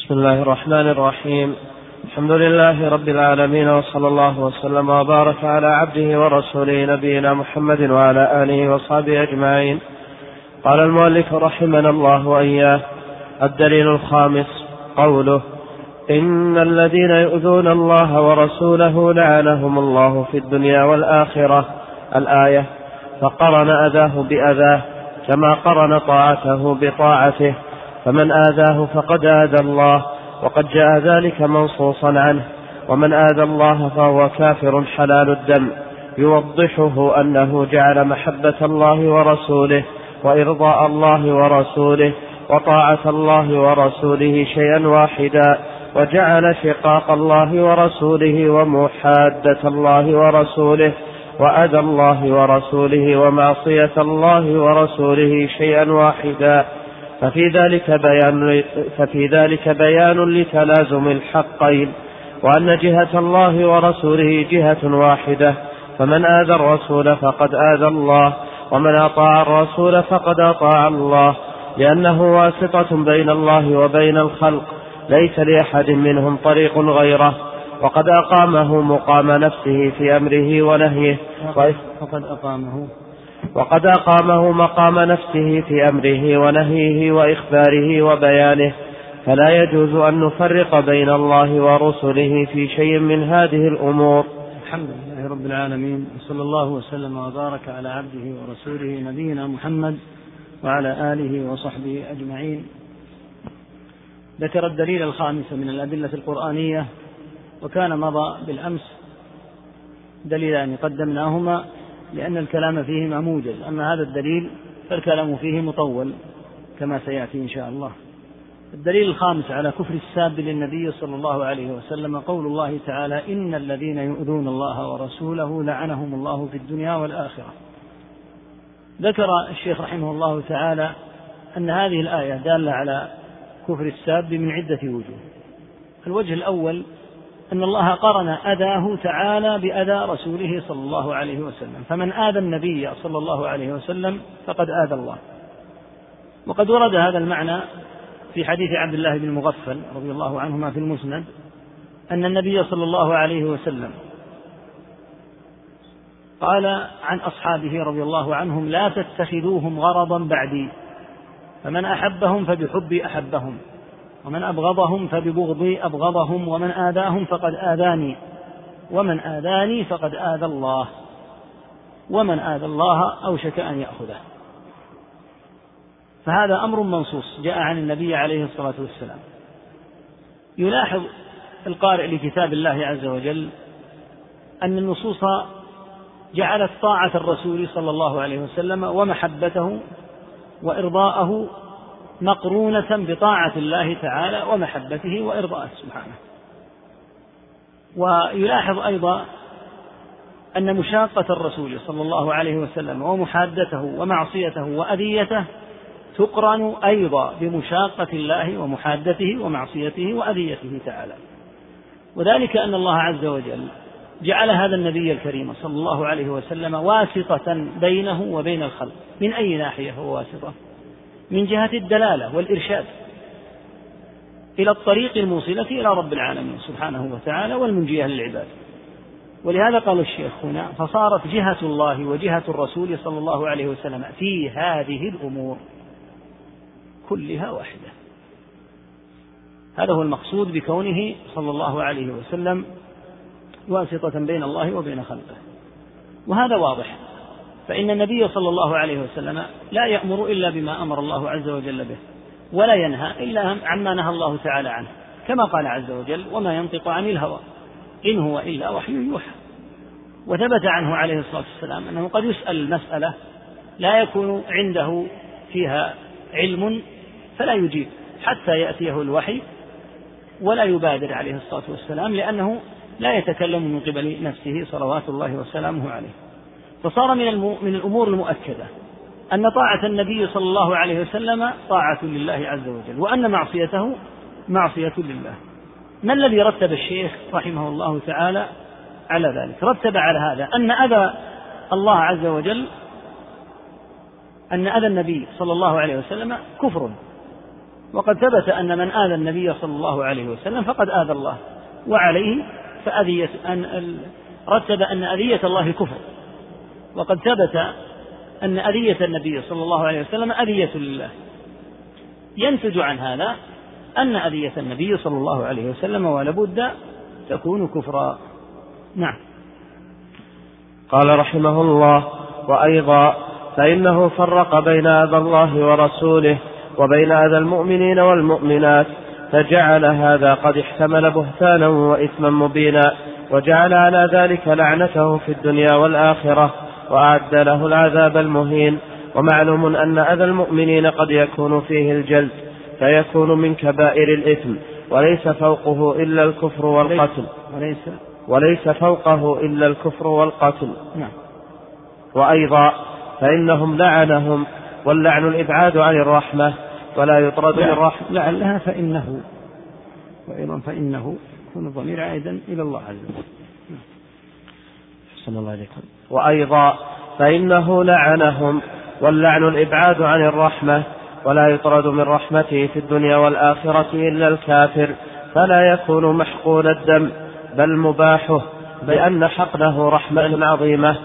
بسم الله الرحمن الرحيم. الحمد لله رب العالمين، وصلى الله وسلم وبارك على عبده ورسوله نبينا محمد وعلى آله وصحبه أجمعين. قال المؤلف رحمنا الله وإياه: الدليل الخامس قوله: إن الذين يؤذون الله ورسوله لعنهم الله في الدنيا والآخرة، الآية. فقرن أذاه بأذاه كما قرن طاعته بطاعته، فمن آذاه فقد آذى الله، وقد جاء ذلك منصوصا عنه. ومن آذى الله فهو كافر حلال الدم، يوضحه أنه جعل محبة الله ورسوله وإرضاء الله ورسوله وطاعة الله ورسوله شيئا واحدا، وجعل شقاق الله ورسوله ومحادة الله ورسوله وأذى الله ورسوله ومعصية الله ورسوله شيئا واحدا. ففي ذلك بيان لتلازم الحقين، وأن جهة الله ورسوله جهة واحدة. فمن آذى الرسول فقد آذى الله، ومن أطاع الرسول فقد أطاع الله، لأنه واسطة بين الله وبين الخلق، ليس لأحد منهم طريق غيره. وقد أقامه مقام نفسه في أمره ونهيه، وقد أقامه مقام نفسه في أمره ونهيه وإخباره وبيانه، فلا يجوز أن نفرق بين الله ورسله في شيء من هذه الأمور. الحمد لله رب العالمين، وصلى الله وسلم وبارك على عبده ورسوله نبينا محمد وعلى آله وصحبه أجمعين. ذكر الدليل الخامس من الأدلة القرآنية، وكان مضى بالأمس دليلان قدمناهما لأن الكلام فيهما موجز، أما هذا الدليل فالكلام فيه مطول كما سيأتي إن شاء الله. الدليل الخامس على كفر الساب للنبي صلى الله عليه وسلم قول الله تعالى: إن الذين يؤذون الله ورسوله لعنهم الله في الدنيا والآخرة. ذكر الشيخ رحمه الله تعالى أن هذه الآية دالة على كفر الساب من عدة وجوه. الوجه الأول أن الله قرن أذاه تعالى بأذى رسوله صلى الله عليه وسلم، فمن آذى النبي صلى الله عليه وسلم فقد آذى الله. وقد ورد هذا المعنى في حديث عبد الله بن مغفل رضي الله عنهما في المسند أن النبي صلى الله عليه وسلم قال عن أصحابه رضي الله عنهم: لا تتخذوهم غرضا بعدي، فمن أحبهم فبحبي أحبهم، ومن أبغضهم فببغضي أبغضهم، ومن آذاهم فقد آذاني، ومن آذاني فقد آذى الله، ومن آذى الله أوشك أن يأخذه. فهذا أمر منصوص جاء عن النبي عليه الصلاة والسلام. يلاحظ القارئ لكتاب الله عز وجل أن النصوص جعلت طاعة الرسول صلى الله عليه وسلم ومحبته وإرضاءه مقرونة بطاعة الله تعالى ومحبته وإرضاءه سبحانه. ويلاحظ أيضا أن مشاقة الرسول صلى الله عليه وسلم ومحادته ومعصيته وأذيته تقرن أيضا بمشاقة الله ومحادته ومعصيته وأذيته تعالى. وذلك أن الله عز وجل جعل هذا النبي الكريم صلى الله عليه وسلم واسطة بينه وبين الخلق. من أي ناحية هو واسطة؟ من جهة الدلالة والإرشاد إلى الطريق الموصلة إلى رب العالمين سبحانه وتعالى والمنجية للعباد. ولهذا قال الشيخ هنا: فصارت جهة الله وجهة الرسول صلى الله عليه وسلم في هذه الأمور كلها واحدة. هذا هو المقصود بكونه صلى الله عليه وسلم واسطة بين الله وبين خلقه، وهذا واضح. فإن النبي صلى الله عليه وسلم لا يأمر إلا بما أمر الله عز وجل به، ولا ينهى إلا عما نهى الله تعالى عنه، كما قال عز وجل: وما ينطق عن الهوى إن هو إلا وحي يوحى. وثبت عنه عليه الصلاة والسلام أنه قد يسأل المسألة لا يكون عنده فيها علم فلا يجيب حتى يأتيه الوحي، ولا يبادر عليه الصلاة والسلام، لأنه لا يتكلم من قبل نفسه صلوات الله وسلامه عليه. فصار من الأمور المؤكدة أن طاعة النبي صلى الله عليه وسلم طاعة لله عز وجل، وأن معصيته معصية لله. ما الذي رتب الشيخ رحمه الله تعالى على ذلك؟ رتب على هذا أن أذى الله عز وجل، أن أذى النبي صلى الله عليه وسلم كفر، وقد ثبت أن من آذى النبي صلى الله عليه وسلم فقد آذى الله، وعليه رتب أن أذية الله كفر، وقد ثبت أن أذية النبي صلى الله عليه وسلم أذية لله، ينتج عن هذا أن أذية النبي صلى الله عليه وسلم ولابد تكون كفرا. نعم. قال رحمه الله: وأيضا فإنه فرق بين أذى الله ورسوله وبين أذى المؤمنين والمؤمنات، فجعل هذا قد احتمل بهتانا وإثما مبينا، وجعل على ذلك لعنته في الدنيا والآخرة، وأعد له العذاب المهين. ومعلوم أن أذى المؤمنين قد يكون فيه الجلد، فيكون من كبائر الإثم، وليس فوقه إلا الكفر والقتل. وليس فوقه إلا الكفر والقتل. نعم. وأيضا فإنهم لعنهم، واللعن الإبعاد عن الرحمة، ولا يطرد من الرحمة. لعلها فإنه، وأيضا فإنه يكون الضمير عائدا إلى الله عز وجل. صلى الله عليه وسلم. وأيضا فإنه لعنهم، واللعن الإبعاد عن الرحمة، ولا يطرد من رحمته في الدنيا والآخرة إلا الكافر، فلا يكون محقون الدم، بل مباحه، لأن حقنه رحمة عظيمة.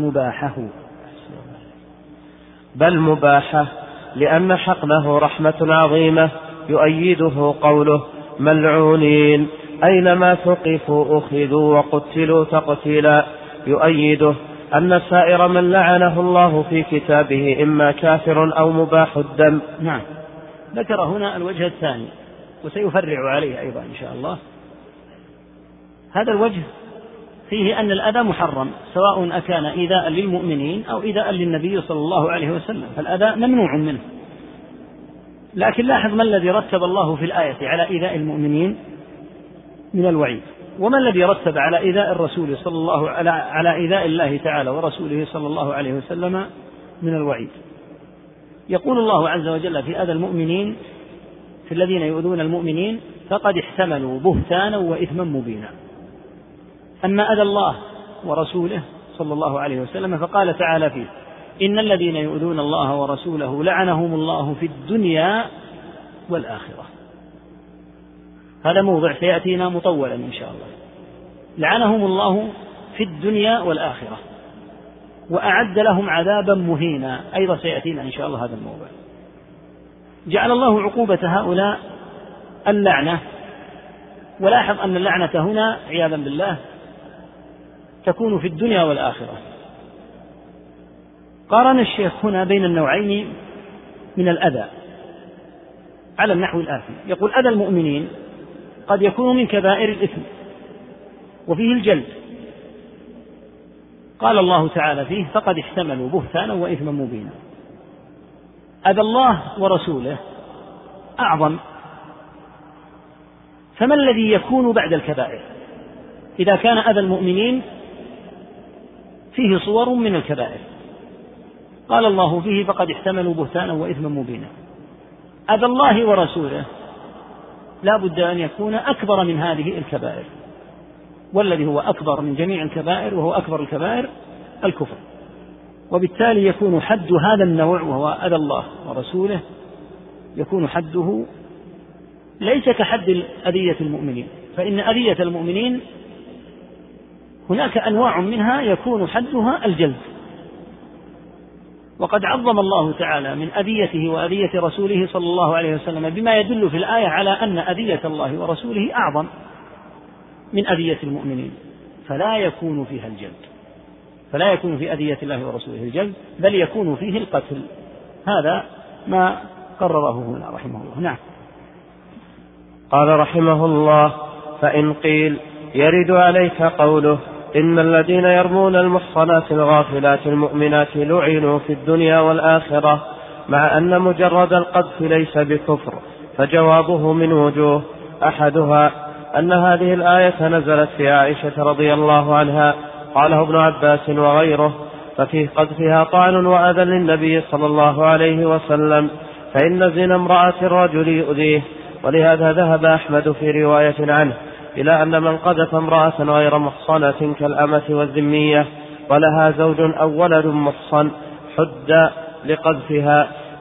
بل مباحه لأن حقنه رحمة عظيمة، يؤيده قوله: ملعونين أينما ثقفوا أخذوا وقتلوا تقتيلا. يؤيده أن سائر من لعنه الله في كتابه إما كافر أو مباح الدم. نعم. ذكر هنا الوجه الثاني، وسيفرع عليه أيضا إن شاء الله. هذا الوجه فيه أن الأذى محرم، سواء أكان إيذاء للمؤمنين أو إيذاء للنبي صلى الله عليه وسلم، فالأذى ممنوع منه. لكن لاحظ ما الذي رتب الله في الآية على إيذاء المؤمنين من الوعيد، وما الذي رتب على إيذاء الرسول صلى الله على إيذاء الله تعالى ورسوله صلى الله عليه وسلم من الوعيد. يقول الله عز وجل في أذى المؤمنين، في الذين يؤذون المؤمنين: فقد احتملوا بهتانا وإثما مبينا. أما أذى الله ورسوله صلى الله عليه وسلم فقال تعالى فيه: إن الذين يؤذون الله ورسوله لعنهم الله في الدنيا والآخرة. هذا موضع سيأتينا مطولا إن شاء الله. لعنهم الله في الدنيا والآخرة، وأعد لهم عذابا مهينا، أيضا سيأتينا إن شاء الله هذا الموضع. جعل الله عقوبة هؤلاء اللعنة، ولاحظ أن اللعنة هنا عياذا بالله تكون في الدنيا والآخرة. قارن الشيخ هنا بين النوعين من الأذى على النحو الآتي: يقول: أذى المؤمنين قد يكون من كبائر الإثم وفيه الجلد. قال الله تعالى فيه: فقد احتملوا بهتانا وإثما مبينا. أذى الله ورسوله أعظم، فما الذي يكون بعد الكبائر؟ إذا كان أذى المؤمنين فيه صور من الكبائر، قال الله فيه: فقد احتملوا بهتانا وإثما مبينا. أذى الله ورسوله لا بد أن يكون أكبر من هذه الكبائر، والذي هو أكبر من جميع الكبائر وهو أكبر الكبائر الكفر. وبالتالي يكون حد هذا النوع وهو أذى الله ورسوله يكون حده ليس كحد أذية المؤمنين، فإن أذية المؤمنين هناك أنواع منها يكون حدها الجلد، وقد عظم الله تعالى من أذيته وأذية رسوله صلى الله عليه وسلم بما يدل في الآية على أن أذية الله ورسوله أعظم من أذية المؤمنين، فلا يكون فيها الجلد، فلا يكون في أذية الله ورسوله الجلد، بل يكون فيه القتل. هذا ما قرره هنا رحمه الله. نعم. قال رحمه الله: فإن قيل يرد عليك قوله: إن الذين يرمون المحصنات الغافلات المؤمنات لعنوا في الدنيا والآخرة، مع أن مجرد القذف ليس بكفر، فجوابه من وجوه: أحدها أن هذه الآية نزلت في عائشة رضي الله عنها، قاله ابن عباس وغيره، ففي قذفها طعن وأذى للنبي صلى الله عليه وسلم، فإن زنا امرأة الرجل يؤذيه. ولهذا ذهب أحمد في رواية عنه إلى أن من قذف امرأة غير محصنة كالأمة والذمية ولها زوج أو ولد محصن حد لقذفها،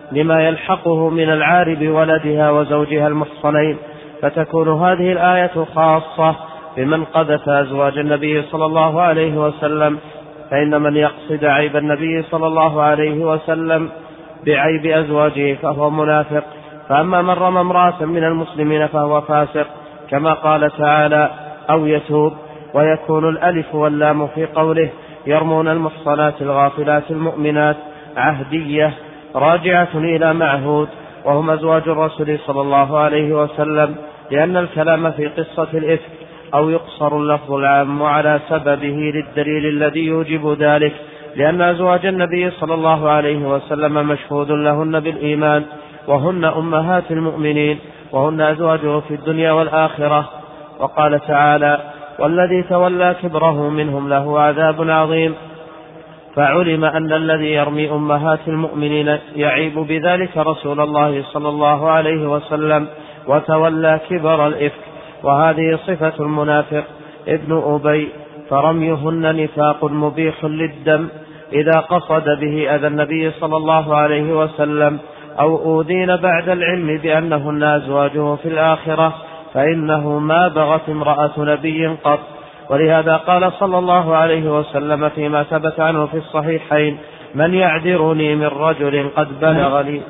لما يلحقه من العار بولدها وزوجها المحصنين، فتكون هذه الآية خاصة بمن قذف أزواج النبي صلى الله عليه وسلم، فإن من يقصد عيب النبي صلى الله عليه وسلم بعيب أزواجه فهو منافق، فأما من رمى امرأة من المسلمين فهو فاسق، كما قال تعالى أو يتوب. ويكون الألف واللام في قوله يرمون المحصنات الغافلات المؤمنات عهدية راجعة إلى معهود، وهم أزواج الرسول صلى الله عليه وسلم، لأن الكلام في قصة الإفك أو يقصر اللفظ العام على سببه للدليل الذي يوجب ذلك، لأن أزواج النبي صلى الله عليه وسلم مشهود لهن بالإيمان، وهن أمهات المؤمنين، وهن أزواجه في الدنيا والآخرة. وقال تعالى والذي تولى كبره منهم له عذاب عظيم، فعلم أن الذي يرمي أمهات المؤمنين يعيب بذلك رسول الله صلى الله عليه وسلم وتولى كبر الإفك، وهذه صفة المنافق ابن أبي، فرميهن نفاق مبيح للدم إذا قصد به أذى النبي صلى الله عليه وسلم أو أوذين بعد العلم بأنهن أزواجه في الآخرة، فإنه ما بغت امرأة نبي قط. ولهذا قال صلى الله عليه وسلم فيما ثبت عنه في الصحيحين من يعذرني من رجل قد بلغني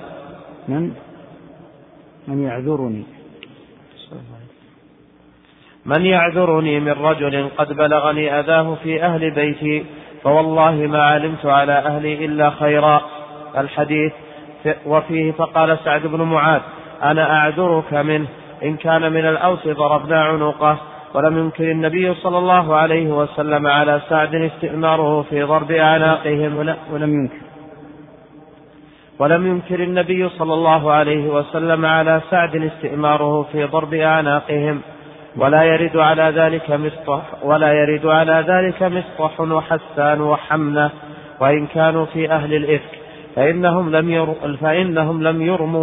من يعذرني من رجل قد بلغني أذاه في أهل بيتي فوالله ما علمت على أهلي إلا خيرا. الحديث وفيه فقال سعد بن معاذ أنا أعذرك منه، إن كان من الأوس ضربنا عنقه. ولم ينكر النبي صلى الله عليه وسلم على سعد استئماره في ضرب أعناقهم ولم ينكر النبي صلى الله عليه وسلم على سعد استئماره في ضرب أعناقهم، ولا يرد على ذلك مصطح وحسان وحمنة، وإن كانوا في أهل الإفك فإنهم لم يرموا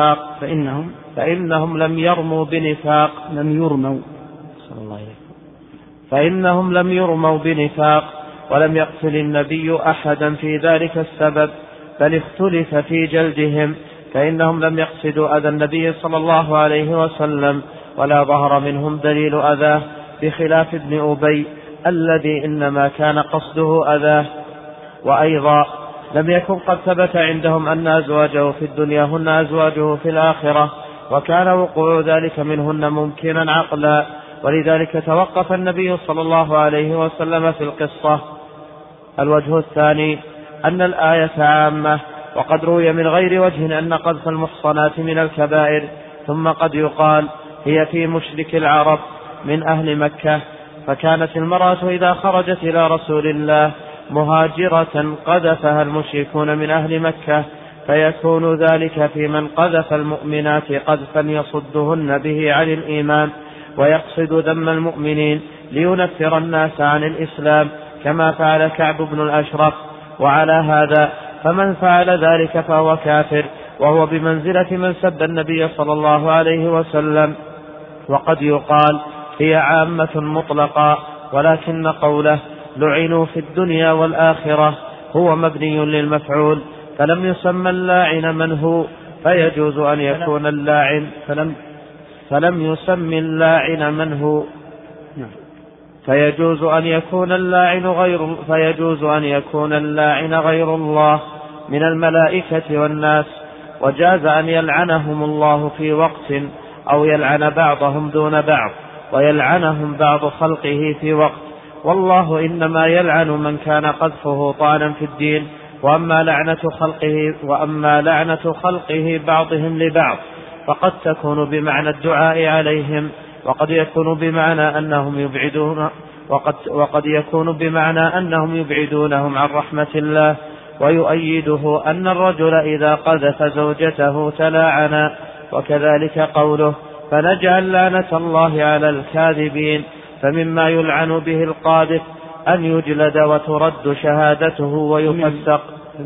بنفاق ولم يقتل النبي أحدا في ذلك السبب، بل اختلف في جلدهم، فإنهم لم يقصدوا أذى النبي صلى الله عليه وسلم ولا ظهر منهم دليل أذاه، بخلاف ابن أبي الذي إنما كان قصده أذاه. وأيضا لم يكن قد ثبت عندهم أن أزواجه في الدنيا هن أزواجه في الآخرة، وكان وقوع ذلك منهن ممكنا عقلا، ولذلك توقف النبي صلى الله عليه وسلم في القصة. الوجه الثاني أن الآية عامة، وقد روي من غير وجه أن قذف المحصنات من الكبائر، ثم قد يقال هي في مشرك العرب من أهل مكة، فكانت المرأة إذا خرجت إلى رسول الله مهاجرة قذفها المشركون من أهل مكة، فيكون ذلك في من قذف المؤمنات قذفا يصدهن به عن الإيمان ويقصد ذم المؤمنين لينفر الناس عن الإسلام، كما فعل كعب بن الأشرف. وعلى هذا فمن فعل ذلك فهو كافر، وهو بمنزلة من سب النبي صلى الله عليه وسلم. وقد يقال هي عامة مطلقة، ولكن قوله لعنوا في الدنيا والآخرة هو مبني للمفعول، فلم يسمى اللاعن من هو، فيجوز أن يكون اللاعن فلم يسمى اللاعن من هو، فيجوز أن يكون اللاعن غير الله من الملائكة والناس، وجاز أن يلعنهم الله في وقت أو يلعن بعضهم دون بعض ويلعنهم بعض خلقه في وقت، والله إنما يلعن من كان قذفه طعنا في الدين. وأما لعنة خلقه بعضهم لبعض فقد تكون بمعنى الدعاء عليهم، وقد يكون بمعنى أنهم يبعدونهم عن رحمة الله. ويؤيده أن الرجل إذا قذف زوجته تلاعنا، وكذلك قوله فنجعل لعنة الله على الكاذبين. فمما يلعن به القاذف أن يجلد وترد شهادته ويفسق.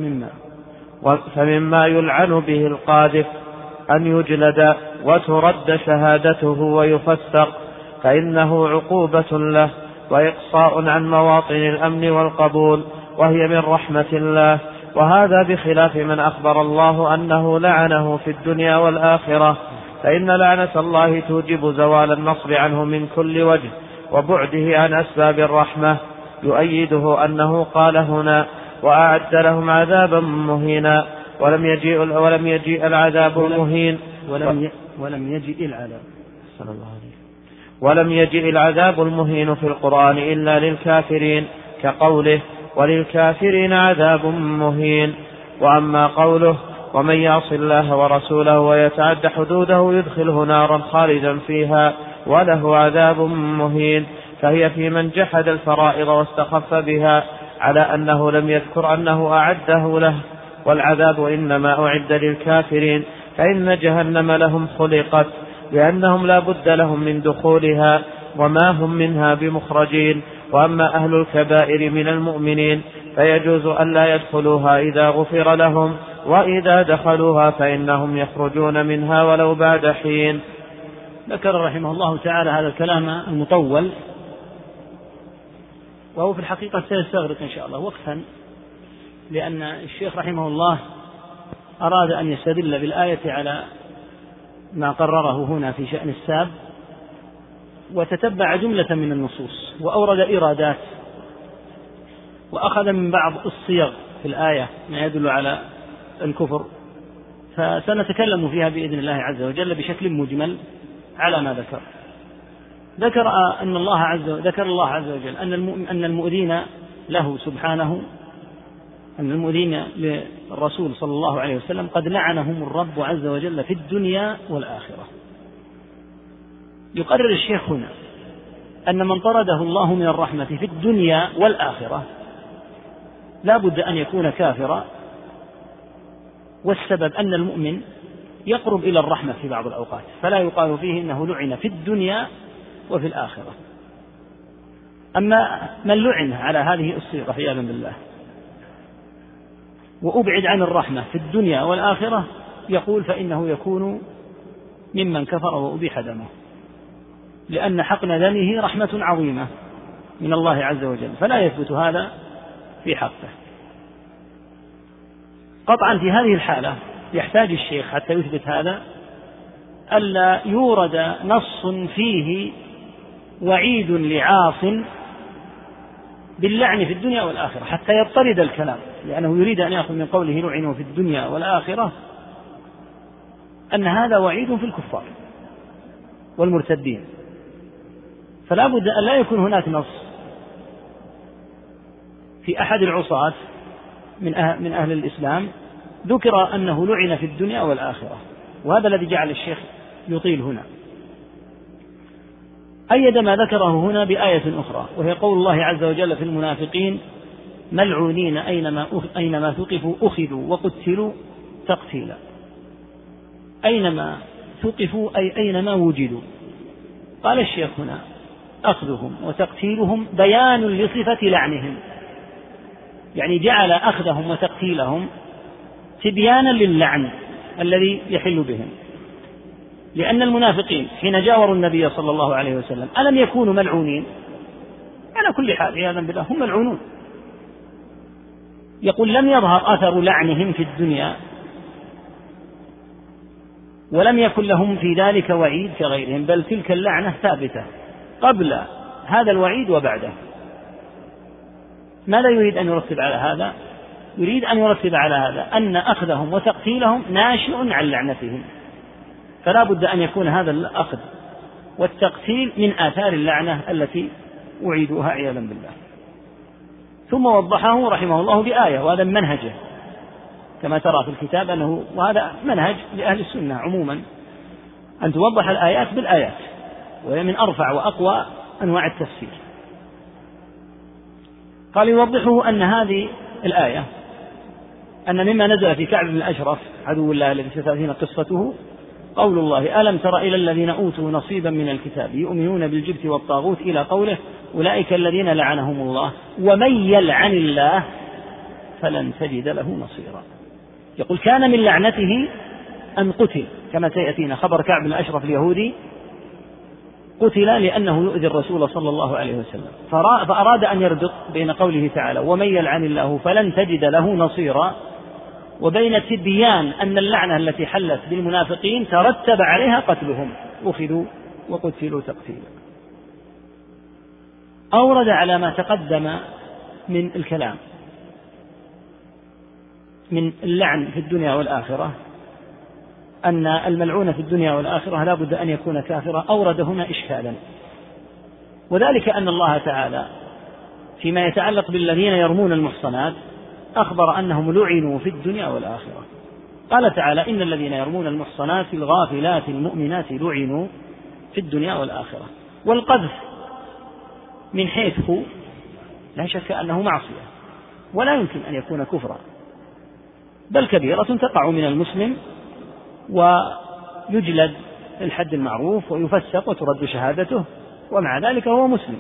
فمما يلعن به القاذف أن يجلد وترد شهادته ويفسق، فإنه عقوبة له وإقصاء عن مواطن الأمن والقبول، وهي من رحمة الله. وهذا بخلاف من أخبر الله أنه لعنه في الدنيا والآخرة، فإن لعنة الله توجب زوال النصر عنه من كل وجه وبعده عن أسباب الرحمة. يؤيده أنه قال هنا: وأعد لهم عذابا مهينا، ولم يجيء العذاب المهين ولم يجيء العذاب المهين في القرآن إلا للكافرين، كقوله: وللكافرين عذاب مهين. وأما قوله: ومن يعص الله ورسوله ويتعد حدوده يدخله نارا خالدا فيها وله عذاب مهين، فهي في من جحد الفرائض واستخف بها، على أنه لم يذكر أنه أعده له، والعذاب إنما أعد للكافرين، فإن جهنم لهم خلقت، لأنهم لا بد لهم من دخولها وما هم منها بمخرجين. وأما أهل الكبائر من المؤمنين فيجوز أن لا يدخلوها إذا غفر لهم، وإذا دخلوها فإنهم يخرجون منها ولو بعد حين. ذكر رحمه الله تعالى هذا الكلام المطول، وهو في الحقيقة سيستغرق إن شاء الله وقتا، لأن الشيخ رحمه الله أراد أن يستدل بالآية على ما قرره هنا في شأن الساب، وتتبع جملة من النصوص وأورد إرادات، وأخذ من بعض الصيغ في الآية ما يدل على الكفر، فسنتكلم فيها بإذن الله عز وجل بشكل مجمل على ما ذكر. ذكر الله عز وجل أن المؤذين له سبحانه، أن المؤذين للرسول صلى الله عليه وسلم قد لعنهم الرب عز وجل في الدنيا والآخرة. يقرر الشيخ هنا أن من طرده الله من الرحمة في الدنيا والآخرة لا بد أن يكون كافرا، والسبب أن المؤمن يقرب إلى الرحمة في بعض الأوقات، فلا يقال فيه إنه لعن في الدنيا وفي الآخرة. أما من لعن على هذه الصيغة عياذا بالله وأبعد عن الرحمة في الدنيا والآخرة، يقول فإنه يكون ممن كفر وأبيح دمه، لأن حقن دمه رحمة عظيمة من الله عز وجل، فلا يثبت هذا في حقه. قطعا في هذه الحالة يحتاج الشيخ حتى يثبت هذا ألا يورد نص فيه وعيد لعاص باللعن في الدنيا والآخرة حتى يضطرد الكلام، لأنه يريد أن يأخذ من قوله لعنوا في الدنيا والآخرة أن هذا وعيد في الكفار والمرتدين، فلا بد أن لا يكون هناك نص في أحد العصاة من أهل الإسلام ذكر أنه لعن في الدنيا والآخرة، وهذا الذي جعل الشيخ يطيل هنا. أيد ما ذكره هنا بآية أخرى، وهي قول الله عز وجل في المنافقين: ملعونين أينما ثقفوا أخذوا وقتلوا تقتيلا. أينما ثقفوا أي أينما وجدوا. قال الشيخ هنا: أخذهم وتقتيلهم بيان لصفة لعنهم، يعني جعل أخذهم وتقتيلهم تبيانا للعن الذي يحل بهم، لأن المنافقين حين جاوروا النبي صلى الله عليه وسلم ألم يكونوا ملعونين؟ على كل حال عياذا بالله هم ملعونون. يقول: لم يظهر أثر لعنهم في الدنيا، ولم يكن لهم في ذلك وعيد كغيرهم، بل تلك اللعنة ثابتة قبل هذا الوعيد وبعده. ماذا يريد أن يرتب على هذا؟ يريد أن يرتب على هذا أن أخذهم وتقتيلهم ناشئ عن لعنتهم، فلا بد أن يكون هذا الأخذ والتقتيل من آثار اللعنة التي أعيدوها عياذا بالله. ثم وضحه رحمه الله بآية، وهذا منهجه كما ترى في الكتاب أنه، وهذا منهج لأهل السنة عموما، أن توضح الآيات بالآيات، وهي من أرفع وأقوى أنواع التفسير. قال يوضحه أن هذه الآية أن مما نزل في كعب بن الأشرف عدو الله الذي ستأتينا قصته قول الله: ألم تر إلى الذين أوتوا نصيبا من الكتاب يؤمنون بالجبت والطاغوت إلى قوله: أولئك الذين لعنهم الله ومن يلعن الله فلن تجد له نصيرا. يقول كان من لعنته أن قتل، كما سيأتينا خبر كعب بن الأشرف اليهودي قتل لأنه يؤذي الرسول صلى الله عليه وسلم، فأراد أن يربط بين قوله تعالى ومن يلعن الله فلن تجد له نصيرا، وبين تبيان أن اللعنة التي حلت بالمنافقين ترتب عليها قتلهم، أخذوا وقتلوا تقتيلا. أورد على ما تقدم من الكلام من اللعن في الدنيا والآخرة أن الملعون في الدنيا والآخرة لا بد أن يكون كافرا، أورد هنا إشكالا، وذلك أن الله تعالى فيما يتعلق بالذين يرمون المحصنات أخبر أنهم لعنوا في الدنيا والآخرة. قال تعالى إن الذين يرمون المحصنات الغافلات المؤمنات لعنوا في الدنيا والآخرة. والقذف من حيث لا شك أنه معصية ولا يمكن أن يكون كفرا، بل كبيرة تقع من المسلم ويجلد الحد المعروف ويفسق وترد شهادته، ومع ذلك هو مسلم.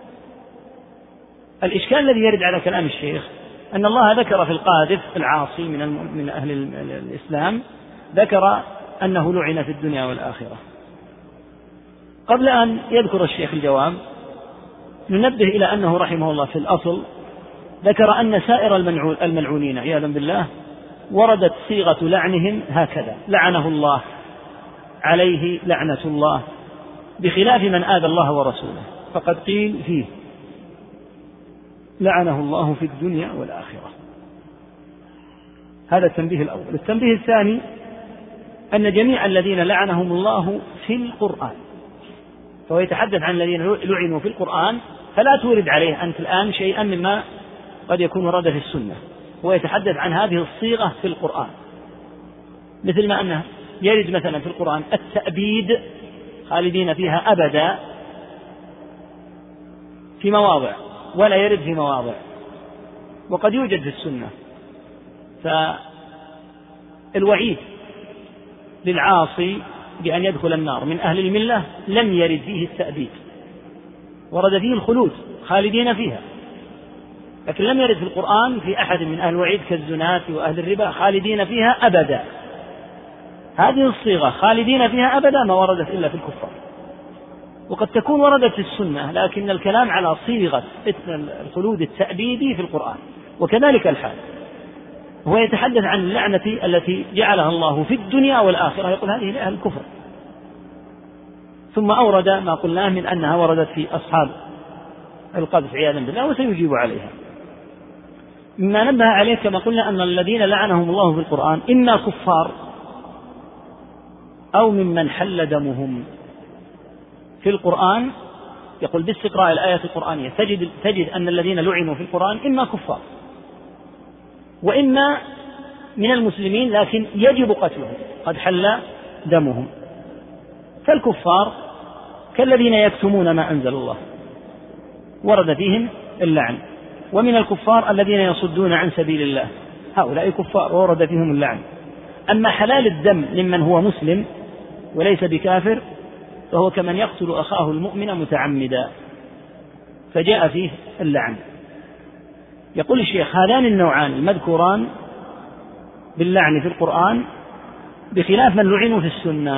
الإشكال الذي يرد على كلام الشيخ أن الله ذكر في القاذف العاصي من أهل الإسلام ذكر أنه لعن في الدنيا والآخرة. قبل أن يذكر الشيخ الجواب ننبه إلى أنه رحمه الله في الأصل ذكر أن سائر الملعونين عياذا بالله وردت صيغة لعنهم هكذا: لعنه الله، عليه لعنة الله، بخلاف من آذى الله ورسوله فقد قيل فيه لعنه الله في الدنيا والآخرة. هذا التنبيه الأول. التنبيه الثاني أن جميع الذين لعنهم الله في القرآن، فهو يتحدث عن الذين لعنوا في القرآن، فلا تورد عليه أنت الآن شيئا مما قد يكون ورد في السنة، هو يتحدث عن هذه الصيغة في القرآن، مثل ما أنه يرد مثلا في القرآن التأبيد خالدين فيها أبدا في مواضع ولا يرد في مواضع، وقد يوجد في السنة. فالوعيد للعاصي بأن يدخل النار من أهل الملة لم يرد فيه التأبيد، ورد فيه الخلود خالدين فيها، لكن لم يرد في القرآن في أحد من أهل الوعيد كالزناة وأهل الربا خالدين فيها أبدا. هذه الصيغة خالدين فيها أبدا ما وردت إلا في الكفار، وقد تكون وردت في السنة، لكن الكلام على صيغة الخلود التأبيدي في القرآن. وكذلك الحال، هو يتحدث عن اللعنة التي جعلها الله في الدنيا والآخرة، يقول هذه لأهل الكفر، ثم أورد ما قلناه من أنها وردت في أصحاب القذف عياذا بالله، وسيجيب عليها. مما نبه عليه كما قلنا أن الذين لعنهم الله في القرآن إما كفار أو ممن حل دمهم. في القرآن يقول باستقراء الآيات القرآنية تجد أن الذين لعنوا في القرآن إما كفار وإما من المسلمين لكن يجب قتلهم، قد حل دمهم. فالكفار كالذين يكتمون ما أنزل الله ورد فيهم اللعن، ومن الكفار الذين يصدون عن سبيل الله، هؤلاء كفار ورد فيهم اللعن. أما حلال الدم ممن هو مسلم وليس بكافر فهو كمن يقتل أخاه المؤمن متعمدا، فجاء فيه اللعن. يقول الشيخ هذان النوعان المذكوران باللعن في القرآن بخلاف من لعنوا في السنة،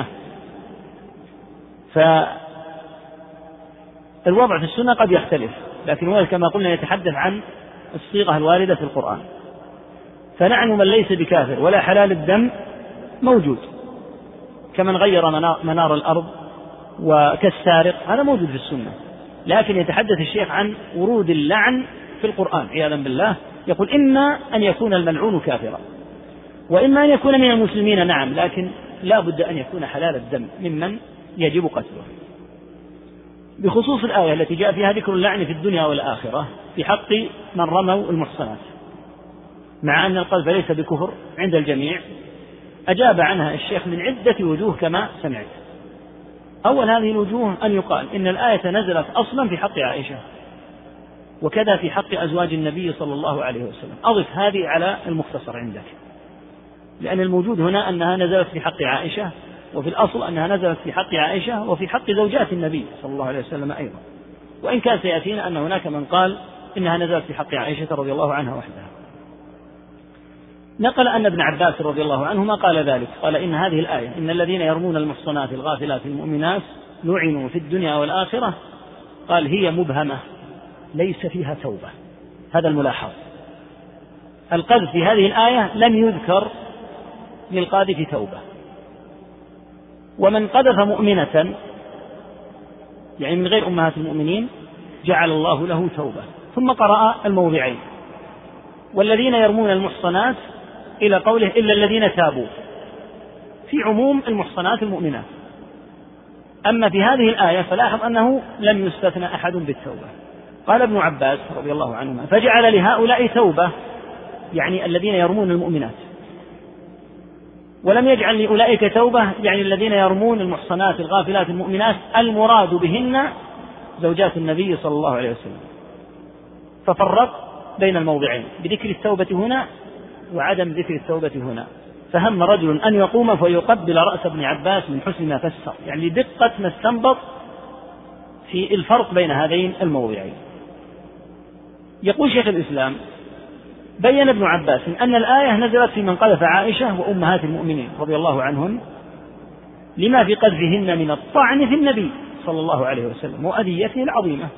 فالوضع في السنة قد يختلف، لكن هو كما قلنا يتحدث عن الصيغة الواردة في القرآن. فلعن من ليس بكافر ولا حلال الدم موجود، كمن غير منار الأرض وكالسارق، هذا موجود في السنة، لكن يتحدث الشيخ عن ورود اللعن في القرآن عياذا بالله. يقول إما أن يكون الملعون كافرا وإما أن يكون من المسلمين، نعم، لكن لا بد أن يكون حلال الدم ممن يجب قتله. بخصوص الآية التي جاء فيها ذكر اللعن في الدنيا والآخرة في حق من رموا المحصنات، مع أن القذف ليس بكفر عند الجميع، أجاب عنها الشيخ من عدة وجوه كما سمعت. أول هذه الوجوه أن يقال إن الآية نزلت أصلا في حق عائشة، وكذا في حق أزواج النبي صلى الله عليه وسلم. أضف هذه على المختصر عندك، لأن الموجود هنا أنها نزلت في حق عائشة، وفي الأصل أنها نزلت في حق عائشة وفي حق زوجات النبي صلى الله عليه وسلم أيضا، وإن كان سيأتينا أن هناك من قال إنها نزلت في حق عائشة رضي الله عنها وحدها. نقل أن ابن عباس رضي الله عنهما قال ذلك، قال إن هذه الآية إن الذين يرمون المحصنات الغافلات المؤمنات لعنوا في الدنيا والآخرة، قال هي مبهمة ليس فيها توبة. هذا الملاحظ. القذف في هذه الآية لم يذكر للقاذف توبة. ومن قذف مؤمنة يعني من غير أمهات المؤمنين جعل الله له توبة. ثم قرأ الموضعين: والذين يرمون المحصنات إلى قوله إلا الذين تابوا، في عموم المحصنات المؤمنات. أما في هذه الآية فلاحظ أنه لم يستثنى أحد بالتوبة. قال ابن عباس رضي الله عنهما: فجعل لهؤلاء توبة يعني الذين يرمون المؤمنات، ولم يجعل لأولئك توبة يعني الذين يرمون المحصنات الغافلات المؤمنات المراد بهن زوجات النبي صلى الله عليه وسلم. ففرق بين الموضعين بذكر التوبة هنا وعدم ذكر التوبة هنا. فهم رجل أن يقوم فيقبل رأس ابن عباس من حسن ما فسر، يعني دقة ما استنبط في الفرق بين هذين الموضعين. يقول شيخ الإسلام: بين ابن عباس أن الآية نزلت في من قذف عائشة وأمهات المؤمنين رضي الله عنهن لما في قذفهن من الطعن في النبي صلى الله عليه وسلم وأذيته العظيمة.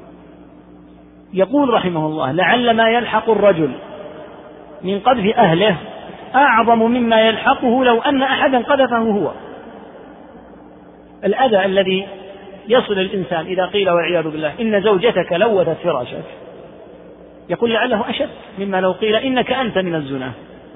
يقول رحمه الله: لعل ما يلحق الرجل من قذف أهله أعظم مما يلحقه لو أن أحدا قذفه هو. الأذى الذي يصل الإنسان إذا قيل والعياذ بالله إن زوجتك لوثت فراشك، يقول لعله أشد مما لو قيل إنك أنت من الزنا.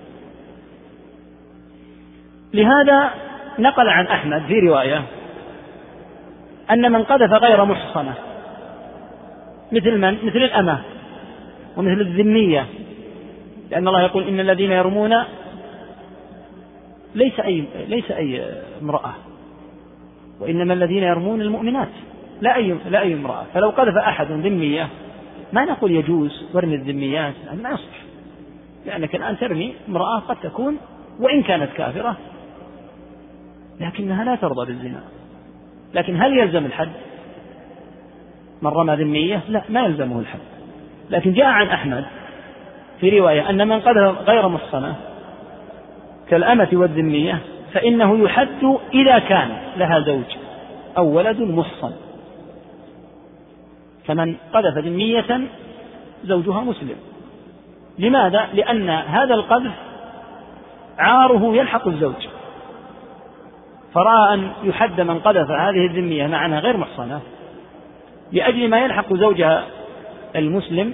لهذا نقل عن أحمد في رواية أن من قذف غير محصنة مثل من؟ مثل الأمة ومثل الذمية، لأن الله يقول إن الذين يرمون ليس أي امرأة، وإنما الذين يرمون المؤمنات لا أي امرأة. فلو قذف أحد ذمية ما نقول يجوز ورمي الذميات، ما يصلح، لأنك الآن ترمي امرأة قد تكون وإن كانت كافرة لكنها لا ترضى بالزنا. لكن هل يلزم الحد من رمى ذمية؟ لا، ما يلزمه الحد. لكن جاء عن أحمد في رواية أن من قذف غير محصنة كالأمة والذمية فإنه يحد إذا كان لها زوج أو ولد محصن. فمن قذف ذمية زوجها مسلم. لماذا؟ لأن هذا القذف عاره يلحق الزوج، فرأى أن يحد من قذف هذه الذمية مع أنها غير محصنة لأجل ما يلحق زوجها المسلم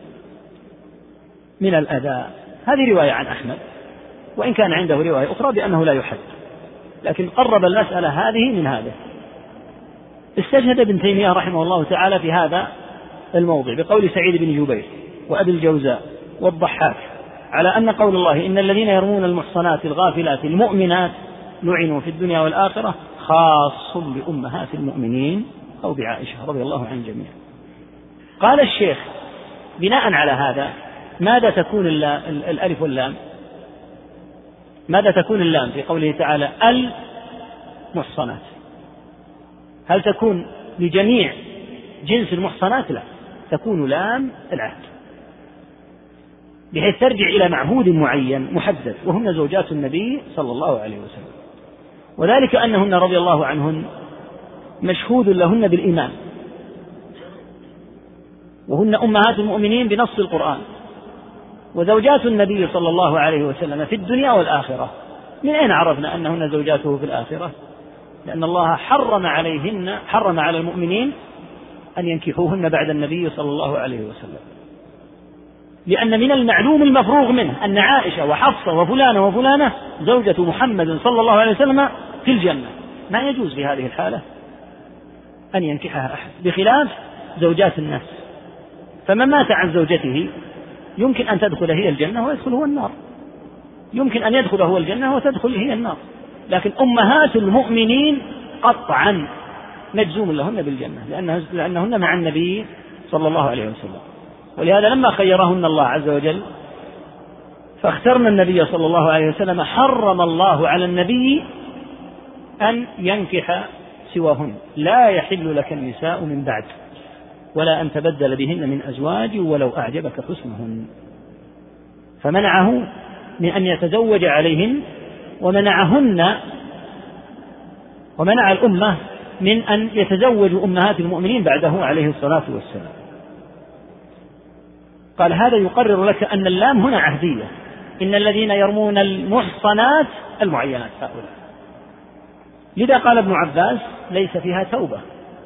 من الأذى. هذه رواية عن أحمد، وإن كان عنده رواية أخرى بأنه لا يحد، لكن قرب المسألة هذه من هذا. استشهد ابن تيمية رحمه الله تعالى في هذا الموضع بقول سعيد بن جبير وأبي الجوزاء والضحاك على أن قول الله إن الذين يرمون المحصنات الغافلات المؤمنات لعنوا في الدنيا والآخرة خاص بأمهات المؤمنين أو بعائشة رضي الله عن الجميع. قال الشيخ: بناء على هذا ماذا تكون الألف واللام؟ ماذا تكون اللام في قوله تعالى المحصنات؟ هل تكون لجميع جنس المحصنات؟ لا، تكون لام العهد بحيث ترجع إلى معهود معين محدد، وهن زوجات النبي صلى الله عليه وسلم، وذلك أنهن رضي الله عنهن مشهود لهن بالإيمان، وهن أمهات المؤمنين بنص القرآن، وزوجات النبي صلى الله عليه وسلم في الدنيا والآخرة. من أين عرفنا أنهن زوجاته في الآخرة؟ لأن الله حرم على المؤمنين أن ينكحوهن بعد النبي صلى الله عليه وسلم، لأن من المعلوم المفروغ منه أن عائشة وحفصة وفلانة وفلانة زوجة محمد صلى الله عليه وسلم في الجنة، ما يجوز في هذه الحالة أن ينكحها أحد، بخلاف زوجات الناس. فمن مات عن زوجته يمكن أن تدخل هي الجنة ويدخل هو النار، يمكن أن يدخل هو الجنة وتدخل هي النار، لكن أمهات المؤمنين قطعا مجزوم لهن بالجنة لأنهن مع النبي صلى الله عليه وسلم. ولهذا لما خيرهن الله عز وجل فاخترنا النبي صلى الله عليه وسلم حرم الله على النبي أن ينكح سواهن، لا يحل لك النساء من بعد ولا أن تبدل بهن من أزواج ولو أعجبك حسنهن، فمنعه من أن يتزوج عليهن، ومنع الأمة من أن يتزوج أمهات المؤمنين بعده عليه الصلاة والسلام. قال هذا يقرر لك أن اللام هنا عهدية، إن الذين يرمون المحصنات المعينات هؤلاء. لذا قال ابن عباس ليس فيها توبة،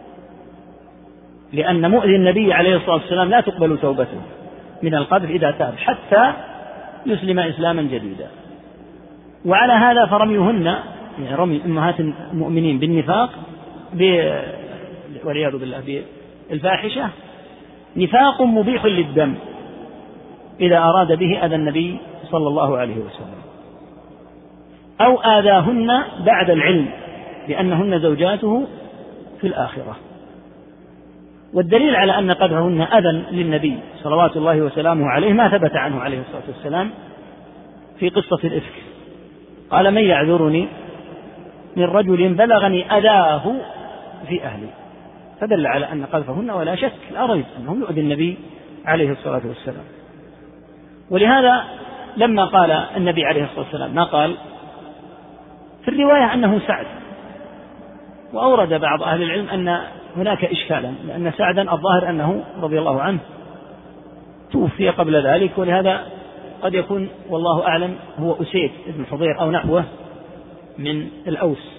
لأن مؤذي النبي عليه الصلاة والسلام لا تقبل توبته من القذف إذا تاب حتى يسلم إسلاما جديدا. وعلى هذا فرميهن، يعني رمي أمهات المؤمنين بالنفاق والعياذ بالله بالفاحشة، نفاق مبيح للدم إذا أراد به أذى النبي صلى الله عليه وسلم، أو آذاهن بعد العلم بأنهن زوجاته في الآخرة. والدليل على أن قذفهن أذى للنبي صلوات الله وسلامه عليه ما ثبت عنه عليه الصلاة والسلام في قصة الإفك. قال من يعذرني من رجل بلغني أذاه في أهلي، فدل على أن قذفهن ولا شك لا ريب أنهم يؤذي النبي عليه الصلاة والسلام. ولهذا لما قال النبي عليه الصلاة والسلام ما قال في الرواية أنه سعد، وأورد بعض أهل العلم أن هناك إشكالا، لأن سعدا الظاهر أنه رضي الله عنه توفي قبل ذلك، ولهذا قد يكون والله أعلم هو أسيد بن حضير أو نحوه من الأوس.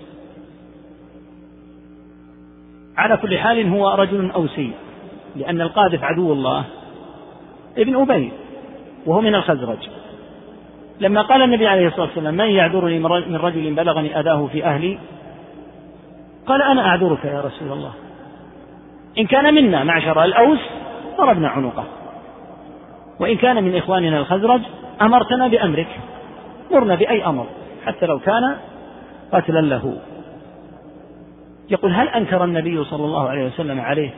على كل حال هو رجل أوسي، لأن القاذف عدو الله ابن أبي وهو من الخزرج. لما قال النبي عليه الصلاة والسلام من يعذرني من رجل بلغني أذاه في أهلي، قال أنا أعذرك يا رسول الله، إن كان منا معشر الأوس ضربنا عنقه، وإن كان من إخواننا الخزرج أمرتنا بأمرك، مرنا بأي أمر حتى لو كان قتلا له. يقول هل أنكر النبي صلى الله عليه وسلم عليه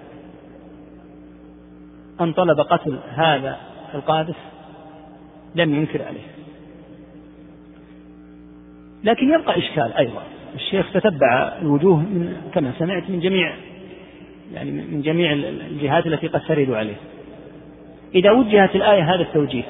أن طلب قتل هذا القاذف؟ لم ينكر عليه. لكن يبقى إشكال أيضا، الشيخ تتبع الوجوه كما سمعت من جميع الجهات التي قد ترد عليه. إذا وجهت الآية هذا التوجيه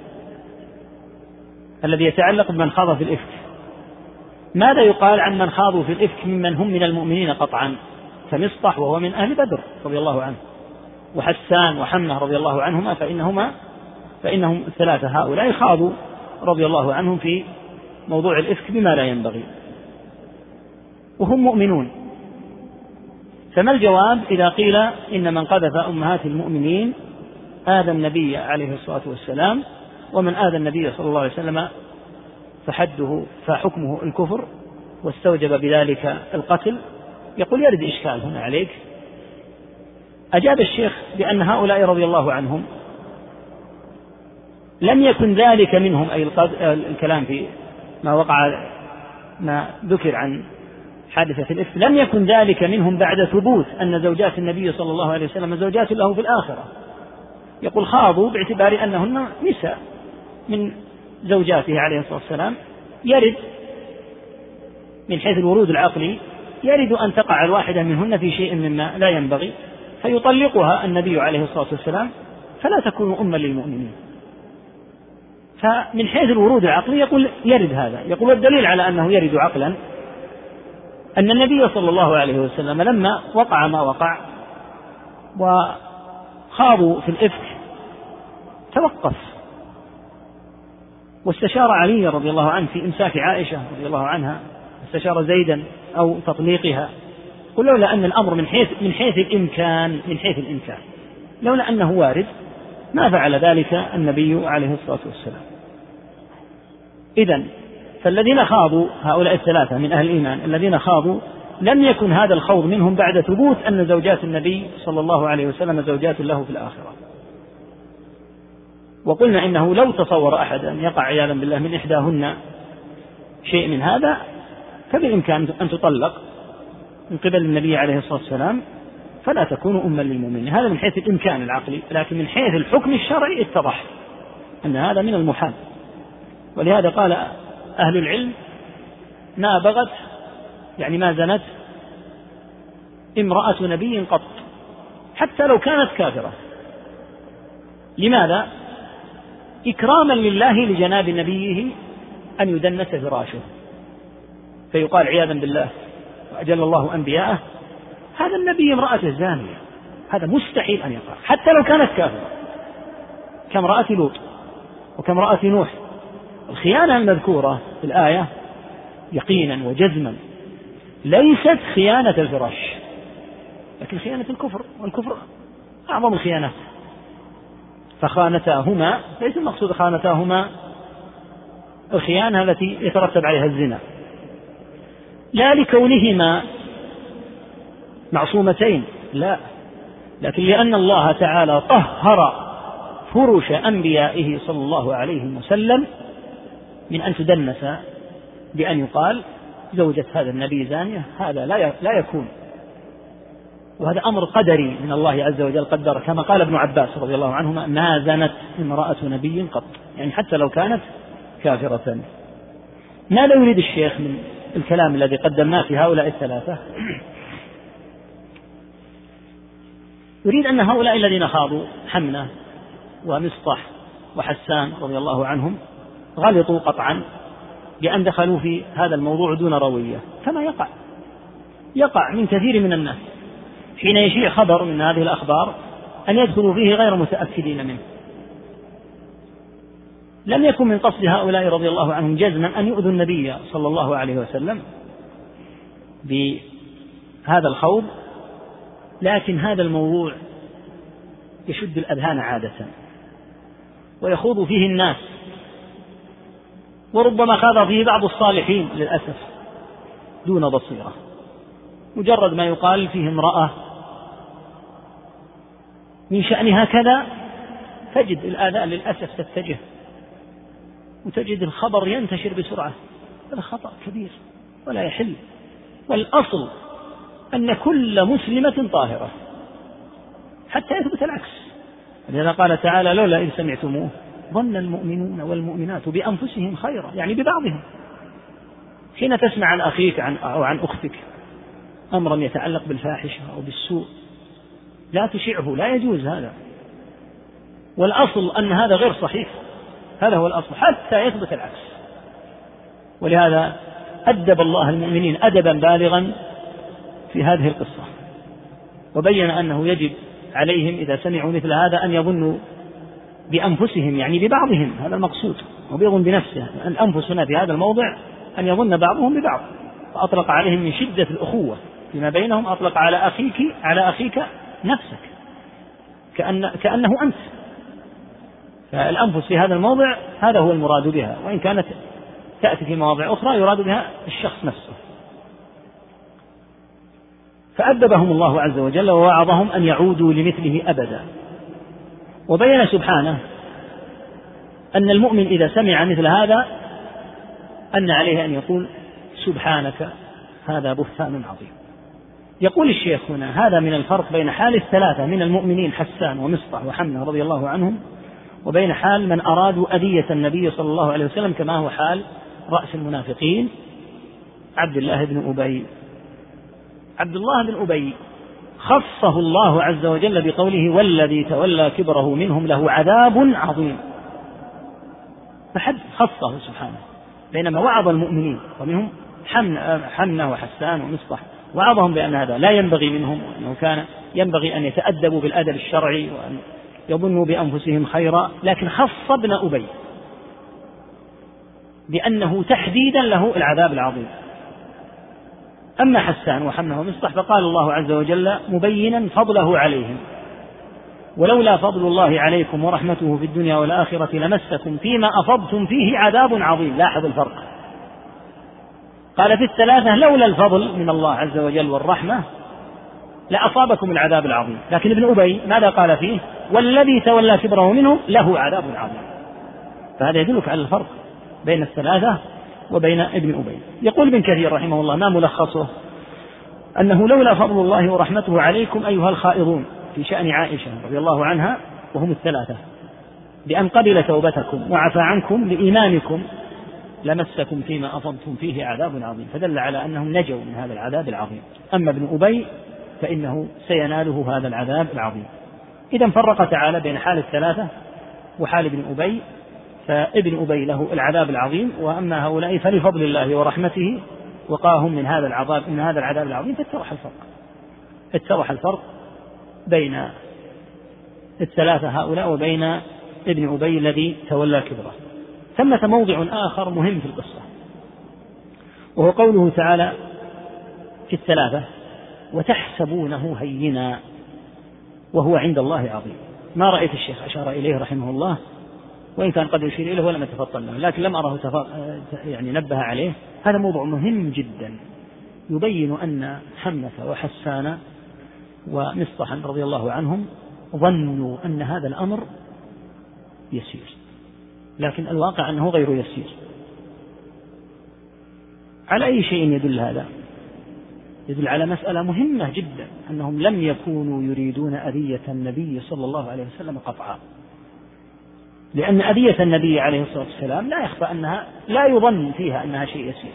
الذي يتعلق بمن خاض في الإفك، ماذا يقال عن من خاضوا في الإفك ممن هم من المؤمنين قطعا، كمصطح وهو من أهل بدر رضي الله عنه، وحسان وحمنة رضي الله عنهما، فإنهم الثلاثة هؤلاء خاضوا رضي الله عنهم في موضوع الإفك بما لا ينبغي وهم مؤمنون. فما الجواب إذا قيل إن من قذف أمهات المؤمنين آذى النبي عليه الصلاة والسلام، ومن آذى النبي صلى الله عليه وسلم فحكمه الكفر واستوجب بذلك القتل؟ يقول يرد إشكال هنا عليك. أجاب الشيخ بأن هؤلاء رضي الله عنهم لم يكن ذلك منهم، أي الكلام في ما ذكر عن حادثة الإفك، لم يكن ذلك منهم بعد ثبوت أن زوجات النبي صلى الله عليه وسلم زوجات له في الآخرة. يقول خاضوا باعتبار أنهن نساء من زوجاته عليه الصلاة والسلام، يرد من حيث الورود العقلي يرد أن تقع الواحدة منهن في شيء مما لا ينبغي فيطلقها النبي عليه الصلاة والسلام فلا تكون أما للمؤمنين. فمن حيث الورود العقلي يقول يرد هذا. يقول الدليل على أنه يرد عقلا أن النبي صلى الله عليه وسلم لما وقع ما وقع وخاضوا في الإفك توقف واستشار علي رضي الله عنه في إمساك عائشة رضي الله عنها، استشار زيدا أو تطليقها. قل لولا أن الأمر من حيث الإمكان لولا أنه وارد ما فعل ذلك النبي عليه الصلاة والسلام. إذن فالذين خاضوا هؤلاء الثلاثة من أهل الإيمان الذين خاضوا لم يكن هذا الخوض منهم بعد ثبوت أن زوجات النبي صلى الله عليه وسلم زوجات له في الآخرة. وقلنا إنه لو تصور أحد أن يقع عياذا بالله من إحداهن شيء من هذا فبالإمكان أن تطلق من قبل النبي عليه الصلاة والسلام فلا تكون أما للمؤمنين. هذا من حيث الإمكان العقلي، لكن من حيث الحكم الشرعي اتضح أن هذا من المحال. ولهذا قال أهل العلم ما بغت يعني ما زنت امرأة نبي قط حتى لو كانت كافرة. لماذا؟ إكراما لله لجناب نبيه أن يدنس فراشه، فيقال عياذا بالله وأجل الله أنبياءه، هذا النبي امرأته زانية، هذا مستحيل أن يقع حتى لو كانت كافرة، كامرأة لوط وكامرأة نوح. الخيانة المذكورة في الآية يقينا وجزما ليست خيانة الفراش، لكن خيانة الكفر، والكفر أعظم الخيانات. فخانتاهما ليس المقصود خانتاهما الخيانة التي يترتب عليها الزنا، لا لكونهما معصومتين، لا، لكن لأن الله تعالى طهر فرش أنبيائه صلى الله عليه وسلم من أن تدنس بأن يقال زوجة هذا النبي زانية، هذا لا يكون، وهذا أمر قدري من الله عز وجل قدر، كما قال ابن عباس رضي الله عنهما: ما زنت امرأة نبي قط، يعني حتى لو كانت كافرة. ماذا يريد الشيخ من الكلام الذي قدمناه في هؤلاء الثلاثة؟ يريد أن هؤلاء الذين خاضوا حمنة ومصطح وحسان رضي الله عنهم غلطوا قطعا بأن دخلوا في هذا الموضوع دون روية، كما يقع من كثير من الناس حين يشيع خبر من هذه الأخبار أن يدخلوا فيه غير متأكدين منه. لم يكن من قصد هؤلاء رضي الله عنهم جزما أن يؤذوا النبي صلى الله عليه وسلم بهذا الخوض، لكن هذا الموضوع يشد الأذهان عادة ويخوض فيه الناس، وربما خاض فيه بعض الصالحين للأسف دون بصيرة. مجرد ما يقال فيه امرأة من شأنها كذا تجد الآذان للأسف تتجه، وتجد الخبر ينتشر بسرعة. هذا خطأ كبير ولا يحل، والأصل أن كل مسلمة طاهرة حتى يثبت العكس. لذا قال تعالى: لولا إذ سمعتموه ظن المؤمنون والمؤمنات بأنفسهم خيرا، يعني ببعضهم. حين تسمع عن أخيك أو عن أختك أمرا يتعلق بالفاحشة أو بالسوء لا تشعه، لا يجوز هذا، والأصل أن هذا غير صحيح، هذا هو الأصل حتى يثبت العكس. ولهذا أدب الله المؤمنين أدبا بالغا في هذه القصة، وبين أنه يجب عليهم إذا سمعوا مثل هذا أن يظنوا بأنفسهم، يعني ببعضهم، هذا المقصود، وبيظن بنفسه. الأنفس هنا في هذا الموضع أن يظن بعضهم ببعض، فأطلق عليهم من شدة الأخوة فيما بينهم، أطلق على أخيك نفسك كأنه أنت. فالأنفس في هذا الموضع هذا هو المراد بها، وإن كانت تأتي في مواضع أخرى يراد بها الشخص نفسه. فأدبهم الله عز وجل ووعظهم أن يعودوا لمثله أبدا. وبين سبحانه أن المؤمن إذا سمع مثل هذا أن عليه أن يقول: سبحانك هذا بهتان عظيم. يقول الشيخ هنا: هذا من الفرق بين حال الثلاثة من المؤمنين حسان ومصطح وحمنة رضي الله عنهم، وبين حال من أرادوا أذية النبي صلى الله عليه وسلم، كما هو حال رأس المنافقين عبد الله بن أبي. عبد الله بن أبي خصه الله عز وجل بقوله: والذي تولى كبره منهم له عذاب عظيم. فحد خصه سبحانه، بينما وعظ المؤمنين ومنهم حمنة وحسان ومصطح، وعظهم بأن هذا لا ينبغي منهم، وأنه كان ينبغي أن يتأدبوا بالأدب الشرعي وأن يظنوا بأنفسهم خيرا، لكن خص ابن أبي بأنه تحديدا له العذاب العظيم. أما حسان وحمنة ومصطح فقال الله عز وجل مبينا فضله عليهم: ولولا فضل الله عليكم ورحمته في الدنيا والآخرة لمسكم فيما أفضتم فيه عذاب عظيم. لاحظ الفرق، قال في الثلاثة لولا الفضل من الله عز وجل والرحمة لأصابكم العذاب العظيم، لكن ابن أبي ماذا قال فيه؟ والذي تولى كبره منهم له عذاب عظيم. فهذا يدلك على الفرق بين الثلاثة وبين ابن أبي. يقول ابن كثير رحمه الله: ما ملخصه؟ أنه لولا فضل الله ورحمته عليكم أيها الخائضون في شأن عائشة رضي الله عنها وهم الثلاثة بأن قبل توبتكم وعفى عنكم لإيمانكم لمسكم فيما أفضتم فيه عذاب عظيم، فدل على أنهم نجوا من هذا العذاب العظيم. أما ابن أبي فإنه سيناله هذا العذاب العظيم. إذن فرق تعالى بين حال الثلاثة وحال ابن أبي، فابن أبي له العذاب العظيم، وأما هؤلاء فلفضل الله ورحمته وقاهم من هذا العذاب العظيم، اتضح الفرق بين الثلاثة هؤلاء وبين ابن أبي الذي تولى كبره. ثمة موضع آخر مهم في القصة، وهو قوله تعالى في الثلاثة: وتحسبونه هينا وهو عند الله عظيم. ما رأيت الشيخ أشار إليه رحمه الله، وإن كان قد يشير إليه ولم يتفطن له، لكن لم أره نبه عليه. هذا موضوع مهم جدا يبين أن حمنة وحسان ومصطحا رضي الله عنهم ظنوا أن هذا الأمر يسير، لكن الواقع أنه غير يسير. على أي شيء يدل هذا؟ يدل على مسألة مهمة جدا، أنهم لم يكونوا يريدون أذية النبي صلى الله عليه وسلم قطعا، لأن أذية النبي عليه الصلاة والسلام لا يخفى أنها لا يظن فيها أنها شيء يسير،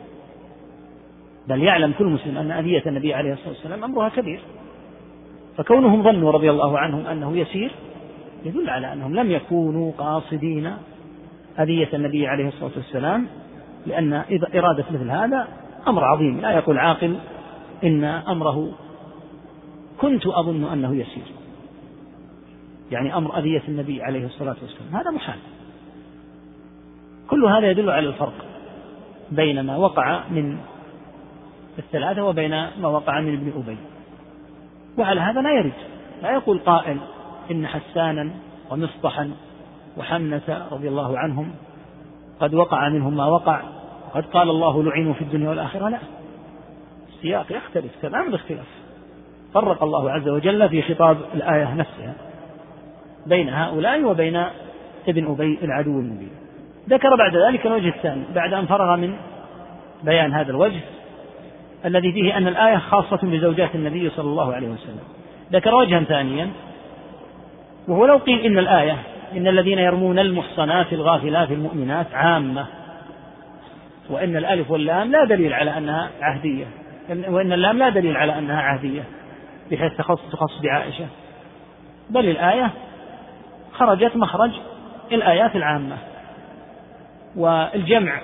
بل يعلم كل مسلم أن أذية النبي عليه الصلاة والسلام أمرها كبير. فكونهم ظنوا رضي الله عنهم أنه يسير يدل على أنهم لم يكونوا قاصدين أذية النبي عليه الصلاة والسلام، لأن إرادة مثل هذا أمر عظيم. لا يقول عاقل إن أمره كنت أظن أنه يسير، يعني أمر أذية النبي عليه الصلاة والسلام هذا محال. كل هذا يدل على الفرق بين ما وقع من الثلاثة وبين ما وقع من ابن أبي. وعلى هذا لا يقول قائل إن حسانا ومصطحا وحمنة رضي الله عنهم قد وقع منهم ما وقع، قد قال الله لعنوا في الدنيا والآخرة. لا، السياق يختلف تمام الاختلاف. فرق الله عز وجل في خطاب الآية نفسها بين هؤلاء وبين ابن أبي العدو المبين. ذكر بعد ذلك الوجه الثاني، بعد أن فرغ من بيان هذا الوجه الذي فيه أن الآية خاصة بزوجات النبي صلى الله عليه وسلم، ذكر وجها ثانيا، وهو لو قيل إن الآية إن الذين يرمون المحصنات الغافلات المؤمنات عامة، وإن الألف واللام لا دليل على أنها عهدية، وإن اللام لا دليل على أنها عهدية بحيث تخص بعائشة، بل الآية خرجت مخرج الآيات العامة. والجمع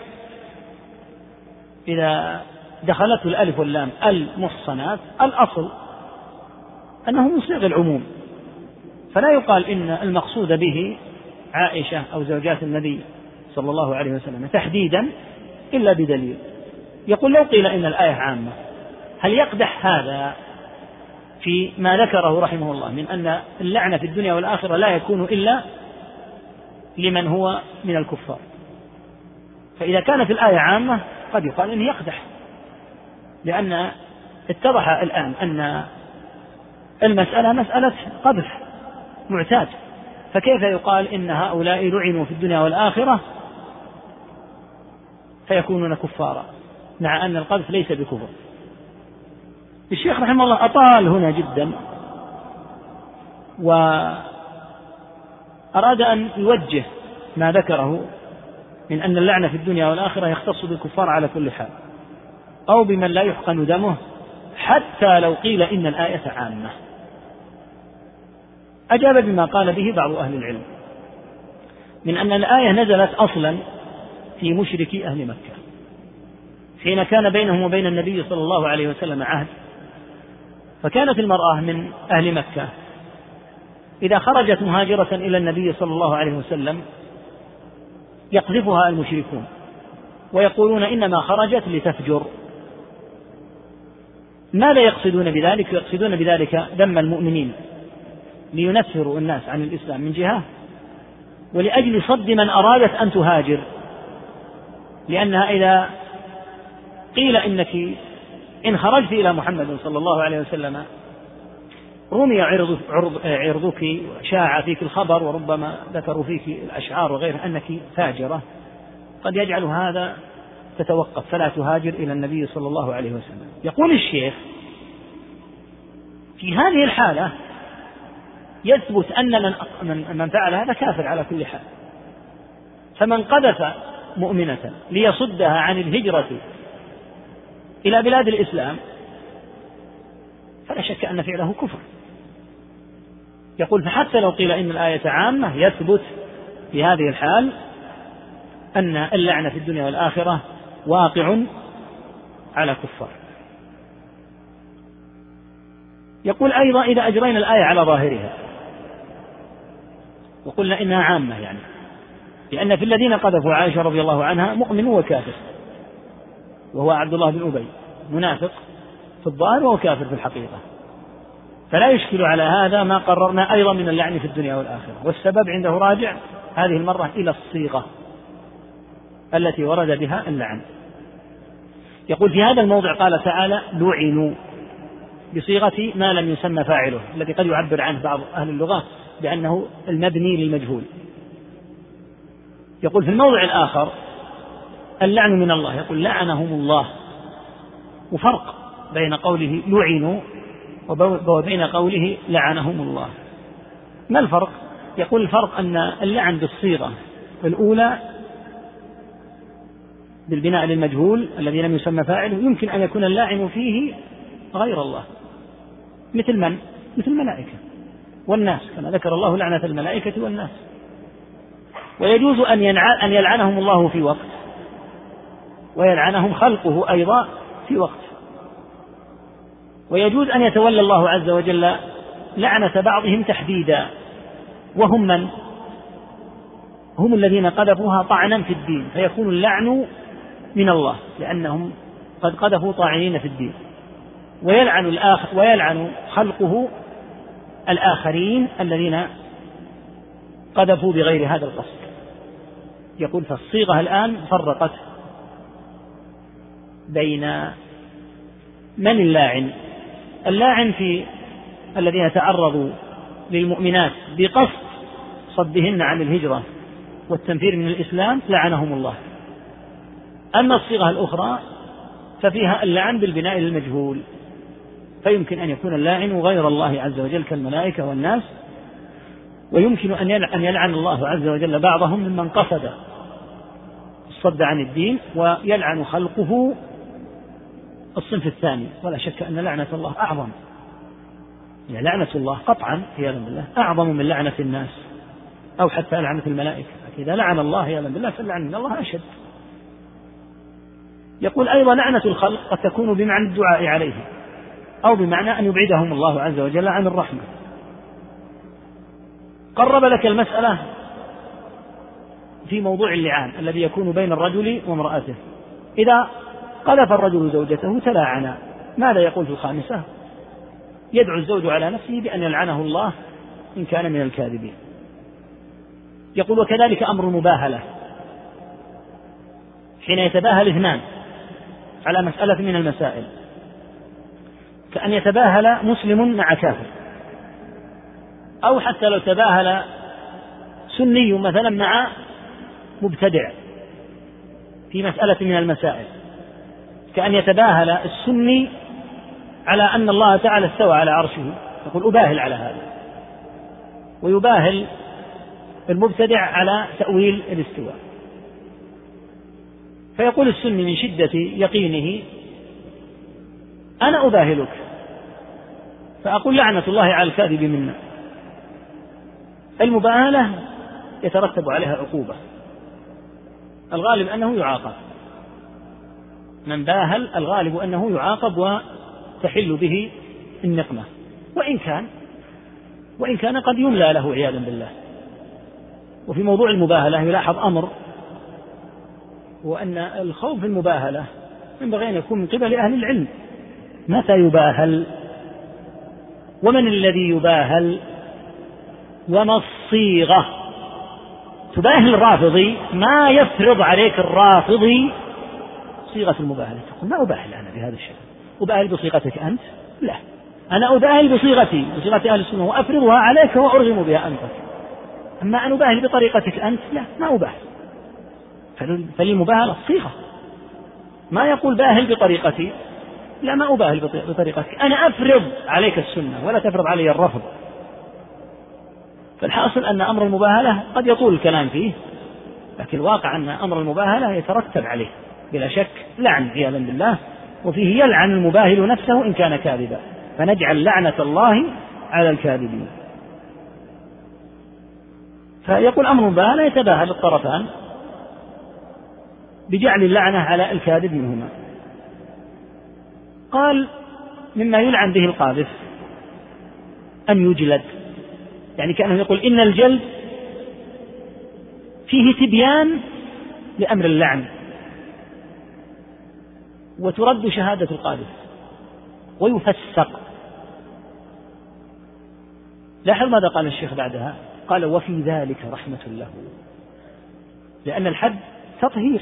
إذا دخلته الألف واللام المحصنات الأصل أنه من صيغ العموم، فلا يقال إن المقصود به عائشة أو زوجات النبي صلى الله عليه وسلم تحديدا إلا بدليل. يقول لو قيل إن الآية عامة، هل يقدح هذا في ما ذكره رحمه الله من أن اللعنة في الدنيا والآخرة لا يكون إلا لمن هو من الكفار؟ فإذا كانت الآية عامة قد يقال إنه يقدح، لأن اتضح الآن أن المسألة مسألة قدح معتاد، فكيف يقال إن هؤلاء لعنوا في الدنيا والآخرة فيكونون كفارا مع أن القذف ليس بكفر؟ الشيخ رحمه الله أطال هنا جدا، وأراد أن يوجه ما ذكره من أن اللعنة في الدنيا والآخرة يختص بالكفار على كل حال، أو بمن لا يحقن دمه، حتى لو قيل إن الآية عامة. أجاب بما قال به بعض أهل العلم من أن الآية نزلت أصلا في مشركي أهل مكة حين كان بينهم وبين النبي صلى الله عليه وسلم عهد، فكانت المرأة من أهل مكة إذا خرجت مهاجرة إلى النبي صلى الله عليه وسلم يقذفها المشركون ويقولون إنما خرجت لتفجر. ماذا يقصدون بذلك؟ يقصدون بذلك دم المؤمنين لينفروا الناس عن الإسلام من جهة، ولأجل صد من أرادت أن تهاجر، لأنها إذا قيل إنك إن خرجت إلى محمد صلى الله عليه وسلم رمي عرضك وشاع فيك الخبر، وربما ذكروا فيك الأشعار وغير أنك فاجرة، قد يجعل هذا تتوقف فلا تهاجر إلى النبي صلى الله عليه وسلم. يقول الشيخ في هذه الحالة يثبت أن من فعل هذا كافر على كل حال، فمن قذف مؤمنة ليصدها عن الهجرة إلى بلاد الإسلام فلا شك أن فعله كفر. يقول فحتى لو قيل إن الآية عامة يثبت في هذه الحال أن اللعنة في الدنيا والآخرة واقع على كفار. يقول أيضا إذا أجرينا الآية على ظاهرها وقلنا إنها عامة، يعني لأن في الذين قذفوا عائشة رضي الله عنها مؤمن وكافر، وهو عبد الله بن أبي، منافق في الظاهر وهو كافر في الحقيقة، فلا يشكل على هذا ما قررنا أيضا من اللعن في الدنيا والآخرة. والسبب عنده راجع هذه المرة إلى الصيغة التي ورد بها اللعن. يقول في هذا الموضع قال تعالى لعنوا بصيغة ما لم يسمى فاعله، الذي قد يعبر عنه بعض أهل اللغة بأنه المبني للمجهول. يقول في الموضع الآخر اللعن من الله، يقول لعنهم الله، وفرق بين قوله لعنوا وبين قوله لعنهم الله. ما الفرق؟ يقول الفرق أن اللعن بالصيغة الأولى بالبناء للمجهول الذي لم يسمى فاعله يمكن أن يكون اللاعن فيه غير الله، مثل من؟ مثل الملائكة والناس، كما ذكر الله لعنة الملائكة والناس. ويجوز أن يلعنهم الله في وقت ويلعنهم خلقه أيضا في وقت. ويجوز أن يتولى الله عز وجل لعنة بعضهم تحديدا، وهم من؟ هم الذين قذفوها طعنا في الدين، فيكون اللعن من الله لأنهم قد قذفوا طاعنين في الدين. ويلعن خلقه الآخرين الذين قذفوا بغير هذا القصد. يقول فالصيغة الآن فرقت بين من اللاعن. اللاعن في الذين تعرضوا للمؤمنات بقصد صدهن عن الهجرة والتنفير من الإسلام لعنهم الله. أما الصيغة الأخرى ففيها اللعن بالبناء للمجهول، فيمكن أن يكون اللاعن غير الله عز وجل كالملائكة والناس، ويمكن أن يلعن الله عز وجل بعضهم ممن قصد الصد عن الدين، ويلعن خلقه الصنف الثاني. ولا شك أن لعنة الله أعظم، يعني لعنة الله قطعا عياذا بالله أعظم من لعنة الناس أو حتى لعنة الملائكة. إذا لعن الله عياذا بالله فاللعن من الله أشد. يقول أيضا لعنة الخلق قد تكون بمعنى الدعاء عليه أو بمعنى أن يبعدهم الله عز وجل عن الرحمة. قرب لك المسألة في موضوع اللعان الذي يكون بين الرجل وامرأته. إذا قذف الرجل زوجته تلاعنا، ماذا يقول في الخامسة؟ يدعو الزوج على نفسه بأن يلعنه الله إن كان من الكاذبين. يقول وكذلك أمر المباهلة، حين يتباهل اثنان على مسألة من المسائل، كأن يتباهل مسلم مع كافر، أو حتى لو تباهل سني مثلا مع مبتدع في مسألة من المسائل، كأن يتباهل السني على أن الله تعالى استوى على عرشه، يقول أباهل على هذا، ويباهل المبتدع على تأويل الاستواء. فيقول السني من شدة يقينه أنا أباهلك، فأقول لعنة الله على الكاذب منا. المباهلة يترتب عليها عقوبة، الغالب أنه يعاقب، من باهل الغالب أنه يعاقب وتحل به النقمة، وإن كان قد يملى له عياذا بالله. وفي موضوع المباهلة يلاحظ أمر، وأن الخوف في المباهلة ينبغي أن يكون من قبل أهل العلم. متى يباهل؟ ومن الذي يباهل؟ وما الصيغة؟ تباهل الرافضي، ما يفرض عليك الرافضي صيغة المباهلة، تقول ما أباهل أنا بهذا الشيء، أباهل بصيغتك أنت؟ لا، أنا أباهل بصيغتي، بصيغة أهل السنة، وأفرضها عليك وأرغم بها أنت. أما أن أباهل بطريقتك أنت لا، ما أباهل. فللمباهلة الصيغة، ما يقول باهل بطريقتي، لا، ما أباهل بطريقتك، أنا أفرض عليك السنة ولا تفرض علي الرفض. فالحاصل أن أمر المباهلة قد يطول الكلام فيه، لكن الواقع أن أمر المباهلة يترتب عليه بلا شك لعن عياذا بالله، وفيه يلعن المباهل نفسه إن كان كاذبا، فنجعل لعنة الله على الكاذبين. فيقول أمر المباهلة يتباهل الطرفان بجعل اللعنة على الكاذب منهما. قال مما يلعن به القاذف أن يجلد، يعني كأنه يقول إن الجلد فيه تبيان لأمر اللعن، وترد شهادة القاذف ويفسق. لاحظ ماذا قال الشيخ بعدها، قال وفي ذلك رحمة له، لأن الحد تطهير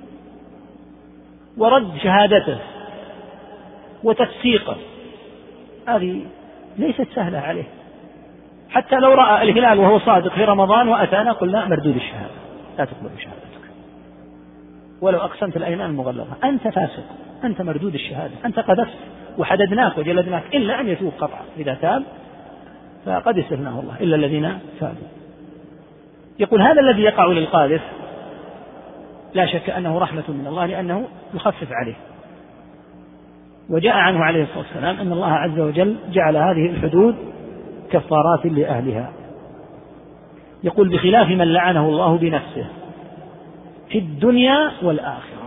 ورد شهادته وتفسيقه، هذه ليست سهلة عليه. حتى لو رأى الهلال وهو صادق في رمضان وأتانا قلنا مردود الشهادة، لا تقبل شهادتك ولو أقسمت الأيمان المغلظة، أنت فاسق، أنت مردود الشهادة، أنت قذفت وحددناك وجلدناك، إلا أن يتوب قطعا، إذا تاب فقد استثناه الله إلا الذين تابوا. يقول هذا الذي يقع للقاذف لا شك أنه رحمة من الله، لأنه يخفف عليه. وجاء عنه عليه الصلاة والسلام أن الله عز وجل جعل هذه الحدود كفارات لأهلها. يقول بخلاف من لعنه الله بنفسه في الدنيا والآخرة،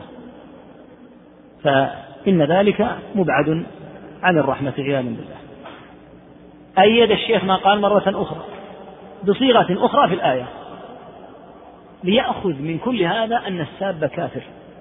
فإن ذلك مبعد عن الرحمة عياذا بالله. أيد الشيخ ما قال مرة أخرى بصيغة أخرى في الآية ليأخذ من كل هذا أن الساب كافر،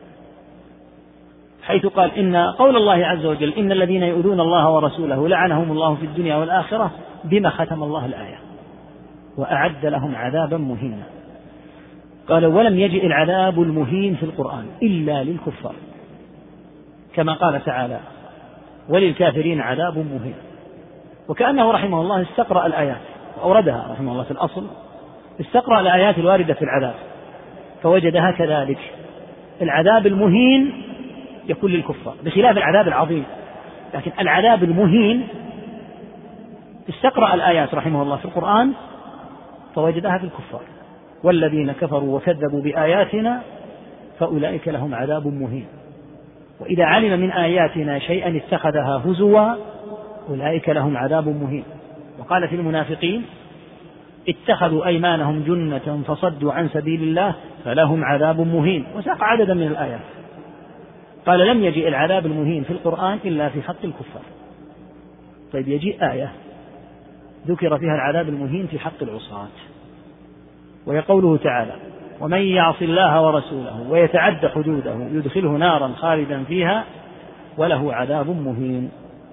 حيث قال إن قول الله عز وجل إن الذين يؤذون الله ورسوله لعنهم الله في الدنيا والآخرة، بما ختم الله الآية وأعد لهم عذابا مهينا. قال ولم يجئ العذاب المهين في القرآن إلا للكفار، كما قال تعالى وللكافرين عذاب مهين. وكأنه رحمه الله استقرأ الآيات وأوردها رحمه الله في الأصل، استقرأ الآيات الواردة في العذاب فوجدها كذلك. العذاب المهين يكون للكفار بخلاف العذاب العظيم، لكن العذاب المهين استقرأ الآيات رحمه الله في القرآن فوجدها في الكفار، والذين كفروا وكذبوا بآياتنا فأولئك لهم عذاب مهين، وإذا علم من آياتنا شيئا اتخذها هزوا أولئك لهم عذاب مهين. وقال في المنافقين اتخذوا أيمانهم جنة فصدوا عن سبيل الله فلهم عذاب مهين، وساق عددا من الآيات. قال لم يجئ العذاب المهين في القرآن إلا في حق الكفار. طيب يجيء آية ذكر فيها العذاب المهين في حق العصاة، وهي قوله تعالى ومن يعص الله ورسوله ويتعد حدوده يدخله نارا خالدا فيها وله عذاب مهين.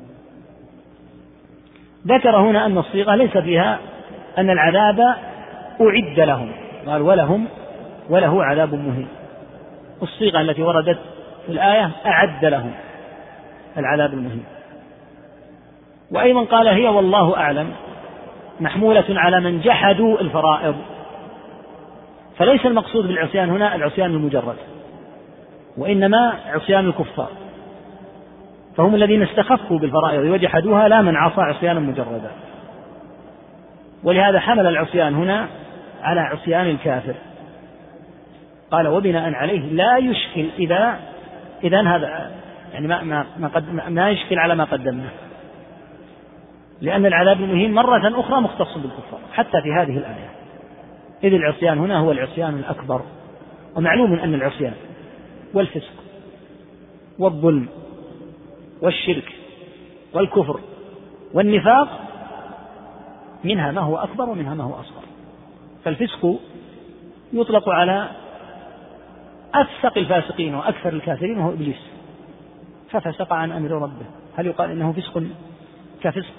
ذكر هنا أن الصيغة ليس فيها أن العذاب أعد لهم، قال وله عذاب مهين. الصيغة التي وردت في الآية أعد لهم العذاب المهين. وأيضا قال هي والله أعلم محمولة على من جحدوا الفرائض، فليس المقصود بالعصيان هنا العصيان المجرد، وإنما عصيان الكفار، فهم الذين استخفوا بالفرائض وجحدوها، لا من عصى عصيانا مجردا. ولهذا حمل العصيان هنا على عصيان الكافر. قال وبناء عليه لا يشكل إذا هذا يعني ما يشكل على ما قدمنا، لأن العذاب المهين مرة أخرى مختص بالكفار حتى في هذه الآية، إذ العصيان هنا هو العصيان الأكبر. ومعلوم أن العصيان والفسق والظلم والشرك والكفر والنفاق منها ما هو أكبر ومنها ما هو أصغر. فالفسق يطلق على أفسق الفاسقين وأكثر الكافرين وهو إبليس، ففسق عن أمر ربه. هل يقال إنه فسق كفسق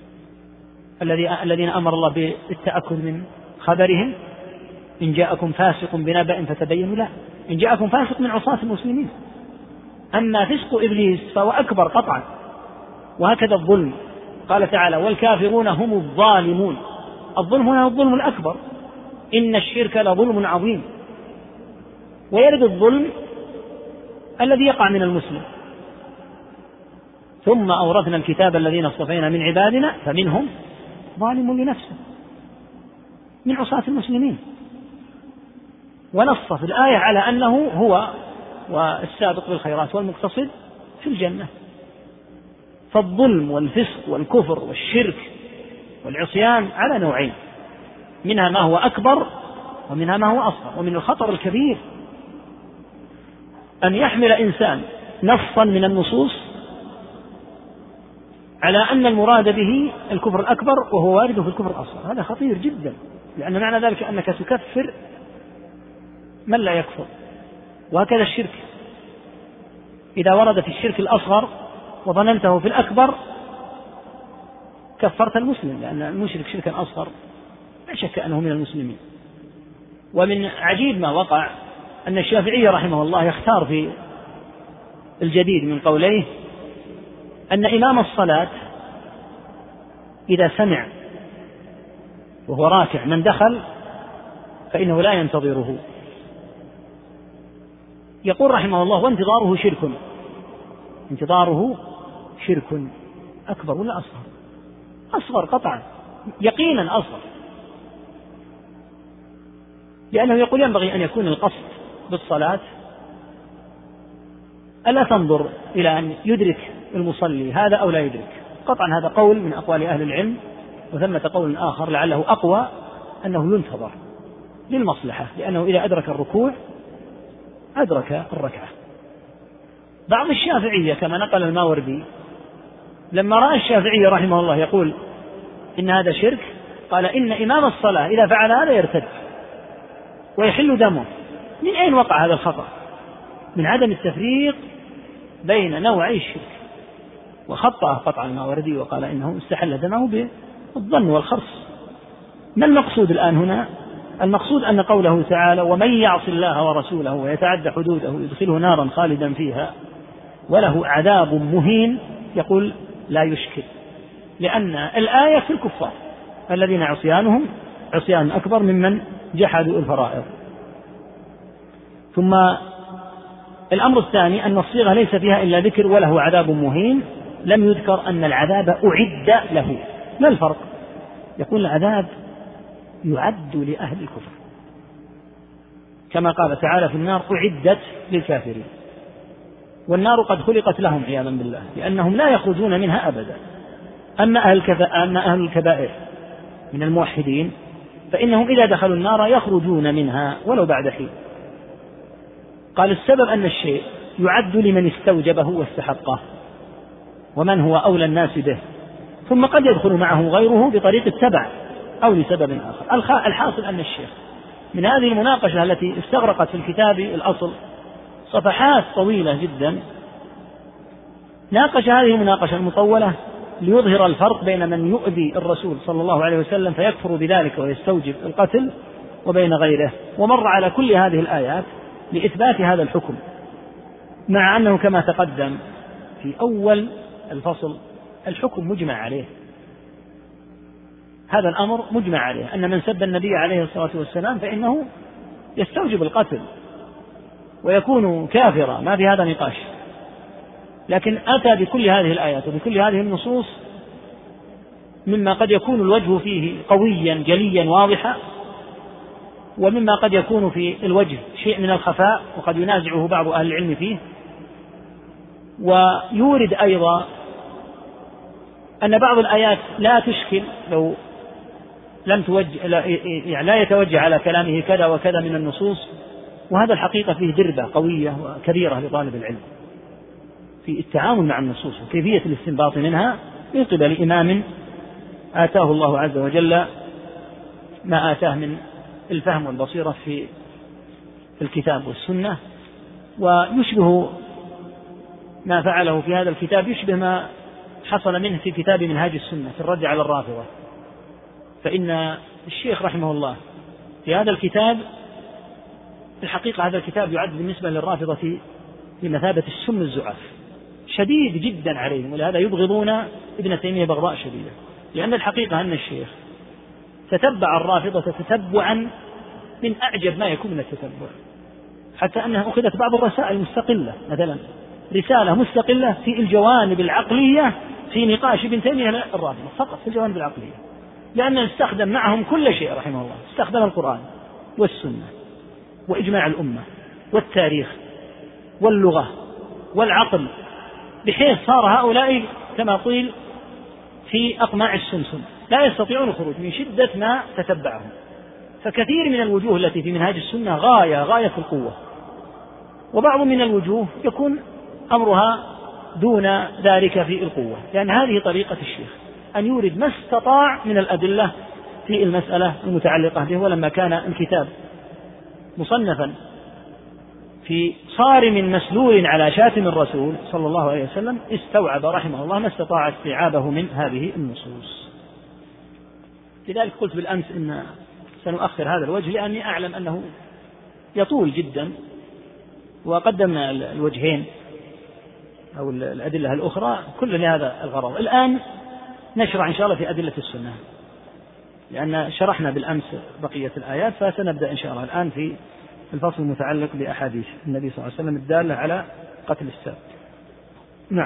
الذين أمر الله بالتأكد من خبرهم إن جاءكم فاسق بنبأ فتبينوا؟ لا، إن جاءكم فاسق من عصاة المسلمين. أما فسق إبليس فهو أكبر قطعا. وهكذا الظلم، قال تعالى والكافرون هم الظالمون. الظلم هنا الظلم الأكبر، إن الشرك لظلم عظيم. ويرد الظلم الذي يقع من المسلم. ثم أورثنا الكتاب الذين اصطفينا من عبادنا فمنهم ظالم لنفسه من عصاة المسلمين. ونص في الآية على أنه هو والسابق بالخيرات والمقتصد في الجنة. فالظلم والفسق والكفر والشرك والعصيان على نوعين، منها ما هو أكبر ومنها ما هو أصغر. ومن الخطر الكبير أن يحمل إنسان نصا من النصوص على أن المراد به الكفر الأكبر وهو وارد في الكفر الأصغر. هذا خطير جدا، لأن معنى ذلك أنك تكفر من لا يكفر. وهكذا الشرك، إذا ورد في الشرك الأصغر وظننته في الأكبر كفرت المسلم، لأن المشرك شركا أصغر لا شك أنه من المسلمين. ومن عجيب ما وقع أن الشافعي رحمه الله يختار في الجديد من قوليه أن إمام الصلاة إذا سمع وهو راكع من دخل فإنه لا ينتظره. يقول رحمه الله: وانتظاره شرك. انتظاره شرك أكبر ولا أصغر؟ أصغر قطعا، يقينا أصغر، لأنه يقول ينبغي أن يكون القصد بالصلاة ألا تنظر إلى أن يدرك المصلي هذا أو لا يدرك. قطعا هذا قول من أقوال أهل العلم، وثمة قول آخر لعله أقوى أنه ينتظر للمصلحة، لأنه إذا أدرك الركوع أدرك الركعة. بعض الشافعية كما نقل الماوردي لما رأى الشافعي رحمه الله يقول إن هذا شرك، قال إن إمام الصلاة إذا فعل هذا يرتد ويحل دمه. من أين وقع هذا الخطأ؟ من عدم التفريق بين نوعي الشرك. وخطأ قطع الماوردي وقال إنه استحل دمه بالظن والخرص. ما المقصود الآن هنا؟ المقصود أن قوله تعالى: ومن يعص الله ورسوله ويتعدى حدوده يدخله نارا خالدا فيها وله عذاب مهين، يقول لا يشكل، لأن الآية في الكفار الذين عصيانهم عصيان أكبر ممن جحدوا الفرائض. ثم الأمر الثاني أن الصيغة ليس فيها إلا ذكر وله عذاب مهين، لم يذكر أن العذاب أعد له. ما الفرق؟ يقول العذاب يعد لأهل الكفر، كما قال تعالى في النار: أعدت للكافرين. والنار قد خلقت لهم عياذا بالله، لأنهم لا يخرجون منها أبدا. أما أهل الكبائر من الموحدين فإنهم إذا دخلوا النار يخرجون منها ولو بعد حين. قال السبب أن الشيء يعد لمن استوجبه واستحقه ومن هو أولى الناس به، ثم قد يدخل معه غيره بطريق التبع أو لسبب آخر. الحاصل أن الشيخ من هذه المناقشة التي استغرقت في الكتاب الأصل صفحات طويلة جدا، ناقش هذه المناقشة المطولة ليظهر الفرق بين من يؤذي الرسول صلى الله عليه وسلم فيكفر بذلك ويستوجب القتل وبين غيره، ومر على كل هذه الآيات لإثبات هذا الحكم، مع أنه كما تقدم في أول الفصل الحكم مجمع عليه. هذا الأمر مجمع عليه، أن من سب النبي عليه الصلاة والسلام فإنه يستوجب القتل ويكون كافرا، ما في هذا نقاش. لكن أتى بكل هذه الآيات وبكل هذه النصوص مما قد يكون الوجه فيه قويا جليا واضحا، ومما قد يكون في الوجه شيء من الخفاء وقد ينازعه بعض أهل العلم فيه. ويورد أيضا أن بعض الآيات لا تشكل لو لم توجه، لا يتوجه على كلامه كذا وكذا من النصوص، وهذا الحقيقة فيه دربة قوية وكبيرة لطالب العلم في التعامل مع النصوص وكيفية الاستنباط منها من قبل إمام آتاه الله عز وجل ما آتاه من الفهم والبصيرة في الكتاب والسنة. ويشبه ما فعله في هذا الكتاب يشبه ما حصل منه في كتاب منهاج السنة في الرد على الرافضة. فإن الشيخ رحمه الله في هذا الكتاب، في الحقيقة هذا الكتاب يعد بالنسبة للرافضة بمثابة السم الزعاف، شديد جدا عليهم، ولهذا يبغضون ابن تيمية بغضاء شديدة، لأن الحقيقة أن الشيخ تتبع الرافضة تتبعا من أعجب ما يكون من التتبع، حتى أنها أخذت بعض الرسائل المستقلة، مثلا رسالة مستقلة في الجوانب العقلية في نقاش ابن تيمية الرافضة فقط في الجوانب العقلية، لأنه استخدم معهم كل شيء رحمه الله، استخدم القرآن والسنة وإجماع الأمة والتاريخ واللغة والعقل، بحيث صار هؤلاء كما قيل في أقماع السمسم لا يستطيعون الخروج من شدة ما تتبعهم. فكثير من الوجوه التي في منهاج السنة غاية في القوة، وبعض من الوجوه يكون أمرها دون ذلك في القوة، لأن هذه طريقة الشيخ أن يورد ما استطاع من الأدلة في المسألة المتعلقة به. ولما كان الكتاب مصنفا في صارم مسلول على شاتم الرسول صلى الله عليه وسلم استوعب رحمه الله ما استطاع استيعابه من هذه النصوص. لذلك قلت بالأمس إن سنؤخر هذا الوجه لأني أعلم أنه يطول جدا، وقدمنا الوجهين أو الأدلة الأخرى كل لهذا الغرض. الآن نشرع إن شاء الله في أدلة السنة، لأن شرحنا بالأمس بقية الآيات، فسنبدأ إن شاء الله الآن في الفصل المتعلق بأحاديث النبي صلى الله عليه وسلم الدالة على قتل الساب. نعم.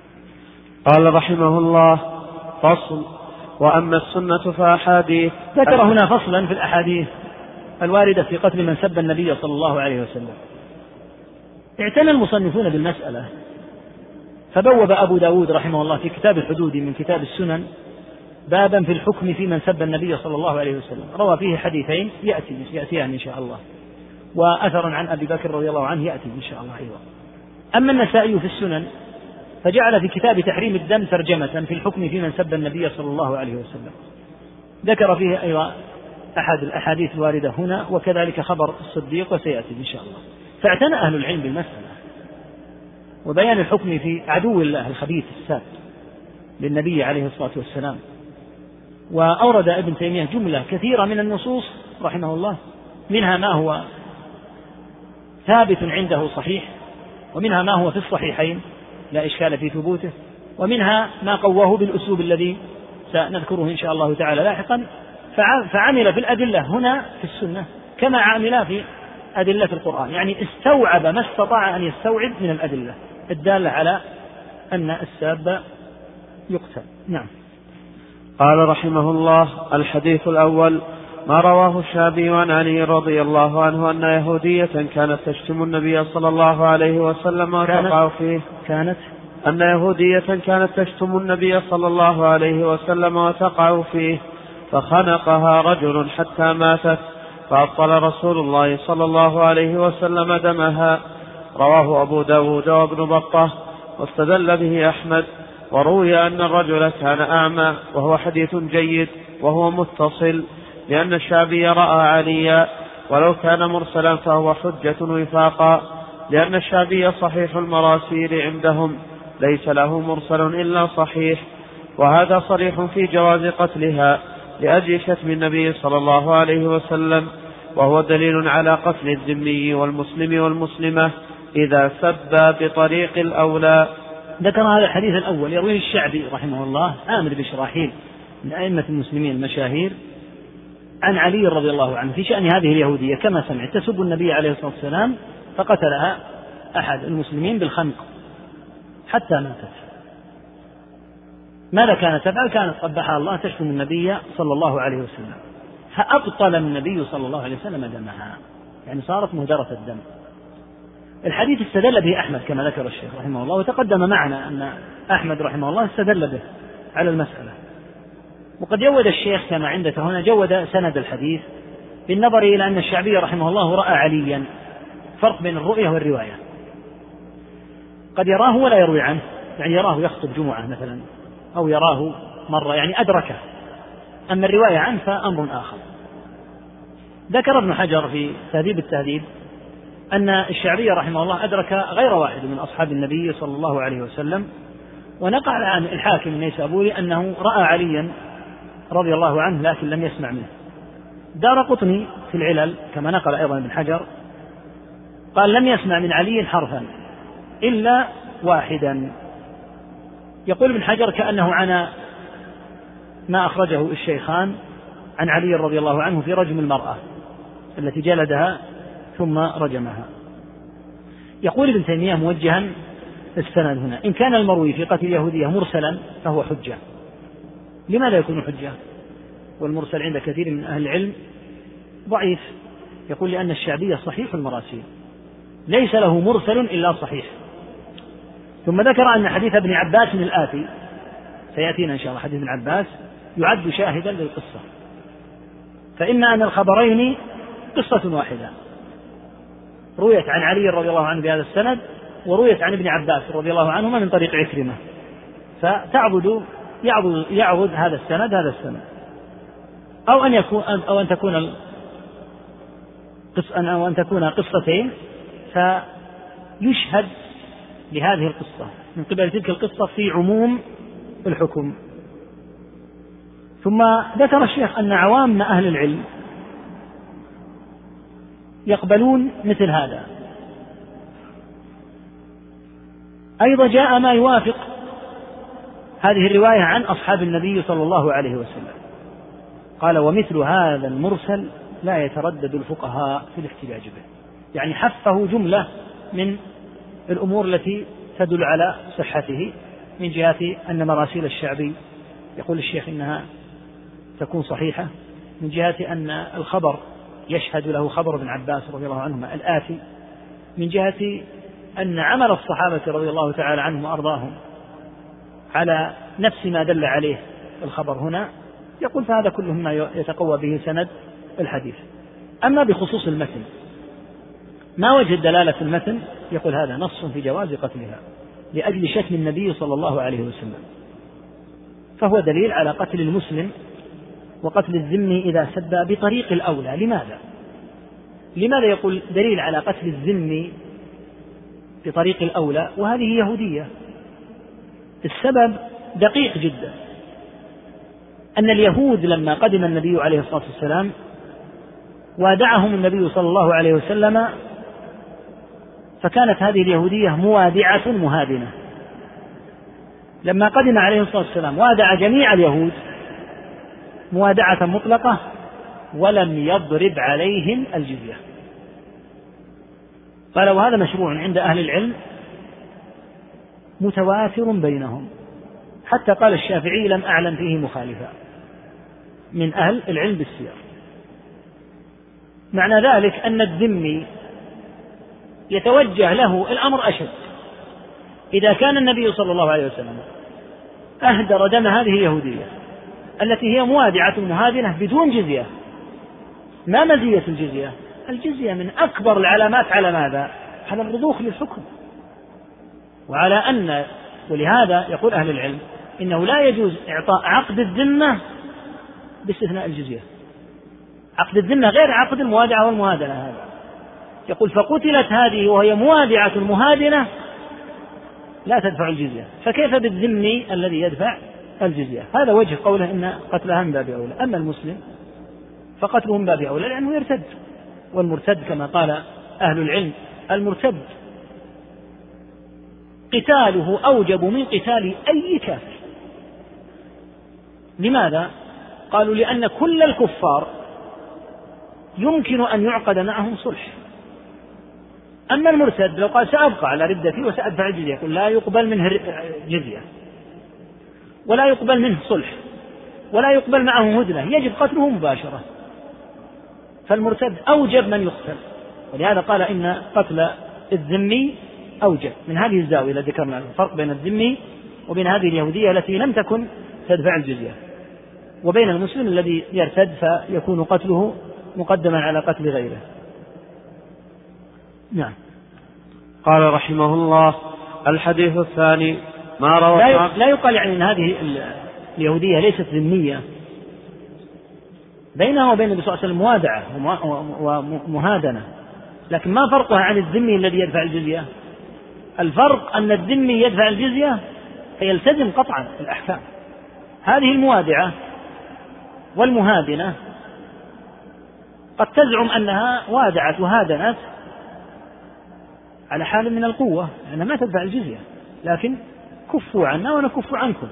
قال رحمه الله: فصل: وأما السنة فأحاديث. ذكر هنا فصلا في الأحاديث الواردة في قتل من سب النبي صلى الله عليه وسلم. اعتنى المصنفون بالمسألة، فبوب أبو داود رحمه الله في كتاب الحدود من كتاب السنن بابا في الحكم في من سب النبي صلى الله عليه وسلم، روى فيه حديثين يأتيان إن شاء الله، وأثر عن أبي بكر رضي الله عنه يأتي إن شاء الله أيضا. أما النسائي في السنن فجعل في كتاب تحريم الدم ترجمة في الحكم في من سب النبي صلى الله عليه وسلم، ذكر فيه أيضا أحد الأحاديث الواردة هنا، وكذلك خبر الصديق وسيأتي إن شاء الله. فاعتنى أهل العلم بالمسألة وبيان الحكم في عدو الله الخبيث الساب للنبي عليه الصلاة والسلام. وأورد ابن تيمية جملة كثيرة من النصوص رحمه الله، منها ما هو ثابت عنده صحيح، ومنها ما هو في الصحيحين لا إشكال في ثبوته، ومنها ما قواه بالأسلوب الذي سنذكره إن شاء الله تعالى لاحقا. فعمل في الأدلة هنا في السنة كما عمل في أدلة القرآن، يعني استوعب ما استطاع أن يستوعب من الأدلة الدالة على أن الساب يقتل. نعم. قال رحمه الله: الحديث الأول: ما رواه الشعبي عن علي رضي الله عنه أن يهودية كانت تشتم النبي صلى الله عليه وسلم وتقع فيه. أن يهودية كانت تشتم النبي صلى الله عليه وسلم وتقع فيه، فخنقها رجل حتى ماتت، فأبطل رسول الله صلى الله عليه وسلم دمها. رواه أبو داود وابن بطة، واستدل به أحمد. وروي أن الرجل كان أعمى، وهو حديث جيد وهو متصل، لأن الشعبي رأى عليا، ولو كان مرسلا فهو حجة وفاقا، لأن الشعبي صحيح المراسيل عندهم، ليس له مرسل إلا صحيح، وهذا صريح في جواز قتلها لأجل شتم النبي صلى الله عليه وسلم، وهو دليل على قتل الذمي والمسلم والمسلمة إذا سب بطريق الأولى. ذكر هذا الحديث الأول يرويه الشعبي رحمه الله عامر بن شراحيل من أئمة المسلمين المشاهير عن علي رضي الله عنه في شأن هذه اليهودية كما سمعت تسب النبي عليه الصلاة والسلام، فقتلها أحد المسلمين بالخنق حتى ماتت. ماذا كانت تفعل؟ كانت قبحها الله تشتم النبي صلى الله عليه وسلم، فأبطل النبي صلى الله عليه وسلم دمها، يعني صارت مهدرة الدم. الحديث استدل به أحمد كما ذكر الشيخ رحمه الله، وتقدم معنا أن أحمد رحمه الله استدل به على المسألة. وقد جود الشيخ كما عندك هنا جود سند الحديث بالنظر إلى أن الشعبي رحمه الله رأى عليا، فرق بين الرؤية والرواية. قد يراه ولا يروي عنه، يعني يراه يخطب جمعة مثلا أو يراه مرة يعني أدركه، أما الرواية عنه فأمر آخر. ذكر ابن حجر في تهذيب التهذيب أن الشعبي رحمه الله أدرك غير واحد من أصحاب النبي صلى الله عليه وسلم، ونقل عن الحاكم النيسابوري أنه رأى عليا رضي الله عنه لكن لم يسمع منه. دارقطني في العلل كما نقل أيضا ابن حجر قال لم يسمع من علي حرفا إلا واحدا. يقول ابن حجر كأنه عن ما أخرجه الشيخان عن علي رضي الله عنه في رجم المرأة التي جلدها ثم رجمها. يقول ابن تيمية موجها السند هنا: إن كان المروي في قتل اليهودية مرسلا فهو حجة. لماذا يكون حجة والمرسل عند كثير من أهل العلم ضعيف؟ يقول لأن الشعبي صحيح المراسيل، ليس له مرسل إلا صحيح. ثم ذكر أن حديث ابن عباس من الآتي سيأتينا إن شاء الله، حديث ابن عباس يعد شاهدا للقصة، فإما أن الخبرين قصة واحدة رويت عن علي رضي الله عنه بهذا السند، ورويت عن ابن عباس رضي الله عنهما من طريق عكرمة، يعضد هذا السند أو أن تكون قصتين فيشهد لهذه القصة من قبل تلك القصة في عموم الحكم. ثم ذكر الشيخ أن عوام أهل العلم يقبلون مثل هذا. أيضا جاء ما يوافق هذه الرواية عن أصحاب النبي صلى الله عليه وسلم. قال: ومثل هذا المرسل لا يتردد الفقهاء في الاحتجاج به. يعني حفه جملة من الأمور التي تدل على صحته، من جهة أن مراسيل الشعبي يقول الشيخ إنها تكون صحيحة، من جهة أن الخبر يشهد له خبر ابن عباس رضي الله عنهما الآتي، من جهة أن عمل الصحابة رضي الله تعالى عنهم وأرضاهم على نفس ما دل عليه الخبر هنا. يقول فهذا كله ما يتقوى به سند الحديث. أما بخصوص المتن، ما وجه الدلالة في المتن؟ يقول هذا نص في جواز قتلها لأجل شتم النبي صلى الله عليه وسلم، فهو دليل على قتل المسلم وقتل الذمي إذا سب بطريق الأولى. لماذا يقول دليل على قتل الذمي بطريق الأولى وهذه يهودية؟ السبب دقيق جدا، أن اليهود لما قدم النبي عليه الصلاة والسلام وادعهم النبي صلى الله عليه وسلم، فكانت هذه اليهودية موادعة مهادنة. لما قدم عليه الصلاة والسلام وادع جميع اليهود موادعة مطلقة ولم يضرب عليهم الجزية. قال: وهذا مشروع عند أهل العلم متواتر بينهم، حتى قال الشافعي: لم أعلم فيه مخالفا من أهل العلم بالسير. معنى ذلك أن الذمي يتوجه له الأمر أشد إذا كان النبي صلى الله عليه وسلم أهدر دم هذه اليهودية التي هي موادعة مهادنة بدون جزية. ما مزية الجزية؟ الجزية من أكبر العلامات على ماذا؟ على الرضوخ للحكم، وعلى أن ولهذا يقول أهل العلم إنه لا يجوز إعطاء عقد الذمة باستثناء الجزية. عقد الذمة غير عقد الموادعة والمهادنة. هذا يقول: فقتلت هذه وهي موادعة مهادنة لا تدفع الجزية، فكيف بالذمي الذي يدفع الجزية؟ هذا وجه قوله إن قتلها من باب أولى. أما المسلم فقتله من باب أولى لأنه يرتد، والمرتد كما قال أهل العلم المرتد قتاله أوجب من قتال أي كافر. لماذا؟ قالوا: لأن كل الكفار يمكن أن يعقد معهم صلح. أما المرتد لو قال سأبقى على ردتي وسأدفع الجزية، يقول لا يقبل منه جزية ولا يقبل منه صلح ولا يقبل معه هدنة، يجب قتله مباشرة. فالمرتد أوجب من يقتل، ولهذا قال إن قتل الذمي أوجب. من هذه الزاوية التي ذكرنا الفرق بين الذمي وبين هذه اليهودية التي لم تكن تدفع الجزية، وبين المسلم الذي يرتد فيكون قتله مقدما على قتل غيره. نعم. قال رحمه الله: الحديث الثاني ما روى. لا يقال يعني أن هذه اليهودية ليست ذمية، بينها وبين النبي صلى الله عليه وسلم موادعة ومهادنة، لكن ما فرقها عن الذمي الذي يدفع الجزية؟ الفرق أن الذمي يدفع الجزية فيلتزم قطعا الأحكام. هذه الموادعة والمهادنة قد تزعم أنها وادعت وهادنت على حال من القوة، لأنها ما تدفع الجزية، لكن كفوا عنا ونكف عنكم.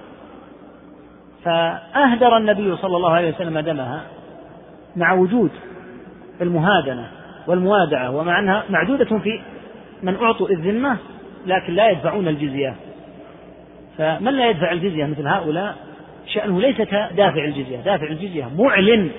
فأهدر النبي صلى الله عليه وسلم دمها مع وجود المهادنة والموادعة، ومع أنها معدودة في من أعطوا الذمة لكن لا يدفعون الجزية. فمن لا يدفع الجزية مثل هؤلاء شأنه ليس كدافع الجزية. دافع الجزية معلن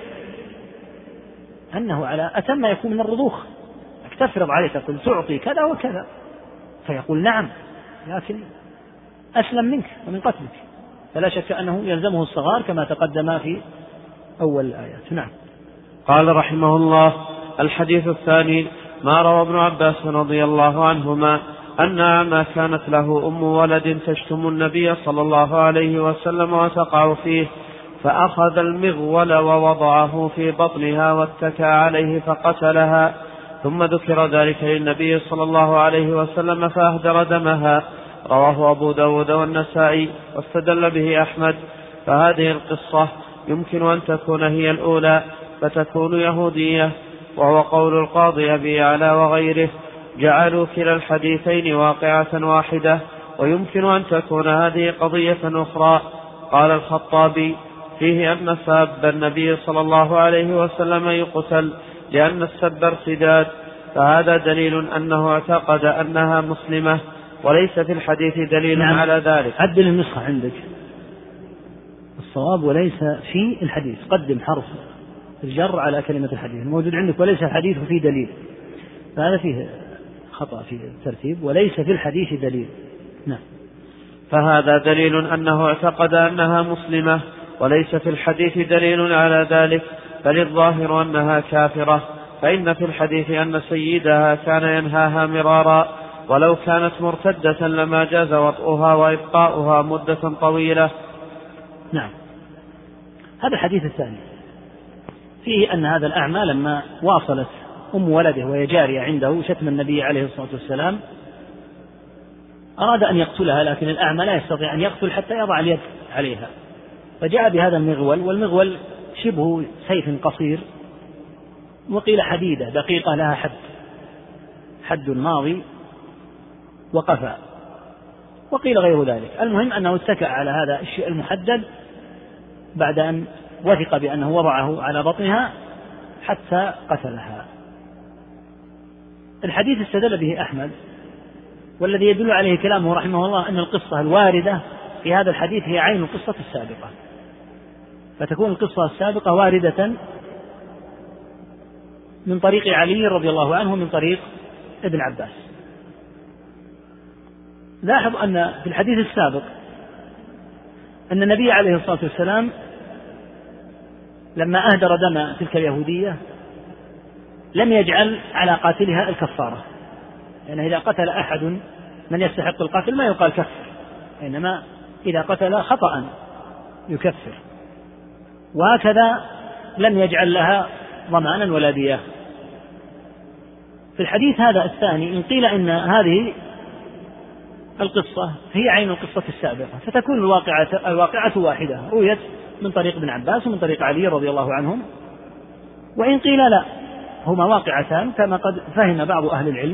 أنه على أتم ما يكون من الرضوخ، تفرض عليه تقول تعطي كذا وكذا فيقول نعم، لكن أسلم منك ومن قتلك، فلا شك أنه يلزمه الصغار كما تقدم في أول الآيات. نعم. قال رحمه الله: الحديث الثاني ما روى ابن عباس رضي الله عنهما أن ما كانت له أم ولد تشتم النبي صلى الله عليه وسلم وتقع فيه، فأخذ المغول ووضعه في بطنها واتكى عليه فقتلها، ثم ذكر ذلك للنبي صلى الله عليه وسلم فأهدر دمها. رواه أبو داود والنسائي واستدل به أحمد. فهذه القصة يمكن أن تكون هي الأولى فتكون يهودية، وهو قول القاضي أبي يعلى وغيره، جعلوا كلا الحديثين واقعة واحدة، ويمكن أن تكون هذه قضية أخرى. قال الخطابي فيه أن سب النبي صلى الله عليه وسلم يقتل لأن السب ارتداد، فهذا دليل أنه اعتقد أنها مسلمة، وليس في الحديث دليل على ذلك. عدل النسخة عندك الصواب وليس في الحديث، قدم حرف الجر على كلمة الحديث الموجود عندك، وليس الحديث فيه دليل، فهذا فيه خطأ في الترتيب، وليس في الحديث دليل. نعم. فهذا دليل أنه اعتقد أنها مسلمة، وليس في الحديث دليل على ذلك، بل الظاهر أنها كافرة، فإن في الحديث أن سيدها كان ينهاها مرارا، ولو كانت مرتدة لما جاز وطئها وإبقاؤها مدة طويلة. نعم. هذا الحديث الثاني فيه أن هذا الأعمى لما واصلت أم ولده وهي جارية عنده شتم النبي عليه الصلاة والسلام أراد أن يقتلها، لكن الأعمى لا يستطيع أن يقتل حتى يضع اليد عليها، فجاء بهذا المغول، والمغول شبه سيف قصير، وقيل حديدة دقيقة لها حد ماضي وقفا، وقيل غير ذلك. المهم أنه اتكأ على هذا الشيء المحدد بعد أن وثق بأنه وضعه على بطنها حتى قتلها. الحديث استدل به أحمد، والذي يدل عليه كلامه رحمه الله أن القصة الواردة في هذا الحديث هي عين القصة السابقة، فتكون القصة السابقة واردة من طريق علي رضي الله عنه من طريق ابن عباس. لاحظ أن في الحديث السابق أن النبي عليه الصلاة والسلام لما أهدر دم تلك اليهودية لم يجعل على قاتلها الكفارة، يعني إذا قتل أحد من يستحق القتل ما يقال كفر، إنما إذا قتل خطأ يكفر، وهكذا لم يجعل لها ضمانا ولا دية. في الحديث هذا الثاني إن قيل إن هذه القصة هي عين القصة السابقة، فتكون الواقعة واحدة، رويت من طريق ابن عباس ومن طريق علي رضي الله عنهم. وإن قيل لا، هما واقعتان كما قد فهم بعض أهل العلم،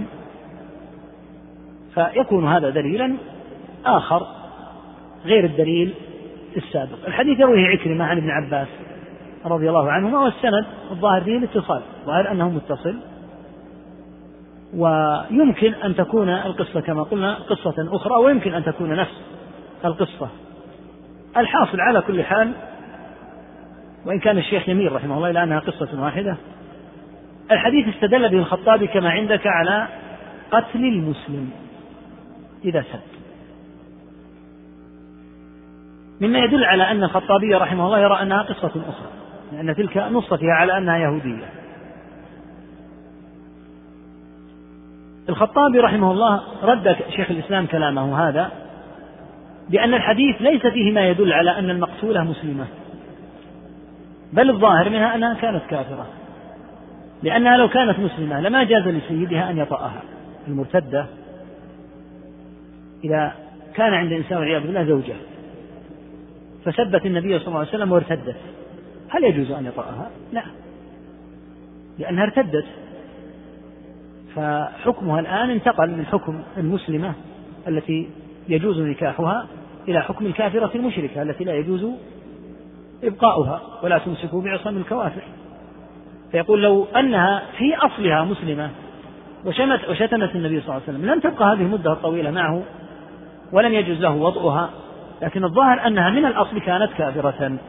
فيكون هذا دليلا آخر غير الدليل السابق. الحديث يرويه عكرمة عن ابن عباس رضي الله عنهما، والسند الظاهر فيه الاتصال، ظاهر أنه متصل، ويمكن أن تكون القصة كما قلنا قصة أخرى، ويمكن أن تكون نفس القصة. الحاصل على كل حال، وإن كان الشيخ يميل رحمه الله إلى أنها قصة واحدة، الحديث استدل به الخطابي كما عندك على قتل المسلم إذا سب، مما يدل على أن الخطابي رحمه الله يرى أنها قصة أخرى، لأن تلك نص فيها على أنها يهودية. الخطابي رحمه الله رد شيخ الإسلام كلامه هذا بأن الحديث ليس فيه ما يدل على أن المقتولة مسلمة، بل الظاهر منها أنها كانت كافرة، لأنها لو كانت مسلمة لما جاز لسيدها أن يطأها. المرتدة إذا كان عند إنسان والعياذ بالله زوجة فسبت النبي صلى الله عليه وسلم وارتدت، هل يجوز أن يطأها؟ لا، لأنها ارتدت، فحكمها الآن انتقل من حكم المسلمة التي يجوز نكاحها إلى حكم الكافرة المشركة التي لا يجوز إبقاؤها، ولا تمسكوا بعصم الكوافر. فيقول لو أنها في أصلها مسلمة وشتمت النبي صلى الله عليه وسلم لم تبقى هذه المدة الطويلة معه ولم يجوز له وضعها، لكن الظاهر أنها من الأصل كانت كافرة،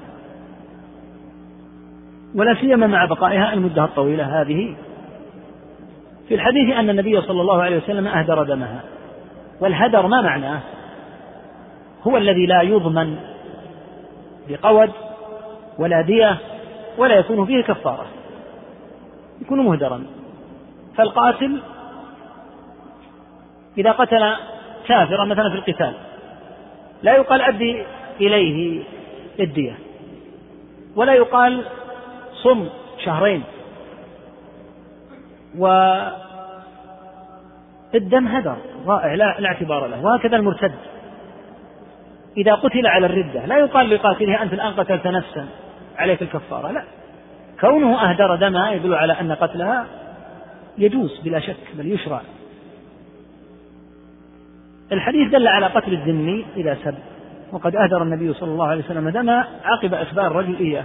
ولا سيما مع بقائها المدة الطويلة هذه. في الحديث أن النبي صلى الله عليه وسلم أهدر دمها، والهدر ما معناه؟ هو الذي لا يضمن بقود ولا دية ولا يكون فيه كفارة، يكون مهدرا. فالقاتل إذا قتل كافرا مثلا في القتال لا يقال أدي إليه الدية، ولا يقال صم شهرين، والدم هدر ضائع لا اعتبار له. وهكذا المرتد إذا قتل على الردة لا يقال لقاتله أنت الآن قتلت نفسا عليك الكفارة، لا، كونه أهدر دمها يدل على أن قتلها يجوز بلا شك بل يشرع. الحديث دل على قتل الذمي إذا سب، وقد أهدر النبي صلى الله عليه وسلم دمه عقب إخبار الرجل إياه،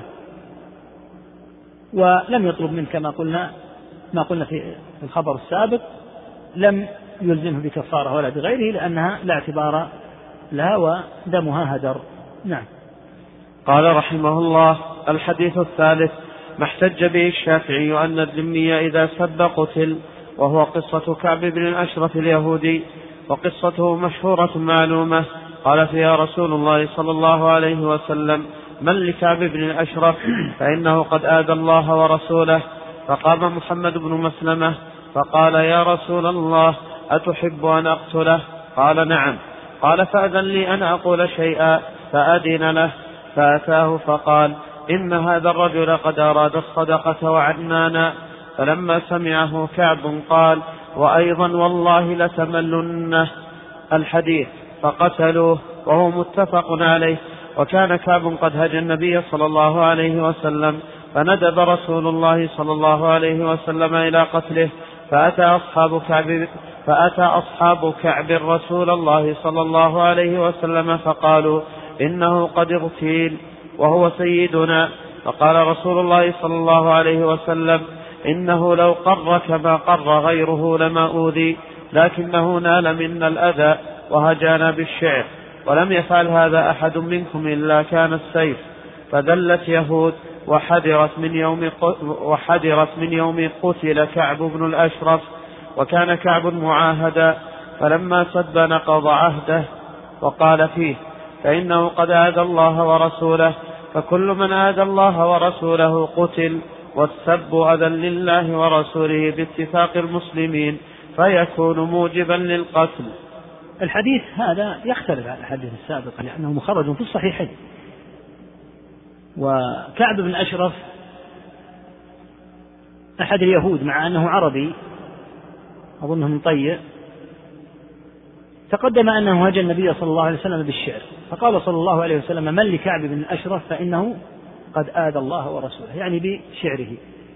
ولم يطلب منه كما قلنا في الخبر السابق، لم يلزمه بكفارة ولا بغيره لأنها لا اعتبار لها ودمها هدر. نعم. قال رحمه الله: الحديث الثالث: ما احتج به الشافعي أن الذمي إذا سب قتل، وهو قصة كعب بن الأشرف اليهودي، وقصته مشهورة معلومة. قال فيها رسول الله صلى الله عليه وسلم: من لكعب بن الأشرف فإنه قد آذى الله ورسوله. فقام محمد بن مسلمة فقال: يا رسول الله، أتحب أن أقتله؟ قال: نعم. قال: فأذن لي أن أقول شيئا. فأذن له، فأتاه فقال: إن هذا الرجل قد أراد الصدقة وعنانا. فلما سمعه كعب قال: وأيضا والله لتملنه. الحديث. فقتلوه وهو متفق عليه. وكان كعب قد هجى النبي صلى الله عليه وسلم، فندب رسول الله صلى الله عليه وسلم إلى قتله. فأتى أصحاب كعب رسول الله صلى الله عليه وسلم فقالوا: إنه قد اغتيل وهو سيدنا. فقال رسول الله صلى الله عليه وسلم: إنه لو قر كما قر غيره لما أوذي، لكنه نال منا الأذى وهجانا بالشعر، ولم يفعل هذا أحد منكم إلا كان السيف. فذلت يهود وحذرت من يوم قتل كعب بن الأشرف. وكان كعب معاهدا، فلما سب نقض عهده وقال فيه: فإنه قد آذى الله ورسوله، فكل من آذى الله ورسوله قتل، والسب أذى لله ورسوله باتفاق المسلمين، فيكون موجبا للقتل. الحديث هذا يختلف عن الحديث السابق لأنه مخرج في الصحيحين. وكعب بن أشرف أحد اليهود مع أنه عربي أظنه من طيء، تقدم أنه هجى النبي صلى الله عليه وسلم بالشعر، فقال صلى الله عليه وسلم: من لكعب بن الأشرف فإنه قد آذى الله ورسوله، يعني بشعره.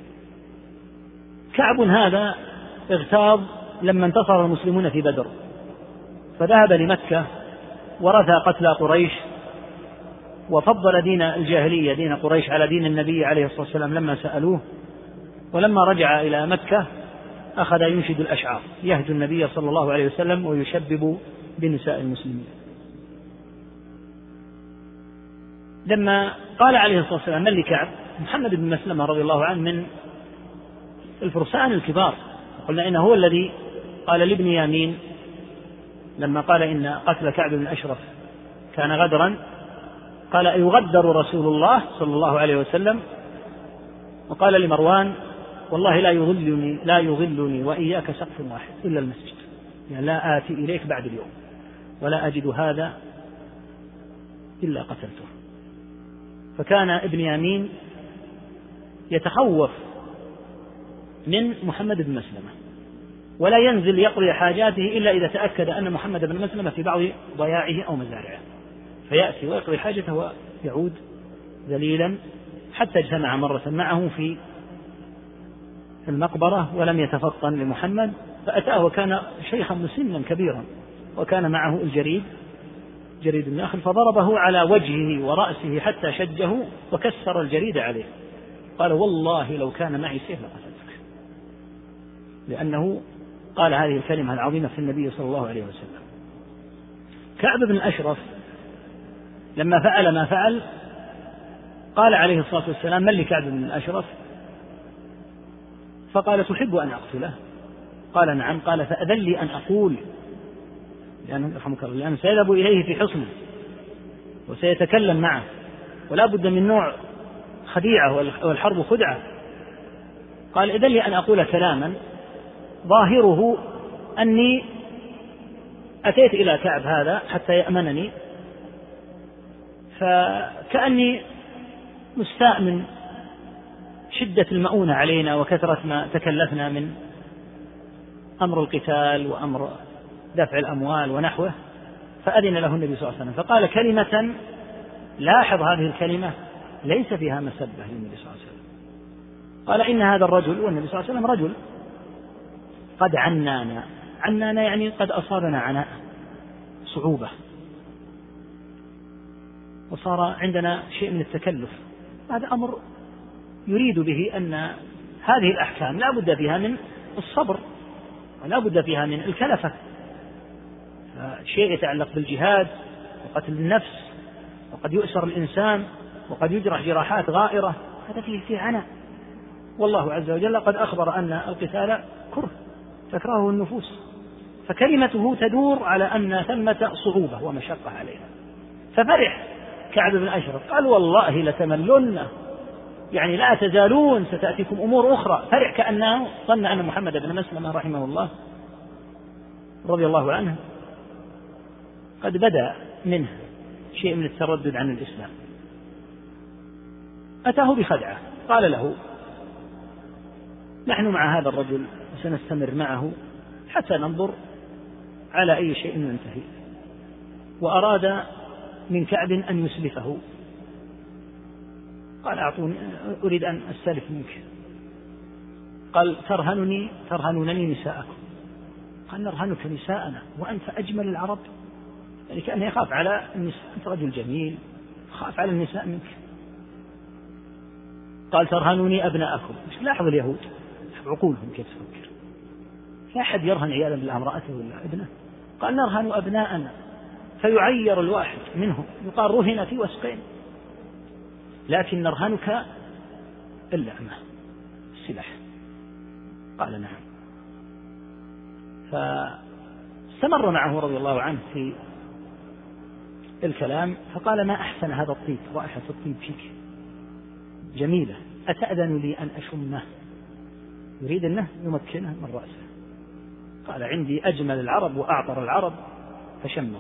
كعب هذا اغتاظ لما انتصر المسلمون في بدر، فذهب لمكة ورثى قتلى قريش، وفضل دين الجاهلية دين قريش على دين النبي عليه الصلاة والسلام لما سألوه. ولما رجع إلى مكة أخذ ينشد الأشعار يهجو النبي صلى الله عليه وسلم ويشبب بنساء المسلمين. لما قال عليه الصلاة والسلام: من لكعب؟ محمد بن مسلمة رضي الله عنه من الفرسان الكبار، قلنا إنه هو الذي قال لابن يامين لما قال إن قتل كعب بن الأشرف كان غدرا، قال: أيغدر رسول الله صلى الله عليه وسلم؟ وقال لمروان: والله لا يظلني وإياك سقف واحد إلا المسجد، يعني لا آتي إليك بعد اليوم ولا أجد هذا إلا قتلته. فكان ابن يامين يتخوف من محمد بن مسلمة، ولا ينزل يقضي حاجاته إلا إذا تأكد أن محمد بن مسلمة في بعض ضياعه أو مزارعه، فيأتي ويقضي حاجته ويعود ذليلا، حتى اجتمع مرة معه في المقبرة ولم يتفطن لمحمد، فأتاه وكان شيخا مسنا كبيرا، وكان معه جريد النخل، فضربه على وجهه ورأسه حتى شجه وكسر الجريد عليه. قال: والله لو كان معي سيف لقتلتك، لأنه قال هذه الكلمة العظيمة في النبي صلى الله عليه وسلم. كعب بن الأشرف لما فعل ما فعل قال عليه الصلاة والسلام: من لكعب بن الأشرف؟ فقال: تحب أن أقتله؟ قال: نعم. قال: فأذن لي أن أقول، لأنه سيذهب إليه في حصنه وسيتكلم معه، ولا بد من نوع خديعة، والحرب خدعة. قال: إذن لي أن أقول كلاما ظاهره أني أتيت إلى كعب هذا حتى يأمنني، فكأني مستاء من شدة المؤونة علينا وكثرة ما تكلفنا من أمر القتال وأمر دفع الأموال ونحوه، فأذن له النبي صلى الله عليه وسلم فقال كلمة، لاحظ هذه الكلمة ليس فيها مسبة للنبي صلى الله عليه وسلم، قال إن هذا الرجل، والنبي صلى الله عليه وسلم رجل، قد عنانا يعني قد أصابنا عناء صعوبة، وصار عندنا شيء من التكلف. هذا أمر يريد به أن هذه الأحكام لا بد فيها من الصبر ولا بد فيها من الكلفة، شيء يتعلق بالجهاد وقتل النفس، وقد يؤسر الإنسان وقد يجرح جراحات غائرة، هذا فيه عناء، والله عز وجل قد أخبر أن القتال كره تكرهه النفوس، فكلمته تدور على أن ثمة صعوبة ومشقة علينا. ففرح كعب بن أشرف قال والله لتملن، يعني لا تزالون ستأتيكم أمور أخرى. فرح كأنه ظن أن محمد بن مسلمة رحمه الله رضي الله عنه قد بدأ منه شيء من التردد عن الإسلام. أتاه بخدعة، قال له نحن مع هذا الرجل وسنستمر معه حتى ننظر على أي شيء ننتهي، وأراد من كعب أن يسلفه، قال أعطوني أريد أن أستلف منك، قال ترهنونني نساءكم، قال نرهنك نساءنا وأنت أجمل العرب، يعني كأنه يخاف على النساء، أنت رجل جميل خاف على النساء منك. قال ترهنوني أبناءكم، مش لاحظ اليهود عقولهم كيف تفكر، لا أحد يرهن عياذا بالله امرأته ولا ابنه، قال نرهن أبناءنا، فيعير الواحد منهم يقال رهن في وسقين، لكن نرهنك اللعمة السلاح. قال نعم. فاستمر معه رضي الله عنه في الكلام، فقال ما أحسن هذا الطيب، رائحة الطيب فيك جميلة، أتأذن لي أن أشمه؟ يريد أنه يمكنه من رأسه. قال عندي أجمل العرب وأعطر العرب، فشمه.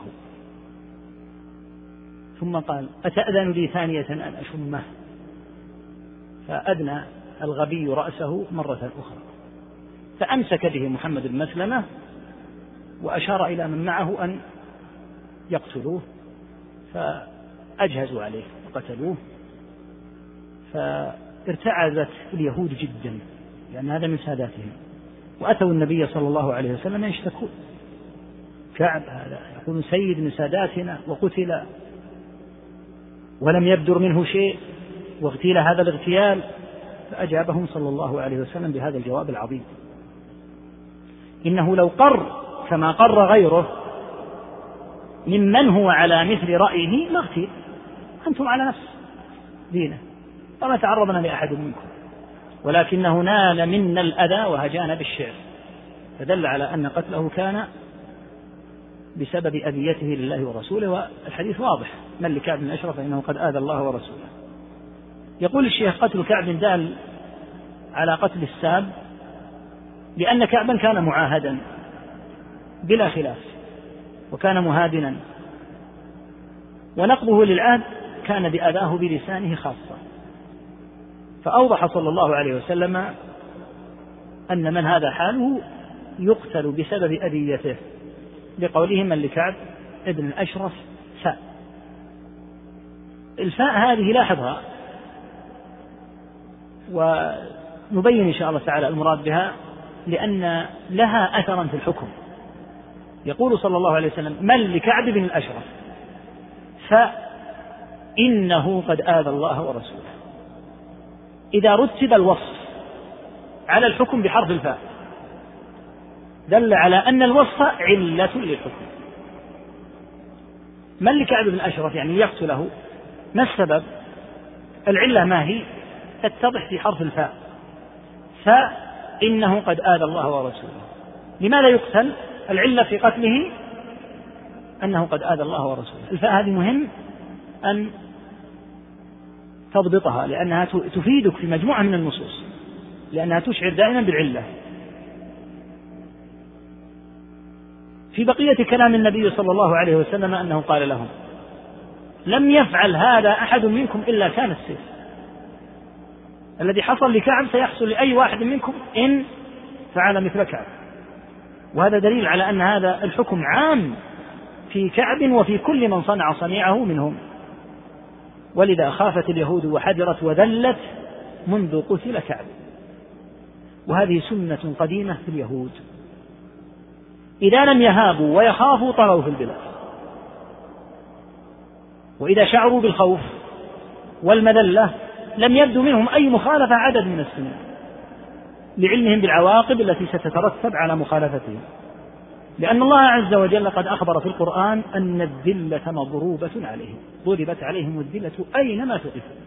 ثم قال أتأذن لي ثانية أن أشمه؟ فأدنى الغبي رأسه مرة أخرى، فأمسك به محمد بن مسلمة وأشار إلى من معه أن يقتلوه، فأجهزوا عليه وقتلوه. فارتعدت اليهود جدا لأن هذا من ساداتهم، وأتوا النبي صلى الله عليه وسلم يشتكون كعب هذا يقول سيد من ساداتنا وقتل ولم يبدر منه شيء واغتيل هذا الاغتيال. فأجابهم صلى الله عليه وسلم بهذا الجواب العظيم: إنه لو قر كما قر غيره ممن هو على مثل رأيه لاغتيل، أنتم على نفس دينه وما تعرضنا لأحد منكم، ولكنه نال منا الأذى وهجانا بالشعر، فدل على أن قتله كان بسبب أذيته لله ورسوله. والحديث واضح: من لكعب بن أشرف فإنه قد آذى الله ورسوله. يقول الشيخ: قتل كعب دال على قتل الساب، لأن كعبا كان معاهدا بلا خلاف وكان مهادنا، ونقضه للعهد كان بأذاه بلسانه خاصة. فأوضح صلى الله عليه وسلم أن من هذا حاله يقتل بسبب أذيته، بقوله: من لكعب ابن الأشرف فاء. الفاء هذه لاحظها، ونبين إن شاء الله تعالى المراد بها، لأن لها أثرا في الحكم. يقول صلى الله عليه وسلم: من لكعب بن الأشرف فإنه قد آذى الله ورسوله. إذا رتب الوصف على الحكم بحرف الفاء دل على أن الوصف علة للحكم. من لكعب بن الأشرف يعني يقتله، ما السبب؟ العلة ما هي؟ تتضح في حرف الفاء: فإنه قد آذى الله ورسوله. لماذا يقتل؟ العلة في قتله أنه قد آذى الله ورسوله. الفاء هذه مهم أن تضبطها، لأنها تفيدك في مجموعة من النصوص، لأنها تشعر دائما بالعلة. في بقية كلام النبي صلى الله عليه وسلم أنه قال لهم: لم يفعل هذا أحد منكم إلا كان السيف. الذي حصل لكعب سيحصل لأي واحد منكم إن فعل مثل كعب. وهذا دليل على أن هذا الحكم عام في كعب وفي كل من صنع صنيعه منهم. ولذا خافت اليهود وحذرت وذلت منذ قتل كعب. وهذه سنة قديمة في اليهود، إذا لم يهابوا ويخافوا طغوا في البلاد، وإذا شعروا بالخوف والمذلة لم يبدو منهم أي مخالفة عدد من السنين، لعلمهم بالعواقب التي ستترتب على مخالفتهم. لأن الله عز وجل قد أخبر في القرآن أن الذلة مضروبة عليهم، ضربت عليهم الذلة أينما ثقفوا.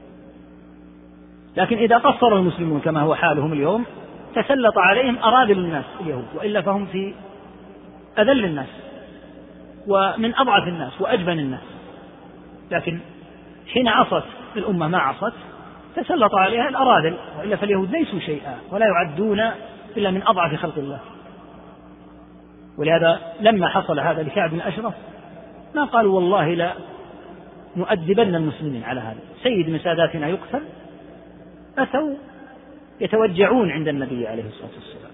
لكن إذا قصر المسلمون كما هو حالهم اليوم تسلط عليهم أراذل الناس اليهود، وإلا فهم في أذل الناس ومن أضعف الناس وأجبن الناس. لكن حين عصت الأمة ما عصت تسلط عليها الأراذل، وإلا فاليهود ليسوا شيئا ولا يعدون إلا من أضعف خلق الله. ولهذا لما حصل هذا لكعب بن الأشرف ما قالوا والله لا نؤدبن المسلمين على هذا، سيد من ساداتنا يقتل. أتوا يتوجعون عند النبي عليه الصلاة والسلام،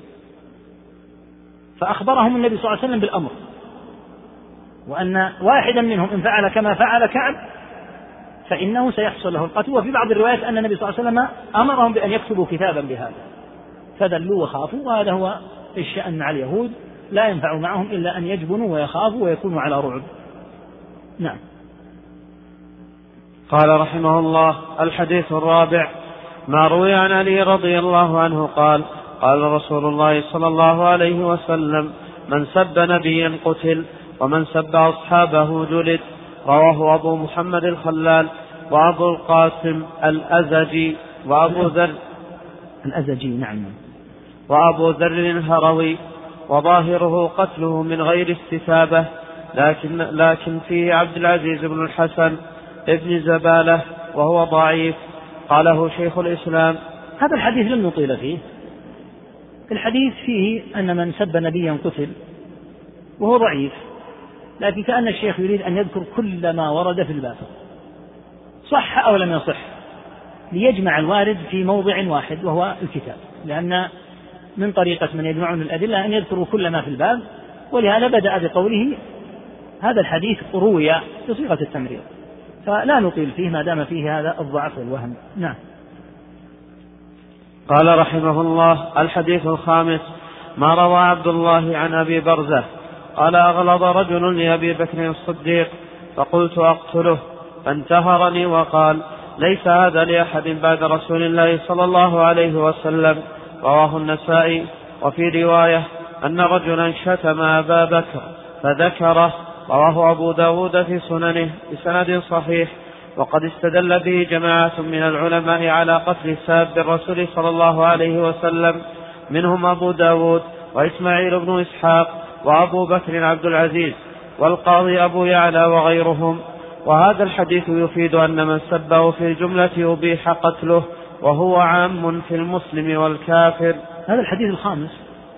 فأخبرهم النبي صلى الله عليه وسلم بالأمر، وأن واحدا منهم إن فعل كما فعل كعب فإنه سيحصل له القتل. وفي بعض الروايات أن النبي صلى الله عليه وسلم أمرهم بأن يكتبوا كتابا بهذا، فذلوا وخافوا. وهذا هو الشأن مع اليهود، لا ينفع معهم إلا أن يجبنوا ويخافوا ويكونوا على رعب. نعم. قال رحمه الله: الحديث الرابع: ما روي عن علي رضي الله عنه قال: قال رسول الله صلى الله عليه وسلم: من سب نبيا قتل، ومن سب أصحابه جلد. رواه أبو محمد الخلال وأبو القاسم الأزجي وأبو ذر الأزجي نعم وأبو ذر الهروي. وظاهره قتله من غير استتابة، لكن فيه عبد العزيز بن الحسن ابن زبالة وهو ضعيف، قاله شيخ الإسلام. هذا الحديث لم نطيل فيه. الحديث فيه أن من سب نبيا قتل وهو ضعيف، لكن كأن الشيخ يريد أن يذكر كل ما ورد في الباب صح أو لم يصح، ليجمع الوارد في موضع واحد وهو الكتاب. لأن من طريقة من يجمعون الأدلة أن يذكروا كل ما في الباب، ولهذا بدأ بقوله هذا الحديث روي بصيغة التمريض، فلا نطيل فيه ما دام فيه هذا الضعف والوهم. نعم. قال رحمه الله: الحديث الخامس: ما روى عبد الله عن أبي برزة قال: أغلظ رجل لأبي بكر الصديق فقلت أقتله، فانتهرني وقال: ليس هذا لأحد بعد رسول الله صلى الله عليه وسلم. رواه النسائي. وفي رواية أن رجلا شتم أبا بكر فذكره. رواه أبو داود في سننه بسند صحيح. وقد استدل به جماعة من العلماء على قتل ساب الرسول صلى الله عليه وسلم، منهم أبو داود وإسماعيل بن إسحاق وأبو بكر عبد العزيز والقاضي أبو يعلى وغيرهم. وهذا الحديث يفيد أن من سبه في الجملة أبيح قتله، وهو عام في المسلم والكافر. هذا الحديث الخامس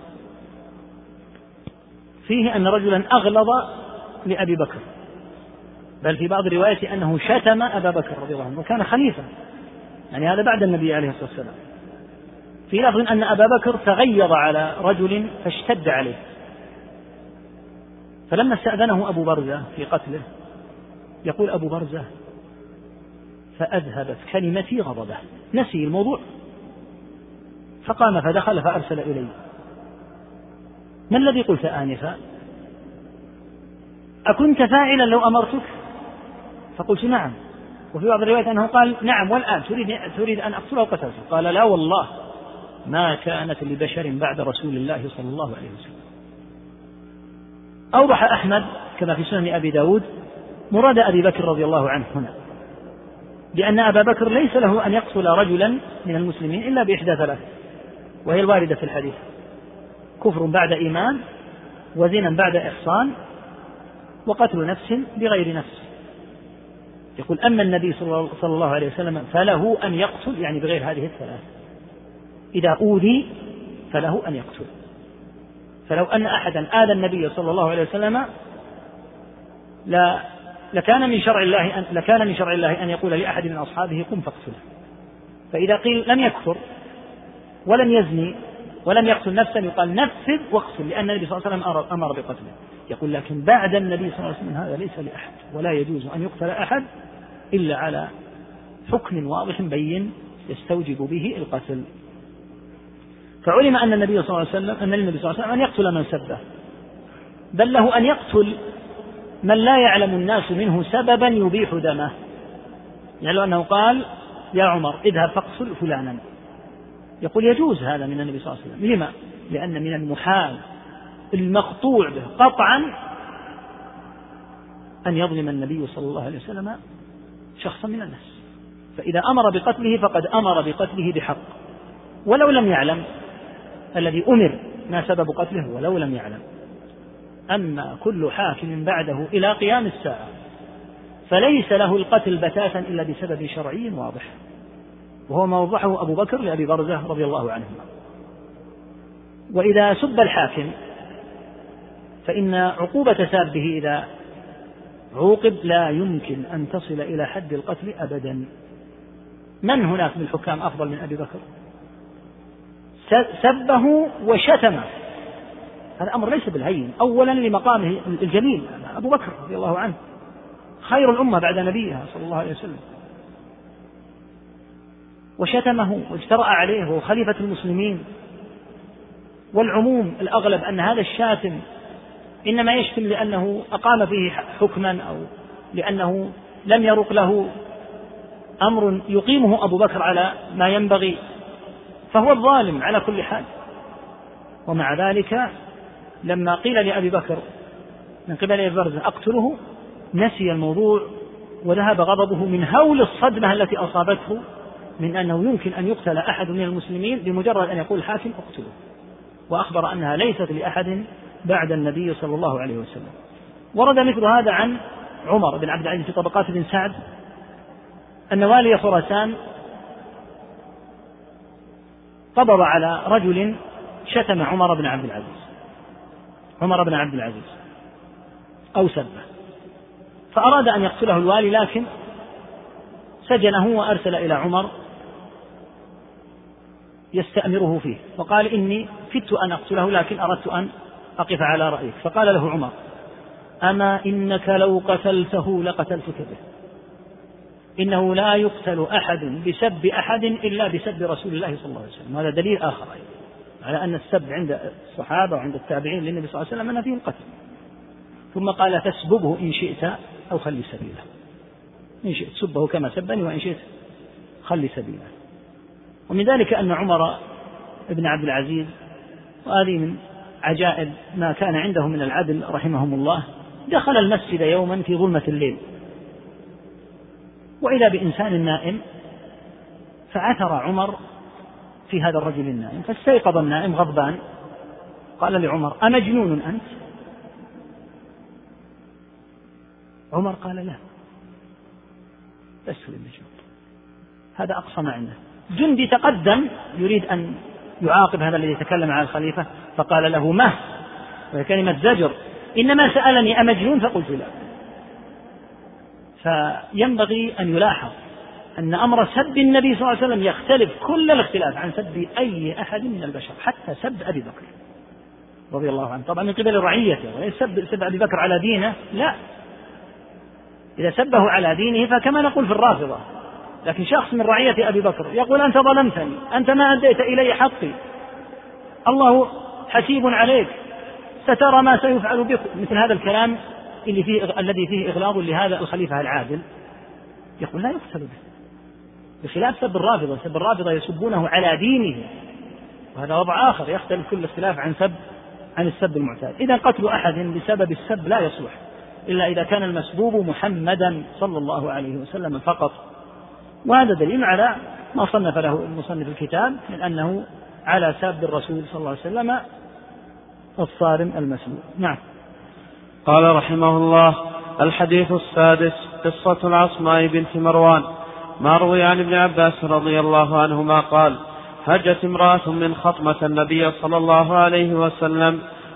فيه أن رجلا أغلظ لأبي بكر، بل في بعض الروايات أنه شتم أبا بكر رضي الله عنه وكان خليفة، يعني هذا بعد النبي عليه الصلاة والسلام. في لفظ أن أبا بكر تغيظ على رجل فاشتد عليه، فلما استأذنه أبو برزة في قتله يقول أبو برزة: فأذهبت كلمتي غضبه، نسي الموضوع، فقام فدخل فأرسل إلي: ما الذي قلت آنفا؟ أكنت فاعلا لو أمرتك؟ فقلت: نعم. وفي بعض الروايات أنه قال: نعم والآن تريد أن أقتله وقتلته؟ قال: لا والله ما كانت لبشر بعد رسول الله صلى الله عليه وسلم. أوضح أحمد كما في سنن أبي داود مراد أبي بكر رضي الله عنه هنا، لأن أبا بكر ليس له أن يقتل رجلا من المسلمين إلا بإحدى ثلاث، وهي الواردة في الحديث: كفر بعد إيمان، وزنا بعد إحصان، وقتل نفس بغير نفس. يقول: أما النبي صلى الله عليه وسلم فله أن يقتل، يعني بغير هذه الثلاث، إذا أوذي فله أن يقتل. فلو أن أحدا آذى النبي صلى الله عليه وسلم لكان من شرع الله أن يقول لأحد من أصحابه قم فاقتله. فإذا قيل لم يكفر ولم يزني ولم يقتل نفسا يقال نفذ واقتل، لأن النبي صلى الله عليه وسلم أمر بقتله. يقول لكن بعد النبي صلى الله عليه وسلم هذا ليس لأحد، ولا يجوز أن يقتل أحد إلا على حكم واضح بين يستوجب به القتل. فعلم أن النبي صلى الله عليه وسلم أن يقتل من سبه، بل له أن يقتل من لا يعلم الناس منه سببا يبيح دمه. يعني لو أنه قال يا عمر اذهب فاقتل فلانا، يقول يجوز هذا من النبي صلى الله عليه وسلم. لما؟ لأن من المحال المقطوع به قطعا أن يظلم النبي صلى الله عليه وسلم شخصا من الناس، فإذا أمر بقتله فقد أمر بقتله بحق ولو لم يعلم الذي أمر ما سبب قتله ولو لم يعلم. أما كل حاكم بعده إلى قيام الساعة فليس له القتل بتاتا إلا بسبب شرعي واضح، وهو ما وضحه أبو بكر لأبي برزة رضي الله عنهما. وإذا سب الحاكم فإن عقوبة سابه إذا عوقب لا يمكن أن تصل إلى حد القتل أبدا. من هناك من الحكام أفضل من أبي بكر؟ سبه وشتمه، هذا أمر ليس بالهين، أولا لمقامه الجميل. أبو بكر رضي الله عنه خير الأمة بعد نبيها صلى الله عليه وسلم، وشتمه واجترأ عليه وهو خليفة المسلمين. والعموم الأغلب أن هذا الشاتم إنما يشتم لأنه أقام فيه حكما أو لأنه لم يرق له أمر يقيمه أبو بكر على ما ينبغي، فهو الظالم على كل حال. ومع ذلك لما قيل لأبي بكر من قبل أبي برزة أقتله نسي الموضوع وذهب غضبه من هول الصدمة التي أصابته من أنه يمكن أن يقتل أحد من المسلمين بمجرد أن يقول الحاكم اقتله، وأخبر أنها ليست لأحد بعد النبي صلى الله عليه وسلم. ورد مثل هذا عن عمر بن عبد العزيز في طبقات بن سعد أن والي خراسان قبض على رجل شتم عمر بن عبد العزيز أو سبه، فأراد أن يقتله الوالي لكن سجنه وأرسل إلى عمر يستأمره فيه، فقال إني كدت أن أقتله لكن أردت أن أقف على رأيك. فقال له عمر أما إنك لو قتلته لقتلتك به، إنه لا يقتل أحد بسب أحد إلا بسب رسول الله صلى الله عليه وسلم. هذا دليل آخر على أن السب عند الصحابة وعند التابعين للنبي صلى الله عليه وسلم أن فيه القتل. ثم قال تسببه إن شئت أو خلي سبيله، إن شئت سبه كما سبني وإن شئت خلي سبيله. ومن ذلك أن عمر بن عبد العزيز، وهذه من عجائب ما كان عنده من العدل رحمهم الله، دخل المسجد يوما في ظلمة الليل وإذا بإنسان نائم، فعثر عمر في هذا الرجل النائم، فاستيقظ النائم غضبان، قال لعمر أمجنون أنت؟ عمر قال لا لست بمجنون، هذا أقصى ما عنده. جندي تقدم يريد أن يعاقب هذا الذي يتكلم عن الخليفة فقال له مه، وهي كلمة زجر، إنما سألني أمجنون فقلت لا. فينبغي أن يلاحظ أن أمر سب النبي صلى الله عليه وسلم يختلف كل الاختلاف عن سب أي أحد من البشر، حتى سب أبي بكر رضي الله عنه، طبعا من قبل رعيته، وليس سب أبي بكر على دينه، لا، إذا سبه على دينه فكما نقول في الرافضة. لكن شخص من رعية أبي بكر يقول أنت ظلمتني، أنت ما أديت إلي حقي، الله حسيب عليك، سترى ما سيفعل بك، مثل هذا الكلام الذي فيه إغلاظ لهذا الخليفة العادل، يقول لا يقتل به، بخلاف سب الرافضة. سب الرافضة يسبونه على دينه، وهذا وضع آخر يختلف كل اختلاف عن السب المعتاد. إذا قتل أحد بسبب السب لا يصلح إلا إذا كان المسبوب محمدا صلى الله عليه وسلم فقط، وهذا دليل على ما صنف له المصنف الكتاب من أنه على سب الرسول صلى الله عليه وسلم الصارم المسلوب. نعم. قال رحمه الله: الحديث السادس قصة العصماء بنت مروان. ما روي عن ابن عباس رضي الله عنهما قال: هجت امرأة من خطمة النبي صلى الله عليه وسلم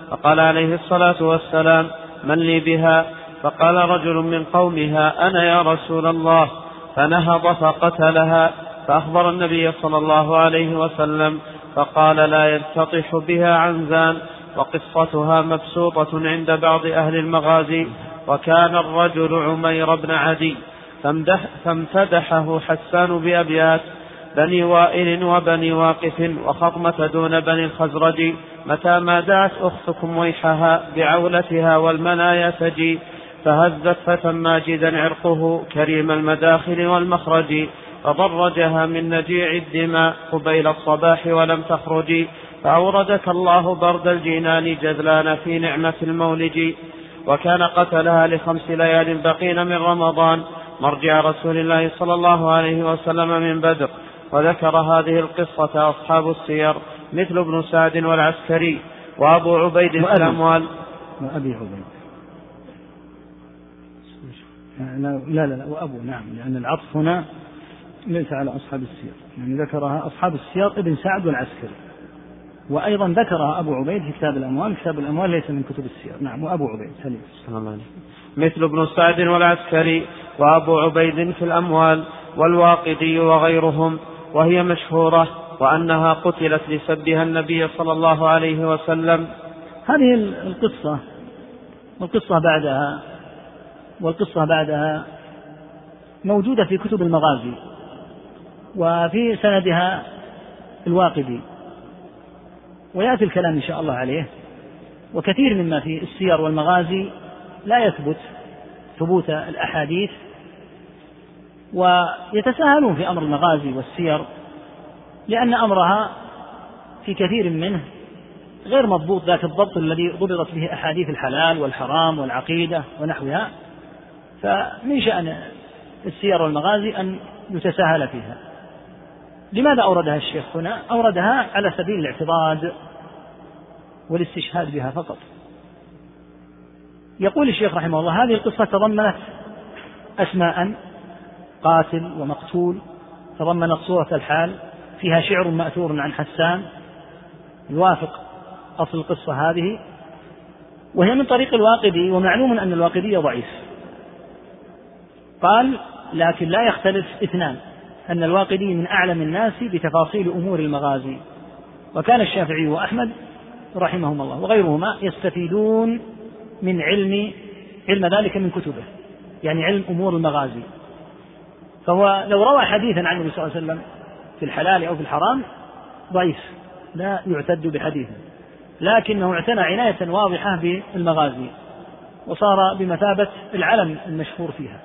فقال عليه الصلاة والسلام: من لي بها؟ فقال رجل من قومها: أنا يا رسول الله. فنهض فقتلها، فأخبر النبي صلى الله عليه وسلم فقال: لا ينتطح بها عنزان. وقصتها مبسوطة عند بعض أهل المغازي. وكان الرجل عمير بن عدي، فامتدحه حسان بأبيات: بني وائل وبني واقف وخطمة دون بني الخزرج، متى ما دعت أختكم ويحها بعولتها والمنايا تجي، فهزت فتى ماجدا عرقه كريم المداخل والمخرج، فضرجها من نجيع الدماء قبيل الصباح ولم تخرج، فأوردك الله برد الجنان جذلان في نعمة المولج. وكان قتلها ل5 ليال بقين من رمضان، مرجع رسول الله صلى الله عليه وسلم من بدر. وذكر هذه القصة أصحاب السير مثل ابن سعد والعسكري وأبو عبيد في الأموال. وأبي عبيد لا وأبو، نعم، لأن العطف هنا ليس على أصحاب السير، يعني ذكرها أصحاب السير ابن سعد والعسكري، وأيضا ذكرها أبو عبيد في كتاب الأموال. كتاب الأموال ليس من كتب السير. نعم، وأبو عبيد سليم. مثل ابن سعد والعسكري وأبو عبيد في الأموال والواقدي وغيرهم، وهي مشهورة، وأنها قتلت لسبها النبي صلى الله عليه وسلم. هذه والقصة بعدها موجودة في كتب المغازي، وفي سندها الواقدي، ويأتي الكلام إن شاء الله عليه. وكثير مما في السير والمغازي لا يثبت ثبوت الأحاديث، ويتساهلون في أمر المغازي والسير، لأن أمرها في كثير منه غير مضبوط ذاك الضبط الذي ضبطت به أحاديث الحلال والحرام والعقيدة ونحوها، فمن شأن السير والمغازي أن يتساهل فيها. لماذا أوردها الشيخ هنا؟ أوردها على سبيل الاعتضاد والاستشهاد بها فقط. يقول الشيخ رحمه الله: هذه القصة تضمنت أسماء قاتل ومقتول، تضمنت صورة الحال، فيها شعر مأثور عن حسان يوافق أصل القصة هذه، وهي من طريق الواقدي، ومعلوم أن الواقدي ضعيف. قال: لكن لا يختلف اثنان، أن الواقدي من أعلم الناس بتفاصيل أمور المغازي، وكان الشافعي وأحمد رحمهم الله وغيرهما يستفيدون من علم ذلك من كتبه، يعني علم أمور المغازي. فهو لو روى حديثا عن النبي صلى الله عليه وسلم في الحلال أو في الحرام ضعيف لا يعتد بحديثه، لكنه اعتنى عناية واضحة بالمغازي وصار بمثابة العلم المشهور فيها.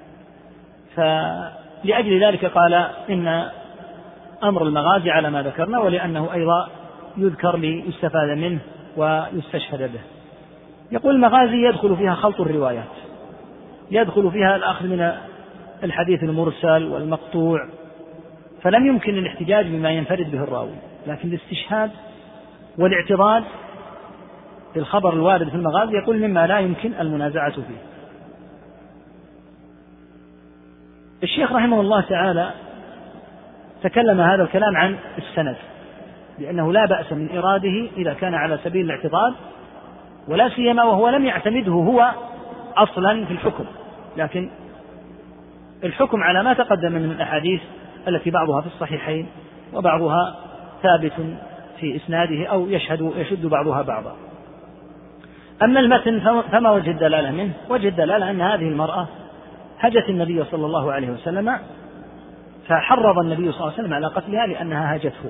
فلأجل ذلك قال إن أمر المغازي على ما ذكرنا، ولأنه أيضا يذكر ليستفاد منه ويستشهد به. يقول: المغازي يدخل فيها خلط الروايات، يدخل فيها الأخذ من الحديث المرسل والمقطوع، فلم يمكن الاحتجاج بما ينفرد به الراوي، لكن الاستشهاد والاعتراض بالخبر الوارد في المغازي يقول مما لا يمكن المنازعة فيه. الشيخ رحمه الله تعالى تكلم هذا الكلام عن السند، لأنه لا بأس من إراده إذا كان على سبيل الاعتضاد، ولا سيما وهو لم يعتمده هو أصلا في الحكم، لكن الحكم على ما تقدم من الأحاديث التي بعضها في الصحيحين وبعضها ثابت في إسناده أو يشد بعضها بعضا. أما المتن فما وجه الدلالة منه؟ وجه الدلالة أن هذه المرأة هجت النبي صلى الله عليه وسلم، فحرض النبي صلى الله عليه وسلم على قتلها لأنها هجته،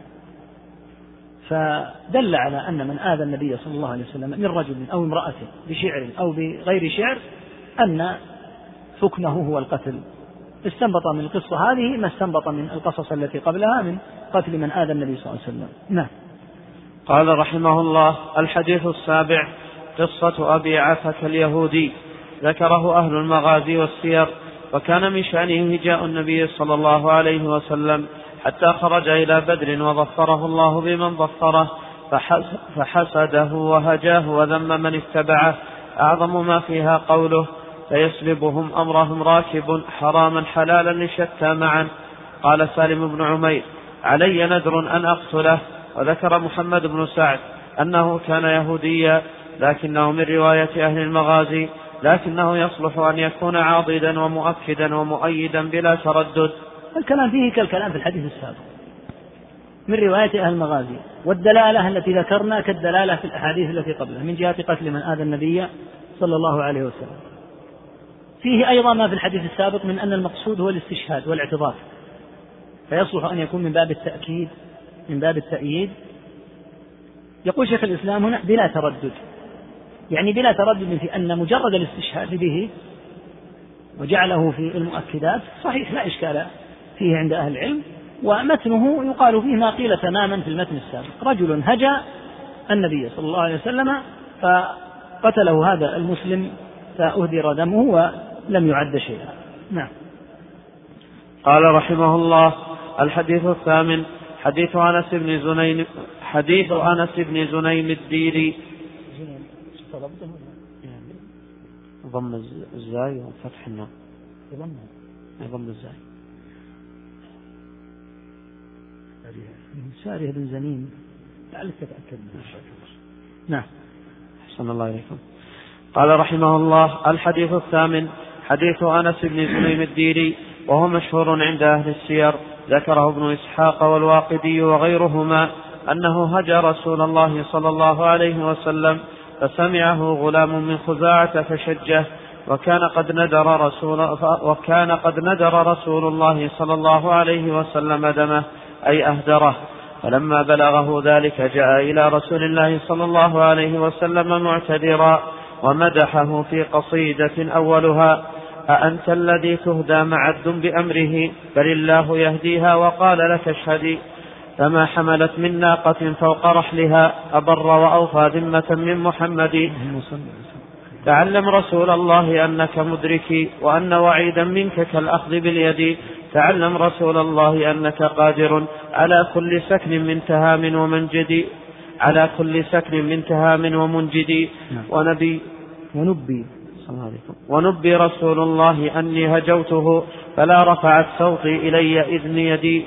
فدل على أن من آذى النبي صلى الله عليه وسلم من رجل أو امرأة بشعر أو بغير شعر أن حكمه هو القتل. استنبط من القصة هذه ما استنبط من القصص التي قبلها من قتل من آذى النبي صلى الله عليه وسلم. نعم. قال رحمه الله: الحديث السابع قصة أبي عفة اليهودي، ذكره أهل المغازي والسير. وكان من شأنه هجاء النبي صلى الله عليه وسلم حتى خرج إلى بدر وظفره الله بمن ظفره، فحسده وهجاه وذم من اتبعه، أعظم ما فيها قوله: فيسلبهم أمرهم راكب حراما حلالا لشتى معا. قال سالم بن عمير: علي ندر أن أقتله. وذكر محمد بن سعد: أنه كان يهوديا، لكنه من رواية أهل المغازي، لكنه يصلح أن يكون عاضدا ومؤكدا ومؤيدا بلا تردد. الكلام فيه كالكلام في الحديث السابق من رواية أهل المغازي، والدلالة التي ذكرنا كالدلالة في الأحاديث التي قبلها من جهة قتل من آذى النبي صلى الله عليه وسلم. فيه أيضا ما في الحديث السابق من أن المقصود هو الاستشهاد والاعتراف، فيصلح أن يكون من باب التأكيد من باب التأييد. يقول شيخ الإسلام هنا بلا تردد، يعني بلا تردد في أن مجرد الاستشهاد به وجعله في المؤكدات صحيح لا إشكال فيه عند أهل العلم، ومتنه يقال فيه ما قيل تماما في المتن السابق. رجل هجا النبي صلى الله عليه وسلم فقتله هذا المسلم فأهدر دمه ولم يعد شيئا. نعم. قال رحمه الله: الحديث الثامن حديث أنس بن زنيم الديري. ضم الزاي وفتح النون. ضم الزاي. ساريه بن زنيم لعلك تتأكد. نعم. أحسن الله إليكم. قال رحمه الله: الحديث الثامن حديث أنس بن زنيم الديري، وهو مشهور عند أهل السير، ذكره ابن إسحاق والواقدي وغيرهما أنه هجا رسول الله صلى الله عليه وسلم فسمعه غلام من خزاعة فشجه، وكان قد ندر رسول الله صلى الله عليه وسلم دمه أي أهدره. فلما بلغه ذلك جاء إلى رسول الله صلى الله عليه وسلم معتذرا، ومدحه في قصيدة أولها: أأنت الذي تهدى معد بأمره، بل الله يهديها وقال لك اشهدي. فما حملت من ناقة فوق رحلها أبر وأوفى ذمة من محمد. تعلم رسول الله أنك مدركي، وأن وعيدا منك كالأخذ باليد. تعلم رسول الله أنك قادر على كل سكن من تهام ومنجد، على كل سكن من تهام ومنجد. ونبي رسول الله أني هجوته فلا رفعت صوتي إلي إذن يدي.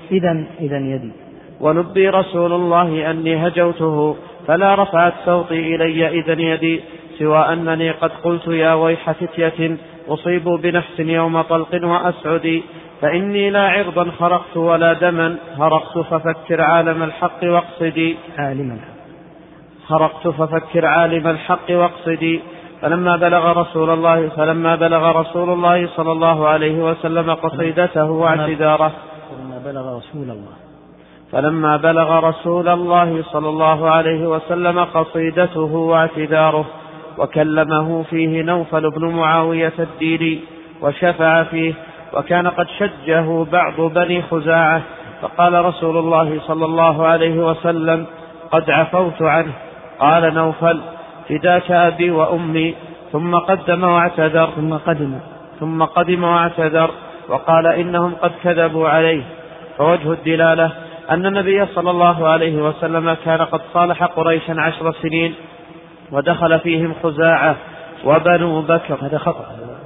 ونبي رسول الله أني هجوته فلا رفعت صوتي إلي إذن يدي، سوى أنني قد قلت يا ويح فتية أصيبوا بنفس يوم طلق وأسعد، فإني لا عرضا خرقت ولا دما هرقت ففكر عالم الحق واقصدي. فلما بلغ رسول الله صلى الله عليه وسلم قصيدته واعتذاره وكلمه فيه نوفل بن معاوية الديري وشفع فيه، وكان قد شجه بعض بني خزاعة، فقال رسول الله صلى الله عليه وسلم: قد عفوت عنه. قال نوفل: فداك أبي وأمي. ثم قدم واعتذر وقال: إنهم قد كذبوا عليه. فوجه الدلالة أن النبي صلى الله عليه وسلم كان قد صالح قريشا 10 سنين، ودخل فيهم خزاعة وبنو بكر. هذا خطأ،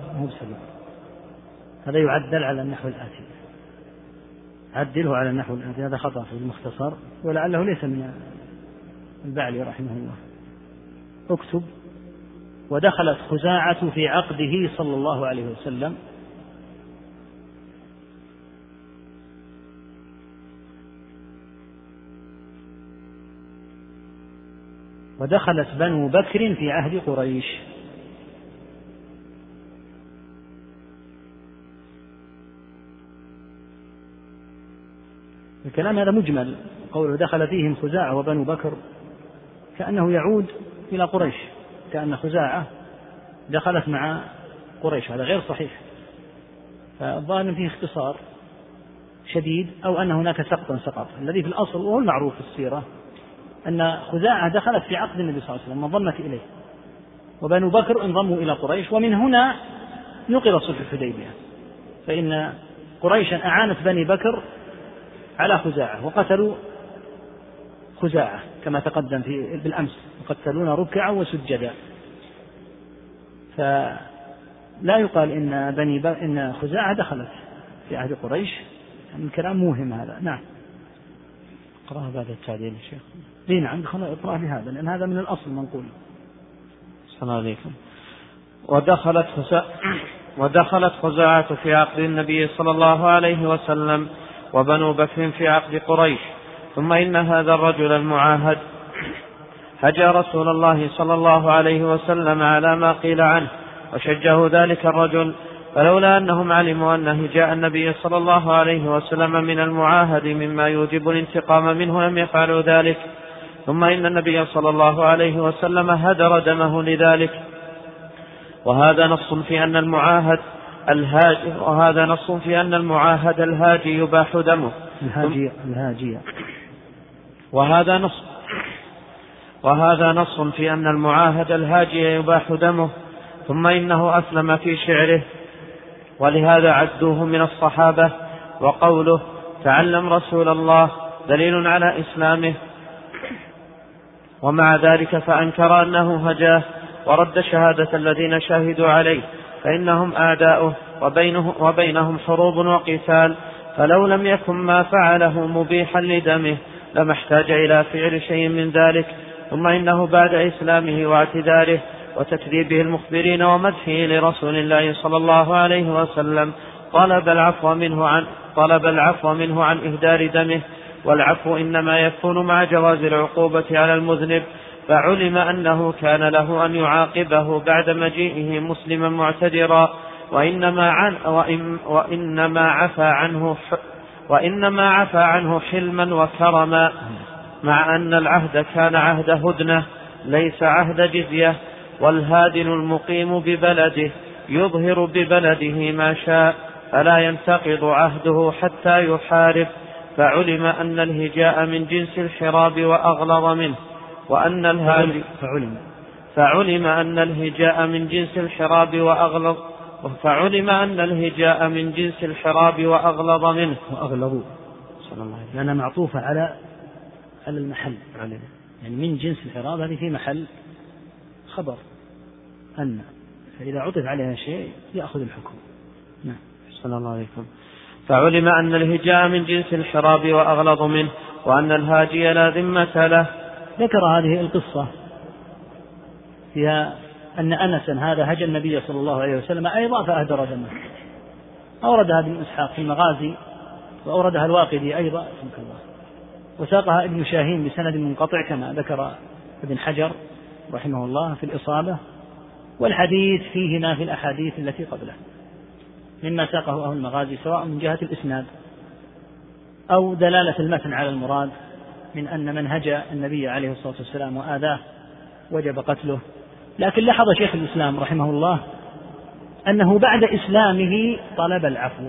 هذا يعدل على النحو الآتي، عدله على النحو الآتي، هذا خطأ في المختصر ولعله ليس من البعلي رحمه الله. اكتب: ودخلت خزاعة في عقده صلى الله عليه وسلم ودخلت بنو بكر في عهد قريش. الكلام هذا مجمل، قوله دخل فيهم خزاعة وبنو بكر كأنه يعود إلى قريش، كأن خزاعة دخلت مع قريش، هذا غير صحيح. فالظاهر فيه اختصار شديد أو أن هناك سقط. الذي في الأصل وهو المعروف في السيرة أن خزاعة دخلت في عقد النبي صلى الله عليه وسلم وانضمت إليه، وبنو بكر انضموا إلى قريش، ومن هنا نقض صلح الحديبية، فإن قريشا أعانت بني بكر على خزاعة وقتلوا خزاعة كما تقدم بالأمس، يقتلون ركعا وسجدا. فلا يقال إن خزاعة دخلت في عهد قريش، الكلام موهم هذا. نعم. اقرأها بعد التعديل يا شيخ. اي نعم اقرأها بهذا لأن هذا من الأصل منقول. السلام عليكم. ودخلت خزاعة في عقد النبي صلى الله عليه وسلم وبنو بكر في عقد قريش. ثم إن هذا الرجل المعاهد هجا رسول الله صلى الله عليه وسلم على ما قيل عنه وشجه ذلك الرجل، فلولا أنهم علموا أن هجاء النبي صلى الله عليه وسلم من المعاهد مما يوجب الانتقام منه لم يفعلوا ذلك. ثم إن النبي صلى الله عليه وسلم هدر دمه لذلك، وهذا نص في أن المعاهد الهاجي يباح دمه. وهذا نص في أن المعاهد الهاجي يباح دمه. ثم إنه أسلم في شعره ولهذا عدوه من الصحابة، وقوله تعلم رسول الله دليل على إسلامه. ومع ذلك فأنكر أنه هجاه ورد شهادة الذين شهدوا عليه، فإنهم أعداؤه وبينهم حروب وقتال، فلو لم يكن ما فعله مبيحا لدمه لما احتاج إلى فعل شيء من ذلك. ثم إنه بعد إسلامه واعتذاره وتكذيبه المخبرين ومدحه لرسول الله صلى الله عليه وسلم طلب العفو منه عن إهدار دمه، والعفو إنما يكون مع جواز العقوبة على المذنب، فعلم أنه كان له أن يعاقبه بعد مجيئه مسلما معتذرا، وإنما عفى عنه حلما وكرما، مع أن العهد كان عهد هدنة ليس عهد جزية، والهادن المقيم ببلده يظهر ببلده ما شاء فلا ينتقض عهده حتى يحارب، فعلم أن الهجاء من جنس الحراب وأغلظ منه، وأن فعلم أن الهجاء من جنس الحراب وأغلظ منه لأنها معطوفة على المحل، يعني من جنس الحراب هذه في محل خبر أن، فإذا عطف عليها شيء يأخذ الحكم. نعم. صلى الله عليكم. فعلم أن الهجاء من جنس الحراب وأغلظ منه، وأن الهاجي لا ذمة له. ذكر هذه القصة فيها أن أنسا هذا هجى النبي صلى الله عليه وسلم أيضا فأهدر دمه. أوردها ابن إسحاق في المغازي، وأوردها الواقدي أيضا وساقها ابن شاهين بسند منقطع كما ذكر ابن حجر رحمه الله في الإصابة، والحديث فيهما في الأحاديث التي قبله مما ساقه أهل المغازي، سواء من جهة الإسناد أو دلالة المتن على المراد من أن من هجى النبي عليه الصلاة والسلام وآذاه وجب قتله. لكن لاحظ شيخ الإسلام رحمه الله أنه بعد إسلامه طلب العفو،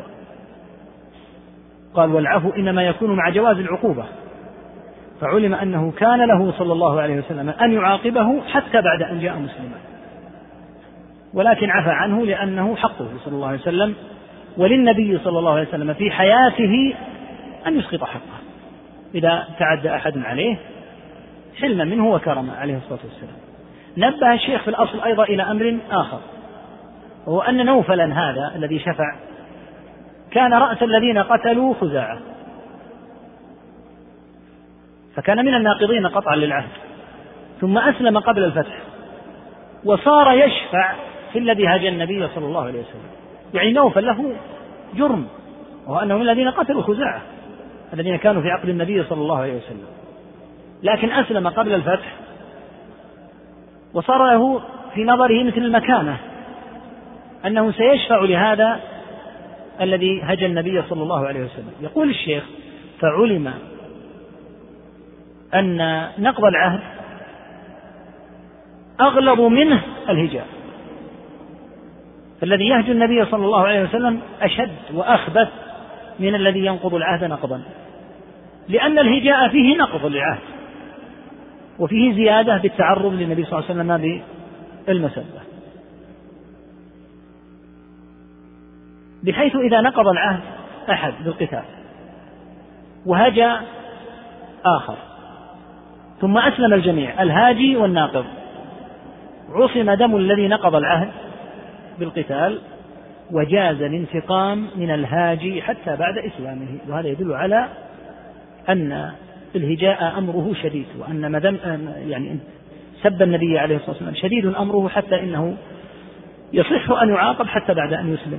قال والعفو إنما يكون مع جواز العقوبة، فعلم أنه كان له صلى الله عليه وسلم أن يعاقبه حتى بعد أن جاء مسلما، ولكن عفى عنه لأنه حقه صلى الله عليه وسلم، وللنبي صلى الله عليه وسلم في حياته أن يسقط حقه إذا تعدى أحد عليه حلما منه وكرما عليه الصلاة والسلام. نبه الشيخ في الأصل أيضا إلى أمر آخر، وهو أن نوفلا هذا الذي شفع كان رأس الذين قتلوا خزاعة، فكان من الناقضين قطعا للعهد، ثم أسلم قبل الفتح وصار يشفع في الذي هجى النبي صلى الله عليه وسلم، يعني نوفل له جرم، وهو أنه من الذين قتلوا خزاعة الذين كانوا في عقد النبي صلى الله عليه وسلم، لكن أسلم قبل الفتح وصار له في نظره مثل المكانة أنه سيشفع لهذا الذي هجى النبي صلى الله عليه وسلم. يقول الشيخ فعلم أن نقض العهد أغلظ منه الهجاء، فالذي يهجى النبي صلى الله عليه وسلم أشد وأخبث من الذي ينقض العهد نقضا، لأن الهجاء فيه نقض للعهد وفيه زيادة بالتعرض للنبي صلى الله عليه وسلم بالمسبة، بحيث إذا نقض العهد أحد بالقتال وهجى آخر ثم أسلم الجميع الهاجي والناقض، عصم دم الذي نقض العهد بالقتال وجاز الانتقام من الهاجي حتى بعد إسلامه. وهذا يدل على أن الهجاء أمره شديد، وأن يعني سب النبي عليه الصلاة والسلام شديد أمره، حتى إنه يصح أن يعاقب حتى بعد أن يسلم.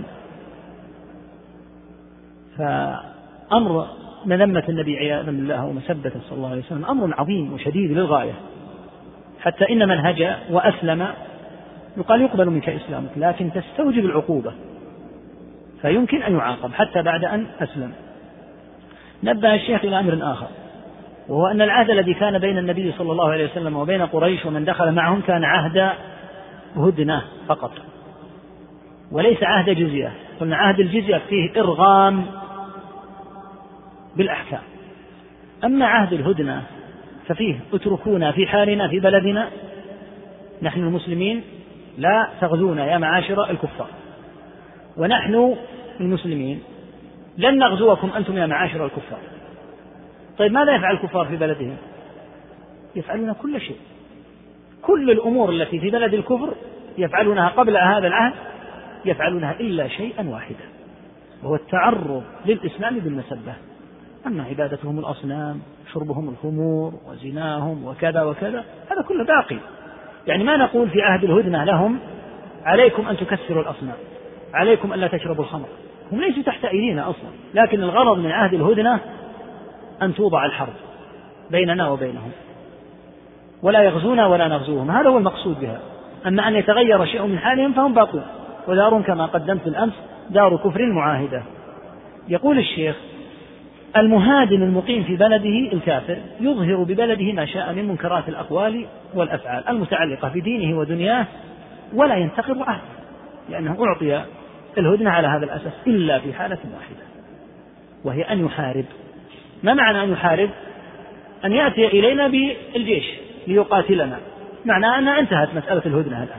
فأمر مذمة النبي عياذا بالله ومسبته صلى الله عليه وسلم أمر عظيم وشديد للغاية، حتى إن من هجا وأسلم يقال يقبل منك إسلامك، لكن تستوجب العقوبة، فيمكن أن يعاقب حتى بعد أن أسلم. نبه الشيخ إلى أمر آخر، وهو أن العهد الذي كان بين النبي صلى الله عليه وسلم وبين قريش ومن دخل معهم كان عهد هدنة فقط، وليس عهد جزية. قلنا عهد الجزية فيه إرغام بالأحكام، أما عهد الهدنة ففيه اتركونا في حالنا في بلدنا، نحن المسلمين لا تغزونا يا معاشر الكفار، ونحن المسلمين لن نغزوكم أنتم يا معاشر الكفار. طيب ماذا يفعل الكفار في بلدهم؟ يفعلون كل شيء، كل الأمور التي في بلد الكفر يفعلونها قبل هذا العهد يفعلونها إلا شيئا واحدا، وهو التعرض للإسلام بالمسبة. أما عبادتهم الأصنام، شربهم الخمور وزناهم وكذا وكذا، هذا كله باقي. يعني ما نقول في عهد الهدنة لهم عليكم أن تكسروا الأصنام، عليكم أن لا تشربوا الخمر، هم ليسوا تحت أيدينا أصلا، لكن الغرض من عهد الهدنة أن توضع الحرب بيننا وبينهم، ولا يغزونا ولا نغزوهم، هذا هو المقصود بها. أما أن يتغير شيء من حالهم فهم باقون، ودار كما قدمت الأمس دار كفر معاهدة. يقول الشيخ: المهاجم المقيم في بلده الكافر يظهر ببلده ما شاء من منكرات الأقوال والأفعال المتعلقة بدينه ودنياه، ولا ينتقض عهده، لأنه أعطي الهدنة على هذا الأساس إلا في حالة واحدة، وهي أن يحارب. ما معنى أن يحارب؟ أن يأتي إلينا بالجيش ليقاتلنا، معنى أن انتهت مسألة الهدنة الآن.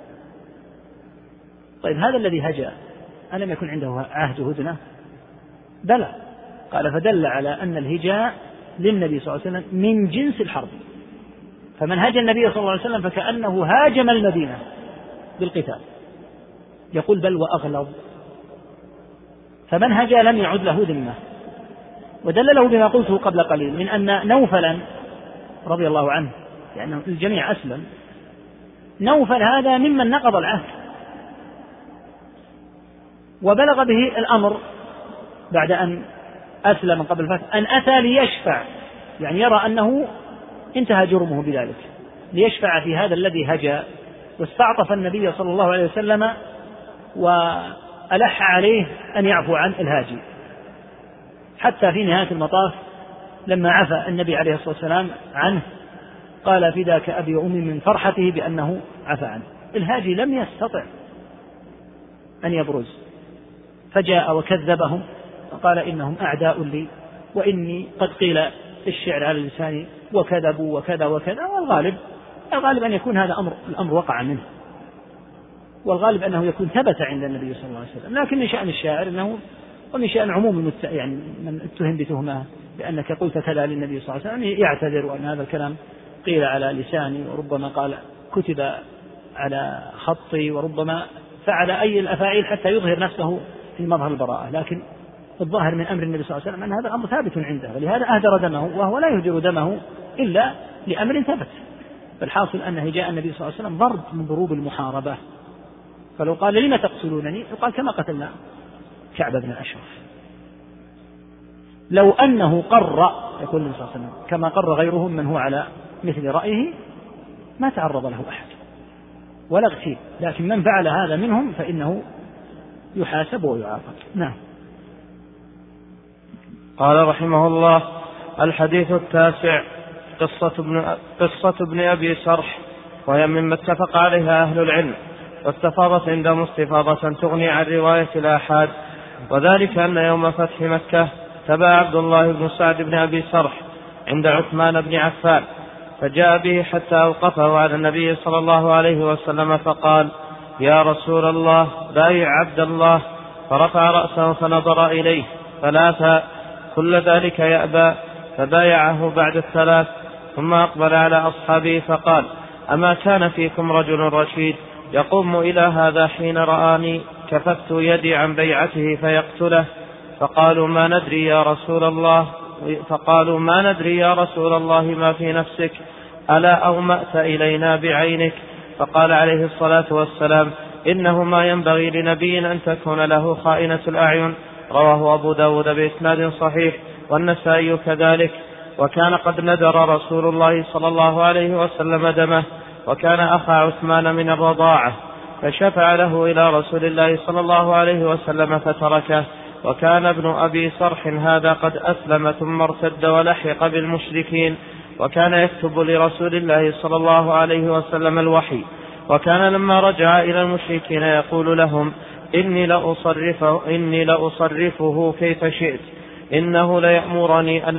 طيب هذا الذي هجا ألم يكن عنده عهد هدنة؟ بلى، قال: فدل على أن الهجاء للنبي صلى الله عليه وسلم من جنس الحرب، فمن هاجى النبي صلى الله عليه وسلم فكأنه هاجم المدينة بالقتال. يقول: بل وأغلظ، فمن هجا لم يعد له ذمة. ودلله بما قلته قبل قليل من أن نوفلا رضي الله عنه، لأنه الجميع أسلم، نوفل هذا ممن نقض العهد، وبلغ به الأمر بعد أن أسلم قبل الفتح أن أتى ليشفع، يعني يرى أنه انتهى جرمه بذلك، ليشفع في هذا الذي هجا، واستعطف النبي صلى الله عليه وسلم وألح عليه أن يعفو عن الهاجي، حتى في نهاية المطاف لما عفى النبي عليه الصلاة والسلام عنه قال: فداك أبي وأمي، من فرحته بأنه عفى عنه. الهاجي لم يستطع أن يبرز، فجاء وكذبهم وقال: إنهم أعداء لي، وإني قد قيل الشعر على لساني وكذبوا وكذا وكذا. والغالب أن يكون هذا الأمر وقع منه، والغالب أنه يكون ثبت عند النبي صلى الله عليه وسلم. لكن من شأن الشاعر أنه، ومن شأن عموم يعني من اتهم بتهمة بأنك قلت كذا للنبي صلى الله عليه وسلم يعتذر، وأن هذا الكلام قيل على لساني، وربما قال كتب على خطي، وربما فعل أي الأفاعيل حتى يظهر نفسه في مظهر البراءة. لكن الظاهر من أمر النبي صلى الله عليه وسلم أن هذا الأمر ثابت عنده، ولهذا أهدر دمه، وهو لا يهدر دمه إلا لأمر ثبت. فالحاصل أن هجاء النبي صلى الله عليه وسلم ضرب من ضروب المحاربة، فلو قال: لما تقتلونني؟ يقال: كما قتلنا كعب بن الأشرف. لو أنه قر، يقول النبي صلى الله عليه وسلم، كما قر غيرهم من هو على مثل رأيه، ما تعرض له أحد ولا اغتيل، لكن من فعل هذا منهم فإنه يحاسب ويعاقب. نعم. قال رحمه الله: الحديث التاسع: قصة ابن أبي سرح، وهي مما اتفق عليها أهل العلم، واستفاضت عندهم استفاضة تغني عن رواية الآحاد. وذلك أن يوم فتح مكة تبع عبد الله بن سعد بن أبي سرح عند عثمان بن عفان، فجاء به حتى أوقفه على النبي صلى الله عليه وسلم فقال: يا رسول الله، بايع عبد الله. فرفع رأسه فنظر إليه ثلاثا، كل ذلك يأبى، فبايعه بعد الثلاث، ثم أقبل على أصحابه فقال: أما كان فيكم رجل رشيد يقوم إلى هذا حين رآني كففت يدي عن بيعته فيقتله؟ فقالوا: ما ندري يا رسول الله، فقالوا ما ندري يا رسول الله ما في نفسك، ألا أومأت إلينا بعينك؟ فقال عليه الصلاة والسلام إنه ما ينبغي لنبي أن تكون له خائنة الأعين. رواه أبو داود بإسناد صحيح والنسائي كذلك. وكان قد ندر رسول الله صلى الله عليه وسلم دمه، وكان أخا عثمان من الرضاعة، فشفع له إلى رسول الله صلى الله عليه وسلم فتركه. وكان ابن أبي صرح هذا قد أسلم ثم ارتد ولحق بالمشركين، وكان يكتب لرسول الله صلى الله عليه وسلم الوحي. وكان لما رجع إلى المشركين يقول لهم إني لأصرفه كيف شئت، إنه ليأمرني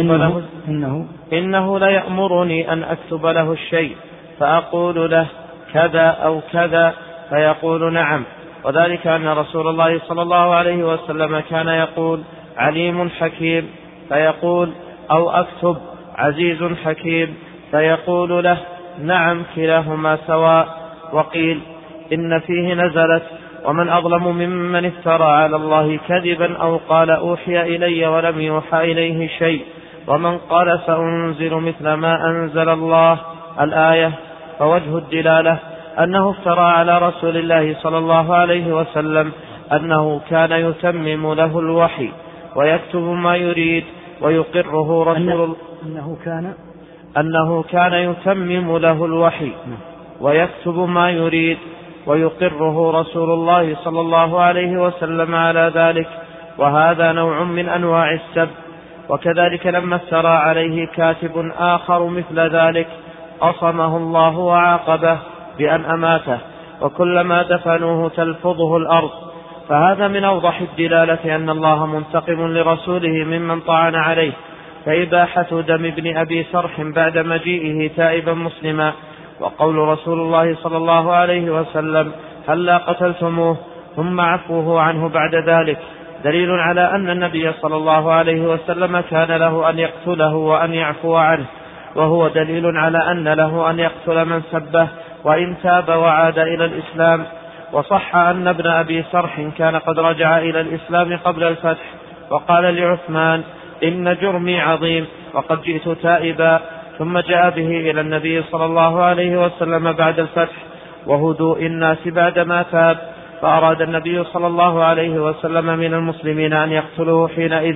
أن أكتب له الشيء فأقول له كذا أو كذا فيقول نعم. وذلك أن رسول الله صلى الله عليه وسلم كان يقول عليم حكيم فيقول أو أكتب عزيز حكيم فيقول له نعم كلاهما سواء. وقيل إن فيه نزلت ومن أظلم ممن افترى على الله كذبا أو قال أوحي إلي ولم يوحى إليه شيء، ومن قال سأنزل مثل ما أنزل الله الآية. فوجه الدلالة أنه افترى على رسول الله صلى الله عليه وسلم أنه كان يتمم له الوحي ويكتب ما يريد ويقره رسول أنه كان يتمم له الوحي ويكتب ما يريد ويقره رسول الله صلى الله عليه وسلم على ذلك، وهذا نوع من أنواع السب. وكذلك لما افترى عليه كاتب آخر مثل ذلك أصمه الله وعاقبه بأن أماته، وكلما دفنوه تلفظه الأرض. فهذا من أوضح الدلالة أن الله منتقم لرسوله ممن طعن عليه. فإباحة دم ابن أبي سرح بعد مجيئه تائبا مسلما، وقول رسول الله صلى الله عليه وسلم هلا قتلتموه ثم عفوه عنه بعد ذلك دليل على أن النبي صلى الله عليه وسلم كان له أن يقتله وأن يعفو عنه، وهو دليل على أن له أن يقتل من سبه وإن تاب وعاد إلى الإسلام. وصح أن ابن أبي سرح كان قد رجع إلى الإسلام قبل الفتح، وقال لعثمان إن جرمي عظيم وقد جئت تائبا، ثم جاء به إلى النبي صلى الله عليه وسلم بعد الفتح وهدوء الناس بعدما تاب، فأراد النبي صلى الله عليه وسلم من المسلمين أن يقتلوه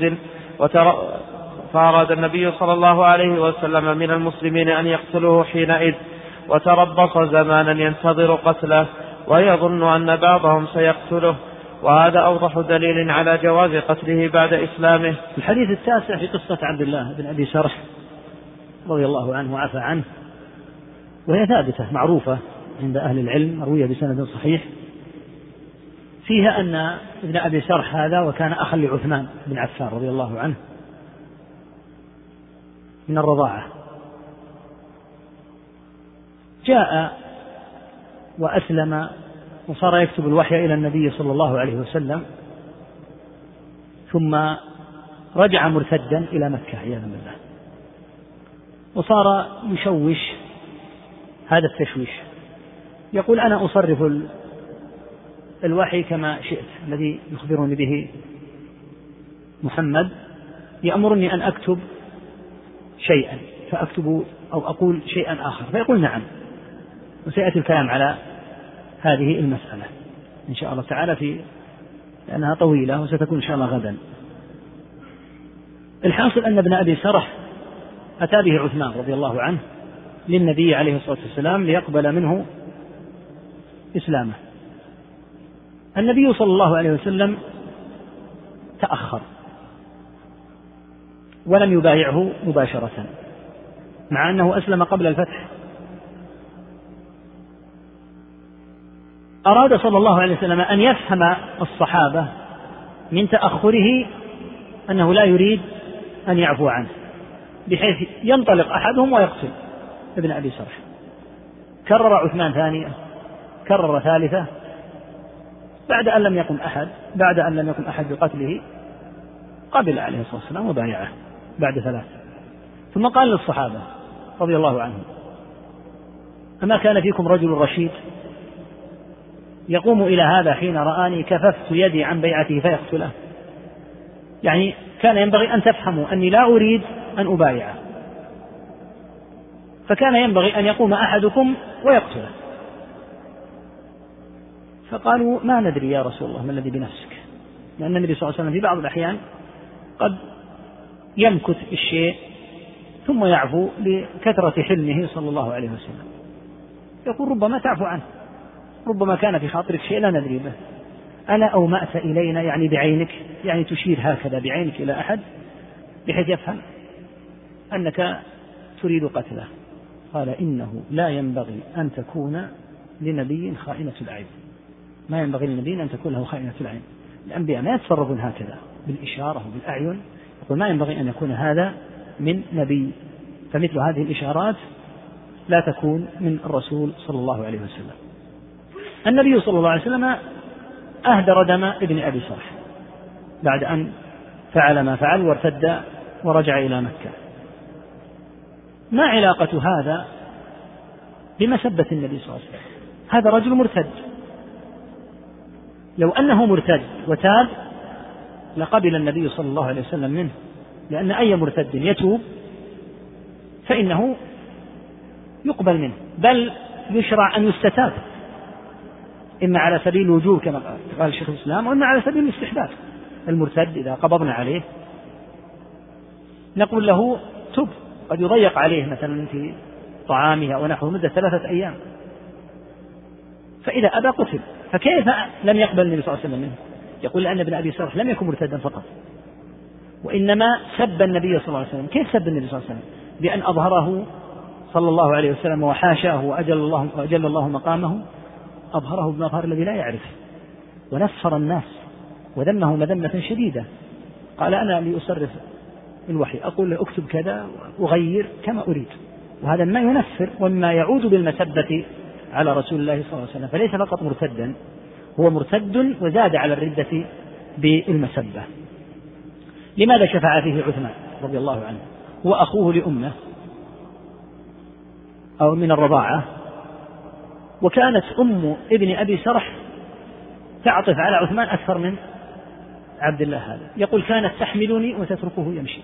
حينئذ وتربص زمانا ينتظر قتله ويظن أن بعضهم سيقتله، وهذا أوضح دليل على جواز قتله بعد إسلامه. الحديث التاسع في قصة عبد الله بن أبي سرح رضي الله عنه وعفى عنه، وهي ثابتة معروفة عند أهل العلم، مروية بسند صحيح، فيها أن ابن أبي سرح هذا وكان أخا لعثمان بن عفان رضي الله عنه من الرضاعة، جاء وأسلم وصار يكتب الوحي إلى النبي صلى الله عليه وسلم، ثم رجع مرتدا إلى مكة عياذا بالله، وصار يشوش هذا التشويش، يقول أنا أصرف الوحي كما شئت الذي يخبرني به محمد، يأمرني أن أكتب شيئا فأكتب أو أقول شيئا آخر فيقول نعم. وسيأتي الكلام على هذه المسألة إن شاء الله تعالى لأنها طويلة وستكون إن شاء الله غدا. الحاصل أن ابن أبي سرح أتى به عثمان رضي الله عنه للنبي عليه الصلاة والسلام ليقبل منه إسلامه. النبي صلى الله عليه وسلم تأخر ولم يبايعه مباشرة مع أنه أسلم قبل الفتح. أراد صلى الله عليه وسلم أن يفهم الصحابة من تأخره أنه لا يريد أن يعفو عنه، بحيث ينطلق أحدهم ويقتل ابن أبي سرح. كرر عثمان ثانية، كرر ثالثة، بعد أن لم يقم أحد بقتله قبل عليه الصلاة والسلام وبايعه بعد ثلاث. ثم قال للصحابة رضي الله عنهم أما كان فيكم رجل رشيد يقوم إلى هذا حين رآني كففت يدي عن بيعته فيقتله؟ يعني كان ينبغي أن تفهموا أني لا أريد أن أبايعه، فكان ينبغي أن يقوم أحدكم ويقتله. فقالوا ما ندري يا رسول الله ما الذي بنفسك، لأن النبي صلى الله عليه وسلم في بعض الأحيان قد يمكث الشيء ثم يعفو لكثرة حلمه صلى الله عليه وسلم. يقول ربما تعفو عنه، ربما كان في خاطرك شيء لا ندري به. ألا أومأت إلينا، يعني بعينك، يعني تشير هكذا بعينك إلى أحد بحيث يفهم أنك تريد قتله. قال إنه لا ينبغي أن تكون لنبي خائنة الأعين، ما ينبغي للنبي أن تكون له خائنة الأعين. الأنبياء ما يتصرفون هكذا بالإشارة وبالأعين، يقول ما ينبغي أن يكون هذا من نبي، فمثل هذه الإشارات لا تكون من الرسول صلى الله عليه وسلم. النبي صلى الله عليه وسلم أهدر دم ابن أبي صرح بعد أن فعل ما فعل وارتد ورجع إلى مكة. ما علاقة هذا بمسبة النبي صلى الله عليه وسلم؟ هذا رجل مرتد، لو أنه مرتد وتاب لقبل النبي صلى الله عليه وسلم منه، لأن أي مرتد يتوب فإنه يقبل منه، بل يشرع أن يستتاب، إما على سبيل الوجوب كما قال شيخ الإسلام، وإما على سبيل الاستحباب. المرتد إذا قبضنا عليه نقول له تب، قد يضيق عليه مثلا في طعامه أو نحوه مدة 3 أيام، فإذا أبى قتل. فكيف لم يقبل النبي صلى الله عليه وسلم منه؟ يقول لأن ابن أبي صرح لم يكن مرتدا فقط، وإنما سب النبي صلى الله عليه وسلم. كيف سب النبي صلى الله عليه وسلم؟ بأن أظهره صلى الله عليه وسلم وحاشاه وأجل الله مقامه، أظهره بمظهر الذي لا يعرف، ونفر الناس وذمه مذمة شديدة. قال أنا لأصرف الوحي أقول له اكتب كذا وأغير كما أريد، وهذا ما ينفر وما يعود بالمسبة على رسول الله صلى الله عليه وسلم. فليس فقط مرتدا، هو مرتد وزاد على الردة بالمسبة. لماذا شفع فيه عثمان رضي الله عنه؟ هو أخوه لأمه أو من الرضاعة، وكانت أم ابن أبي سرح تعطف على عثمان أكثر من عبد الله هذا. يقول كانت تحملني وتتركه يمشي،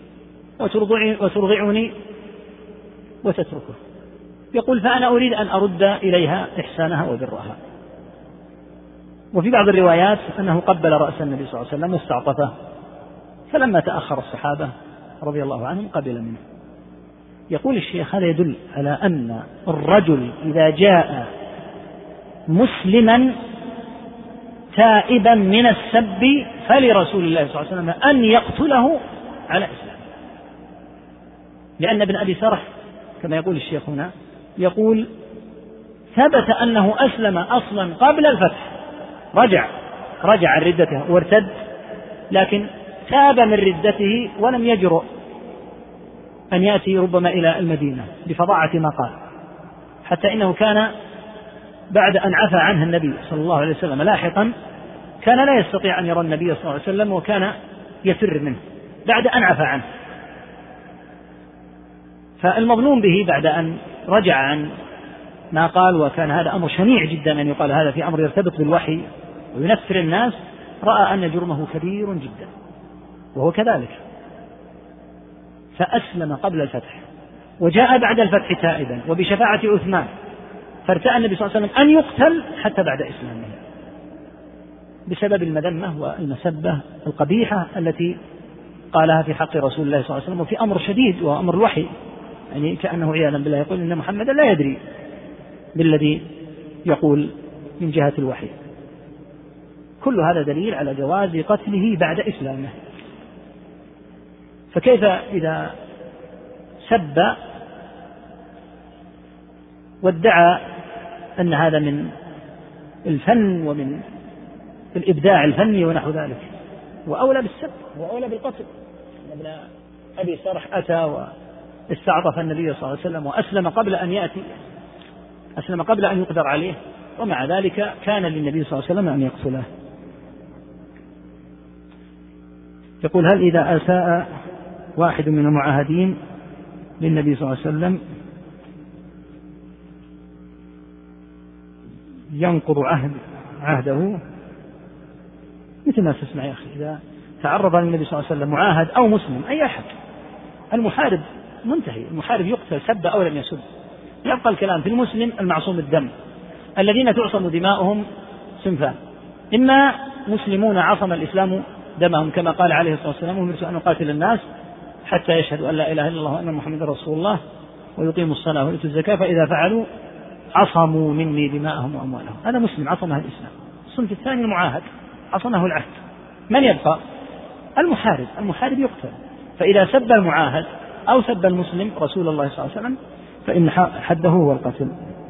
وترضعني وتتركه. يقول فأنا أريد أن أرد إليها إحسانها وبرها. وفي بعض الروايات أنه قبل رأس النبي صلى الله عليه وسلم واستعطفه، فلما تأخر الصحابة رضي الله عنهم قبل منه. يقول الشيخ هذا يدل على أن الرجل إذا جاء مسلما تائبا من السب فلرسول الله صلى الله عليه وسلم أن يقتله على إسلام، لأن ابن أبي سرح كما يقول الشيخ هنا يقول ثبت أنه أسلم أصلا قبل الفتح، رجع عن ردته وارتد، لكن تاب من ردته ولم يجرؤ أن يأتي ربما إلى المدينة بفظاعة ما قال، حتى إنه كان بعد أن عفى عنه النبي صلى الله عليه وسلم لاحقا كان لا يستطيع أن يرى النبي صلى الله عليه وسلم، وكان يفر منه بعد أن عفى عنه. فالمظلوم به بعد أن رجع عن ما قال، وكان هذا أمر شنيع جدا أن يقال هذا في أمر يرتبط بالوحي وينفر الناس، رأى أن جرمه كبير جدا، وهو كذلك، فأسلم قبل الفتح وجاء بعد الفتح تائبا وبشفاعة عثمان، فارتأى النبي صلى الله عليه وسلم أن يقتل حتى بعد إسلامه بسبب المذمة والمسبة القبيحة التي قالها في حق رسول الله صلى الله عليه وسلم، وفي أمر شديد وأمر الوحي، يعني كأنه عياذا بالله يقول إن محمدا لا يدري بالذي يقول من جهة الوحي. كل هذا دليل على جواز قتله بعد إسلامه. فكيف إذا سب وادعى أن هذا من الفن ومن الإبداع الفني ونحو ذلك، وأولى بالسب وأولى بالقتل. ابن أبي سرح أتى واستعطف النبي صلى الله عليه وسلم وأسلم قبل أن يأتي، أسلم قبل أن يقدر عليه، ومع ذلك كان للنبي صلى الله عليه وسلم أن يقتله. يقول هل إذا أساء واحد من المعاهدين للنبي صلى الله عليه وسلم ينقض عهده؟ مثل ما تسمع يا أخي، إذا تعرض للنبي صلى الله عليه وسلم معاهد أو مسلم أي أحد، المحارب منتهي، المحارب يقتل سب أو لم يسب. يبقى الكلام في المسلم المعصوم الدم الذين تعصم دماؤهم صنفان: إما مسلمون عصم الإسلام دمهم كما قال عليه الصلاة والسلام: أمرت أن أقاتل الناس حتى يشهدوا أن لا إله إلا الله وأن محمدا رسول الله ويقيموا الصلاة ويؤتوا الزكاة فإذا فعلوا عصموا مني دماءهم وأموالهم. هذا مسلم عصمه الإسلام. الصنف الثاني المعاهد عصمه العهد. من يبقى؟ المحارب. المحارب يقتل. فإذا سب المعاهد أو سب المسلم رسول الله صلى الله عليه وسلم فإن حده هو القتل.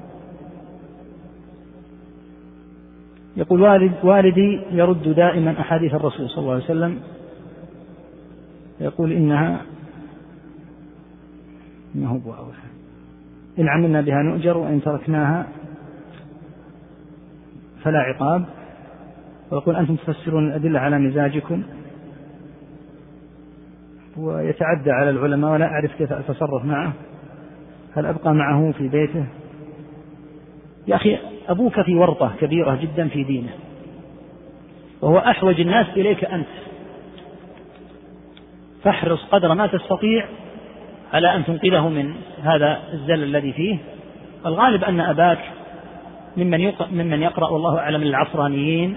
يقول والدي يرد دائما أحاديث الرسول صلى الله عليه وسلم، يقول إنه إن عملنا بها نؤجر وإن تركناها فلا عقاب. ويقول أنتم تفسرون الأدلة على مزاجكم، ويتعدى على العلماء ولا أعرف كيف أتصرف معه، هل أبقى معه في بيته؟ يا أخي أبوك في ورطة كبيرة جدا في دينه، وهو أحوج الناس إليك أنت، فاحرص قدر ما تستطيع على أن تنقذه من هذا الزل الذي فيه. الغالب أن أباك ممن يقرأ والله أعلم العصرانيين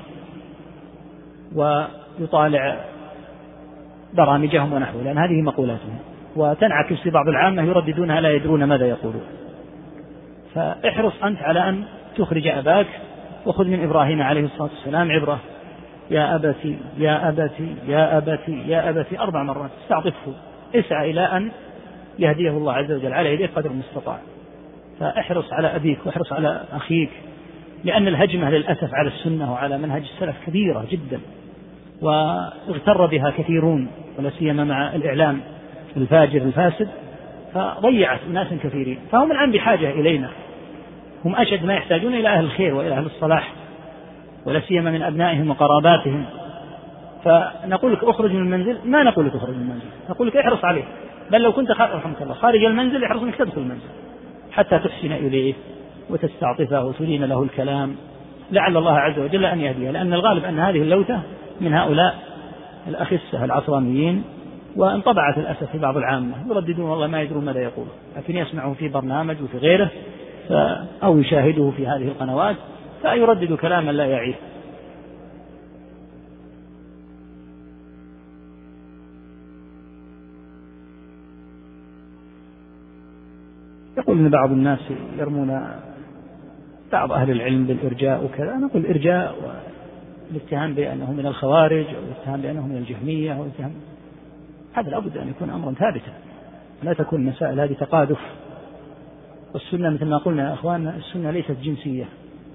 ويطالع برامجهم ونحوه، لأن هذه مقولاتهم وتنعكس في بعض العامة يرددونها لا يدرون ماذا يقولون. فاحرص أنت على أن تخرج أباك، وخذ من إبراهيم عليه الصلاة والسلام عبرة: يا أبتي يا أبتي يا أبتي يا أبتي 4 مرات، استعطفه، اسعى إلى أن يهديه الله عز وجل على يديك قدر المستطاع. فاحرص على أبيك واحرص على أخيك، لأن الهجمة للأسف على السنة وعلى منهج السلف كبيرة جدا، واغتر بها كثيرون ولا سيما مع الإعلام الفاجر الفاسد، فضيعت ناس كثيرين. فهم الآن بحاجة إلينا، هم أشد ما يحتاجون إلى أهل الخير وإلى أهل الصلاح، ولا سيما من أبنائهم وقراباتهم. فنقول لك أخرج من المنزل، ما نقول لك أخرج من المنزل، نقول لك احرص عليه، بل لو كنت رحمك الله خارج المنزل احرص أنك تدخل المنزل حتى تحسن إليه وتستعطفه وتلين له الكلام، لعل الله عز وجل أن يهديه. لأن الغالب أن هذه اللوثة من هؤلاء الأخسة العصرانيين، وانطبعت للأسف في بعض العامة يرددون والله ما يدرون ماذا يقول، لكن يسمعه في برنامج وفي غيره أو يشاهده في هذه القنوات فيردد كلاما لا يعيه. يقول إن بعض الناس يرمون بعض أهل العلم بالإرجاء وكذا. نقول الإرجاء والاتهام بأنه من الخوارج أو الاتهام بأنه من الجهمية أو الاتهام، هذا لابد أن يكون أمرا ثابتا، لا تكون مسائل هذه تقاذف. والسنة مثل ما قلنا يا أخواننا، السنة ليست جنسية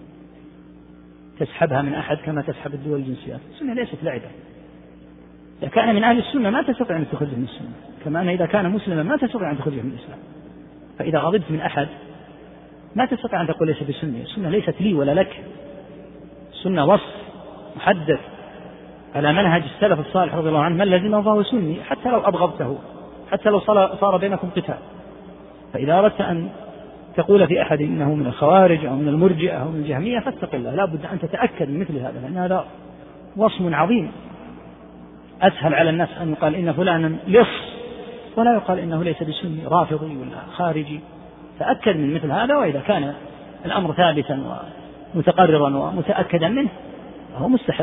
تسحبها من أحد كما تسحب الدول الجنسيات. السنة ليست لعبة. إذا كان من أهل السنة ما تستطيع أن تخرجه من السنة، كما أن إذا كان مسلما ما تستطيع أن تخرجه من الإسلام. فإذا غضبت من أحد ما تستطيع أن تقول ليس بسنة. السنة ليست لي ولا لك، السنة وصف محدد على منهج السلف الصالح رضي الله عنه، من لزمه فهو سني حتى لو أبغضته، حتى لو صار بينكم قتال. فإذا أردت أن تقول في أحد إنه من الخوارج أو من المرجئة أو من الجهمية فاتق الله، لا بد أن تتأكد من مثل هذا، لأن هذا وصم عظيم. أسهل على الناس أن يقال إن فلانا لص ولا يقال إنه ليس بسني رافضي ولا خارجي. تأكد من مثل هذا، وإذا كان الأمر ثابتا ومتقررا ومتأكدا منه فهو مستحق.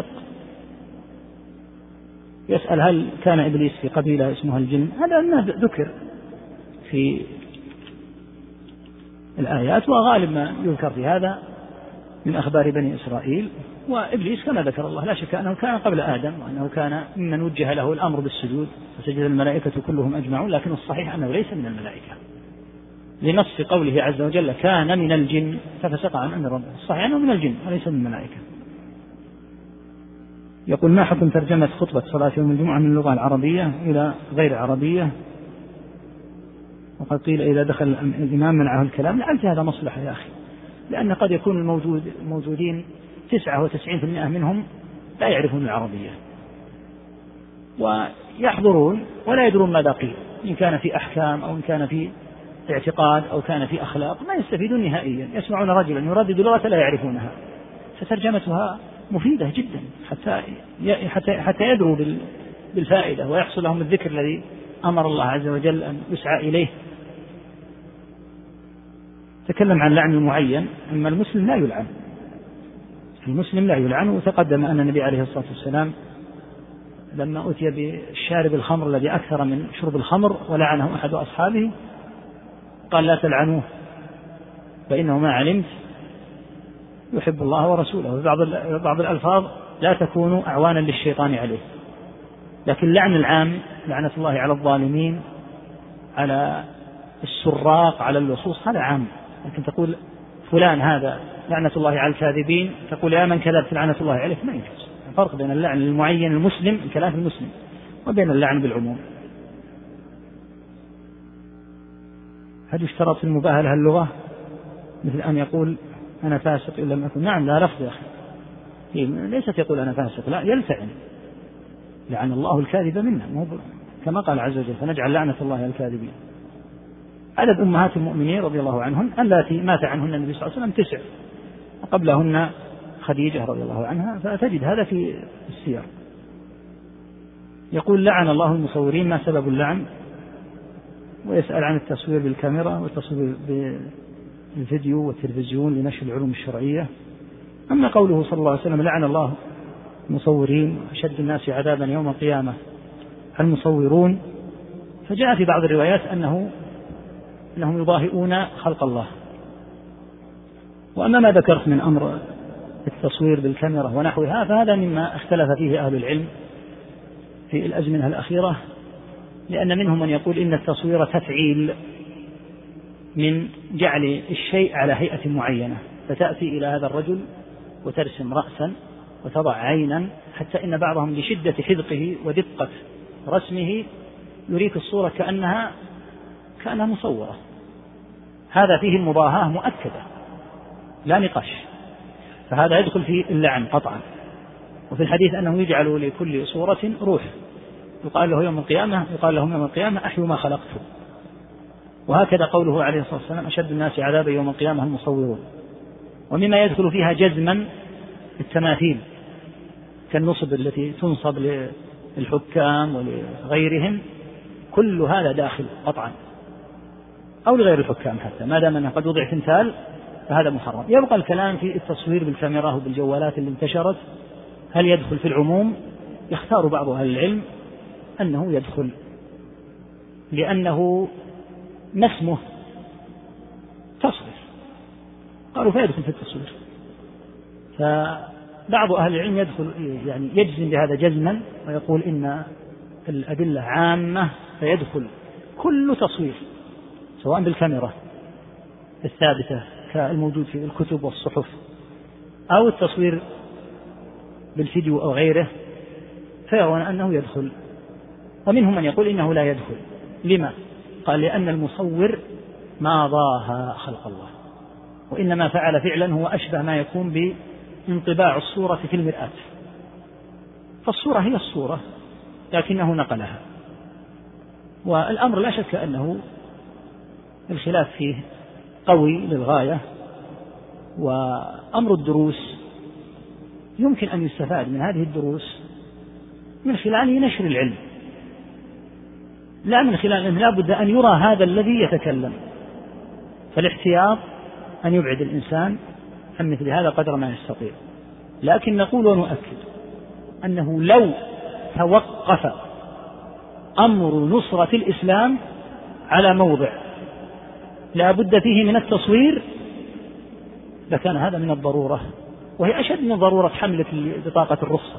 يسأل هل كان إبليس في قبيلة اسمها الجن؟ هذا ما ذكر في الآيات، وغالب ما يذكر في هذا من أخبار بني إسرائيل. وإبليس كما ذكر الله لا شك أنه كان قبل آدم، وأنه كان ممن وجه له الأمر بالسجود فسجد الملائكة كلهم أجمعون، لكن الصحيح أنه ليس من الملائكة لنص قوله عز وجل كان من الجن ففسق عن أمر ربه. الصحيح أنه من الجن وليس من الملائكة. يقول ما حكم ترجمة خطبة صلاة يوم الجمعة من اللغة العربية إلى غير عربية؟ وقد قيل إذا دخل الإمام منعه الكلام. لعلت هذا مصلحة يا أخي، لأن قد يكون الموجودين 99% منهم لا يعرفون العربية ويحضرون ولا يدرون ماذا قيل، إن كان في أحكام أو إن كان في اعتقاد أو كان في أخلاق، ما يستفيدون نهائيا. يسمعون رجلا يردد لغة لا يعرفونها، فترجمتها مفيدة جدا حتى يدروا بالفائدة ويحصل لهم الذكر الذي أمر الله عز وجل أن يسعى إليه. تكلم عن لعن المعين، أما المسلم لا يلعن، المسلم لا يلعن. وتقدم أن النبي عليه الصلاة والسلام لما أتي بالشارب الخمر الذي أكثر من شرب الخمر ولعنه أحد أصحابه قال لا تلعنوه فإنه ما علمت يحب الله ورسوله. بعض الألفاظ لا تكونوا أعوانا للشيطان عليه. لكن لعن العام لعنة الله على الظالمين، على السراق، على اللصوص، هذا عام. لكن تقول فلان هذا لعنة الله على الكاذبين، تقول يا من كذبت لعنة الله عليك، ما يجوز. الفرق بين اللعن المعين المسلم الكلام المسلم وبين اللعن بالعموم. هل يشترط في المباهلة اللغة مثل أن يقول أنا فاسق إن لم أكن؟ نعم، لا لفظ يا أخي، ليست يقول أنا فاسق، لا، يلتعن، لعن الله الكاذب منا، كما قال عز وجل فنجعل لعنة الله على الكاذبين. عدد أمهات المؤمنين رضي الله عنهن اللاتي مات عنهن النبي صلى الله عليه وسلم 9، وقبلهن خديجة رضي الله عنها، فتجد هذا في السير. يقول لعن الله المصورين، ما سبب اللعن؟ ويسأل عن التصوير بالكاميرا والتصوير بالفيديو والتلفزيون لنشر العلوم الشرعية. أما قوله صلى الله عليه وسلم لعن الله المصورين أشد الناس عذابا يوم القيامة المصورون، فجاء في بعض الروايات أنهم يضاهئون خلق الله. وأما ما ذكرت من أمر التصوير بالكاميرا ونحوها فهذا مما اختلف فيه أهل العلم في الأزمنة الأخيرة، لأن منهم من يقول إن التصوير تفعيل من جعل الشيء على هيئة معينة، فتأتي إلى هذا الرجل وترسم رأسا وتضع عينا، حتى إن بعضهم لشدة حذقه ودقة رسمه يريك الصورة كأنها مصورة. هذا فيه المضاهاة مؤكدة لا نقاش، فهذا يدخل في اللعن قطعا. وفي الحديث أنه يجعل لكل صورة روح، يقال لهم يوم القيامة أحيوا ما خلقته. وهكذا قوله عليه الصلاة والسلام أشد الناس عذابا يوم القيامة المصورون. ومما يدخل فيها جزما التماثيل كالنصب التي تنصب للحكام ولغيرهم، كل هذا داخل قطعا، أو لغير الحكام حتى، ما دام أنه قد وضع تمثال فهذا محرم. يبقى الكلام في التصوير بالكاميرا وبالجوالات اللي انتشرت، هل يدخل في العموم؟ يختار بعض أهل العلم أنه يدخل، لأنه ما اسمه تصوير، قالوا فيدخل في التصوير. فبعض أهل العلم يدخل يعني يجزم بهذا جزما ويقول إن الأدلة عامة فيدخل كل تصوير سواء بالكاميرا الثابتة كالموجود في الكتب والصحف أو التصوير بالفيديو أو غيره، فيرون أنه يدخل. ومنهم من يقول إنه لا يدخل. لما؟ قال لأن المصور ما ضاهى خلق الله، وإنما فعل فعلا هو أشبه ما يكون بانطباع الصورة في المرآة، فالصورة هي الصورة لكنه نقلها. والأمر لا شك أنه الخلاف فيه قوي للغاية. وأمر الدروس يمكن أن يستفاد من هذه الدروس من خلال نشر العلم، لا من خلال أن لا بد أن يرى هذا الذي يتكلم. فالاحتياط أن يبعد الإنسان عن مثل هذا قدر ما يستطيع. لكن نقول ونؤكد أنه لو توقف أمر نصرة الإسلام على موضع لا بد فيه من التصوير لكان هذا من الضرورة، وهي أشد من ضرورة حملة بطاقة الرخصة.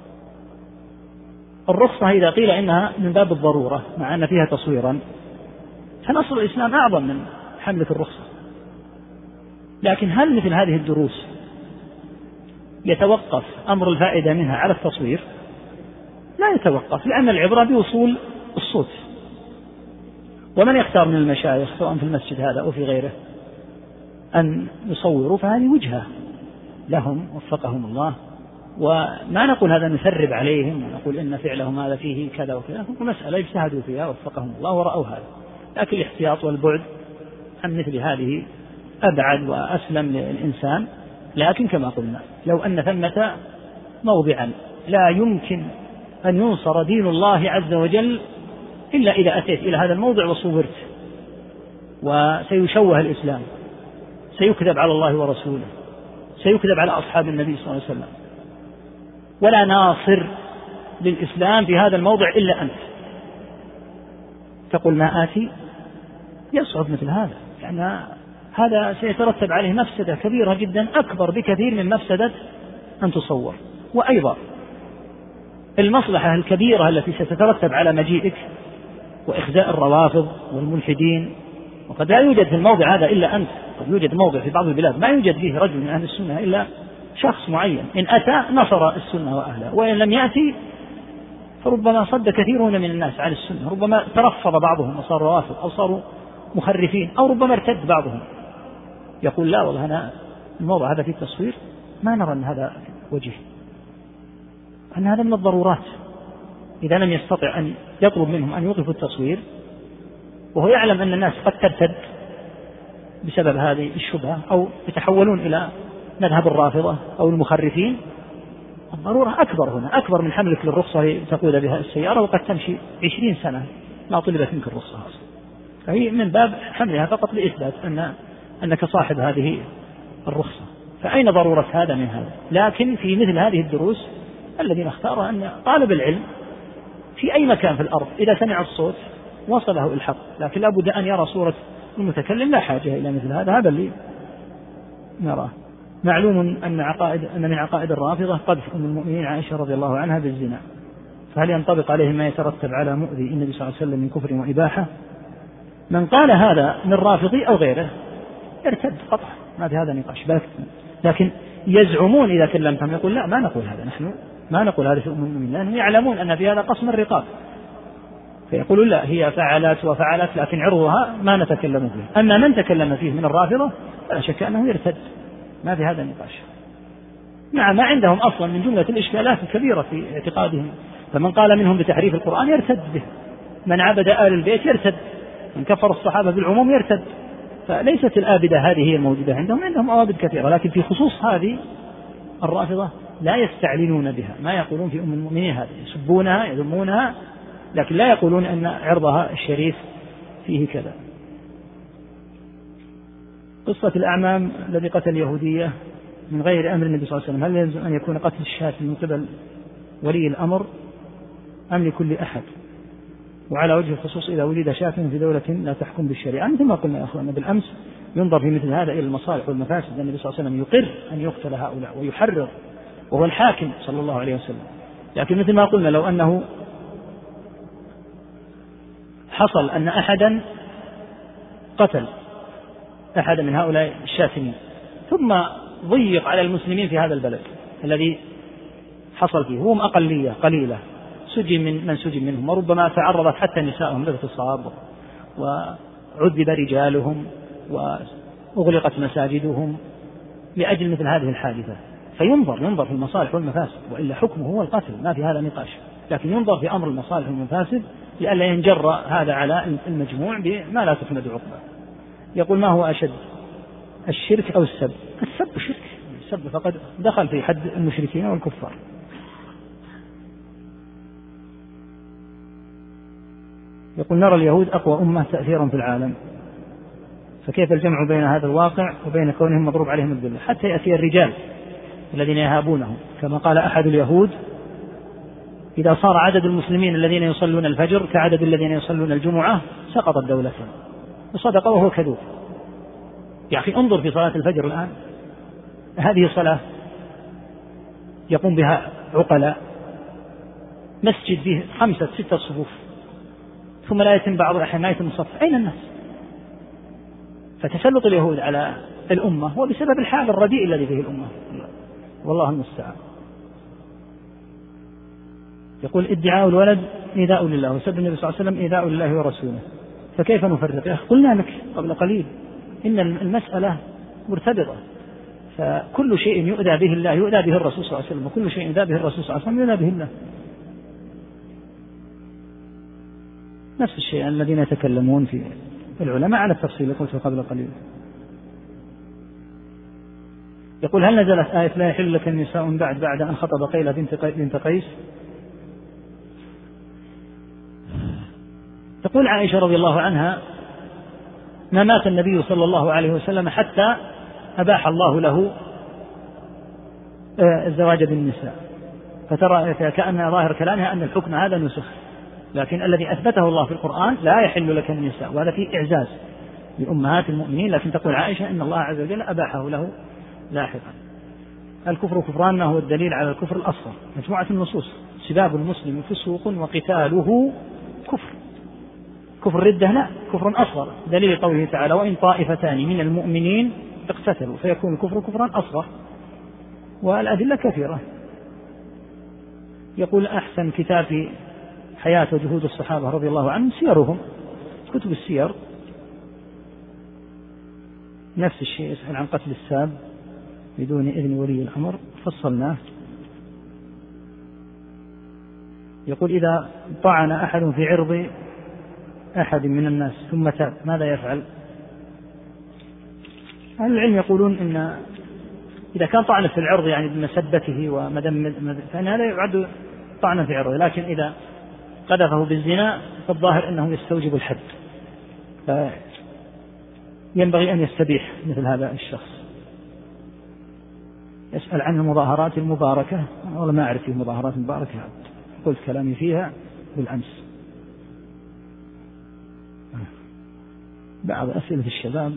الرخصة إذا قيل إنها من باب الضرورة مع أن فيها تصويرا، فنصر الإسلام أعظم من حملة الرخصة. لكن هل مثل هذه الدروس يتوقف أمر الفائدة منها على التصوير؟ لا يتوقف، لأن العبرة بوصول الصوت. ومن يختار من المشايخ سواء في المسجد هذا أو في غيره أن يصوروا فهذه وجهة لهم وفقهم الله، وما نقول هذا نثرب عليهم ونقول إن فعلهم هذا فيه كذا وكذا، مسألة اجتهدوا فيها وفقهم الله ورأوا هذا. لكن الاحتياط والبعد عن مثل هذه أبعد وأسلم للإنسان. لكن كما قلنا لو أن ثمة موضعا لا يمكن أن ينصر دين الله عز وجل إلا إذا أتيت إلى هذا الموضع وصورت، وسيشوه الإسلام، سيكذب على الله ورسوله، سيكذب على أصحاب النبي صلى الله عليه وسلم، ولا ناصر للإسلام في هذا الموضع إلا أنت. تقول ما آتي، يصعب مثل هذا، لأن هذا سيترتب عليه مفسدة كبيرة جدا أكبر بكثير من مفسدة أن تصور. وأيضا المصلحة الكبيرة التي ستترتب على مجيئك وإخزاء الروافض والملحدين، وقد لا يوجد في الموضع هذا إلا أنت، قد يوجد موضع في بعض البلاد ما يوجد فيه رجل من أهل السنة إلا شخص معين، إن أتى نصر السنة وأهلها، وإن لم يأتي فربما صد كثيرون من الناس على السنة، ربما ترفض بعضهم وصار روافض أو صاروا مخرفين، أو ربما ارتد بعضهم يقول لا والله أنا الموضع هذا في التصوير ما نرى أن هذا وجه، أن هذا من الضرورات. إذا لم يستطع أن يطلب منهم أن يوقفوا التصوير وهو يعلم أن الناس قد ترتد بسبب هذه الشبهة أو يتحولون إلى مذهب الرافضة أو المخرفين، الضرورة أكبر هنا، أكبر من حملك للرخصة لتقود بها السيارة وقد تمشي 20 سنة ما طلبت منك الرخصة أصلا، فهي من باب حملها فقط لإثبات أنك صاحب هذه الرخصة. فأين ضرورة هذا من هذا؟ لكن في مثل هذه الدروس الذين اختاروا أن طالب العلم في أي مكان في الأرض إذا سمع الصوت وصله الحق، لكن لابد أن يرى صورة المتكلم، لا حاجة إلى مثل هذا اللي نراه. معلوم أن من عقائد الرافضة قذف أم المؤمنين عائشة رضي الله عنها بالزنا، فهل ينطبق عليه ما يترتب على مؤذي النبي صلى الله عليه وسلم من كفر وإباحة؟ من قال هذا من رافضي أو غيره يرتد قطعا، ما في هذا نقاش. لكن يزعمون إذا كلمتهم يقول لا ما نقول هذا، نحن ما نقول هذا في أم المؤمنين، لأنهم يعلمون أن في هذا قسم الرقاب، فيقولون لا هي فعلت وفعلت لكن عرضها ما نتكلم فيه. أما من تكلم فيه من الرافضة فلا شك أنه يرتد، ما في هذا النقاش. مع ما عندهم أصلا من جملة الإشكالات الكبيرة في اعتقادهم، فمن قال منهم بتحريف القرآن يرتد به، من عبد آل البيت يرتد، من كفر الصحابة بالعموم يرتد. فليست الآبدة هذه هي الموجودة عندهم آبد كثيرة، لكن في خصوص هذه الرافضة لا يستعلنون بها، ما يقولون في أم المؤمنين هذه، يسبونها يذمونها، لكن لا يقولون أن عرضها الشريف فيه كذا. قصة الأعمام الذي قتل اليهودية من غير أمر النبي صلى الله عليه وسلم، هل يلزم أن يكون قتل الشاة من قبل ولي الأمر أم لكل أحد؟ وعلى وجه الخصوص إذا ولد شاة في دولة لا تحكم بالشريعة، مثل ما قلنا يا أخوانا بالأمس، ينظر في مثل هذا إلى المصالح والمفاسد. النبي صلى الله عليه وسلم يقر أن يقتل هؤلاء ويحرر وهو الحاكم صلى الله عليه وسلم، لكن مثل ما قلنا لو أنه حصل أن أحدا قتل أحد من هؤلاء الشاتمين ثم ضيق على المسلمين في هذا البلد الذي حصل فيه، هم أقلية قليلة سجن من سجن منهم، وربما تعرضت حتى نسائهم للاغتصاب وعذب رجالهم وأغلقت مساجدهم لأجل مثل هذه الحادثة، فينظر في المصالح والمفاسد، وإلا حكمه هو القتل ما في هذا نقاش، لكن ينظر في أمر المصالح والمفاسد لئلا ينجر هذا على المجموع بما لا تحمد عقباه. يقول ما هو أشد الشرك أو السب؟ السب شرك، السب فقد دخل في حد المشركين والكفار. يقول نرى اليهود أقوى أمة تأثيرا في العالم، فكيف الجمع بين هذا الواقع وبين كونهم مضروب عليهم الذل، حتى يأتي الرجال الذين يهابونهم، كما قال أحد اليهود إذا صار عدد المسلمين الذين يصلون الفجر كعدد الذين يصلون الجمعة سقطت دولتهم، وصدق وهو كذوب. يا أخي انظر في صلاة الفجر الآن، هذه صلاة يقوم بها عقلاء، مسجد فيه 5-6 صفوف، ثم لا يتم بعض الأحيان لا يتم الصف، أين الناس؟ فتسلط اليهود على الأمة هو بسبب الحال الرديء الذي فيه الأمة، والله المستعان. يقول ادعاء الولد إيذاء لله، وسب النبي صلى الله عليه وسلم إيذاء لله ورسوله، فكيف نفرق؟ قلنا لك قبل قليل إن المسألة مرتبطة، فكل شيء يؤذى به الله يؤذى به الرسول صلى الله عليه وسلم، وكل شيء يؤذى به الرسول صلى الله عليه وسلم يؤذى به الله. نفس الشيء الذين يتكلمون في العلماء على التفصيل قلت قبل قليل. يقول هل نزلت آية لا يحل لك النساء بعد أن خطب قيلة بنت قيس؟ تقول عائشة رضي الله عنها: ما مات النبي صلى الله عليه وسلم حتى أباح الله له الزواج بالنساء، فترى كأن ظاهر كلامها أن الحكم هذا نسخ، لكن الذي أثبته الله في القرآن: لا يحل لك النساء، وهذا فيه إعزاز لأمهات المؤمنين. لكن تقول عائشة إن الله عز وجل أباحه له لاحقا. الكفر كفران ما هو الدليل على الكفر الأصغر؟ مجموعة النصوص: سباب المسلم فسوق وقتاله كفر. كفر ردة لا، كفر أصغر، دليل قوله تعالى: وإن طائفتان من المؤمنين اقتتلوا، فيكون الكفر كفرا أصغر. والأدلة كثيرة. يقول: أحسن كتاب في حياة وجهود الصحابة رضي الله عنهم سيرهم، كتب السير. نفس الشيء يسأل عن قتل الساب بدون إذن ولي الأمر، فصلناه. يقول: إذا طعن أحد في عرض أحد من الناس ثم تاب ماذا يفعل؟ أهل العلم يقولون إن إذا كان طعن في العرض يعني بمسبته ومدم فإن هذا يعد طعن في عرضه، لكن إذا قذفه بالزنا فالظاهر أنه يستوجب الحد، فينبغي أن يستبيح مثل هذا الشخص. يسأل عن المظاهرات المباركة. والله ما أعرف المظاهرات المباركة، قلت كلامي فيها بالأمس. بعض أسئلة الشباب.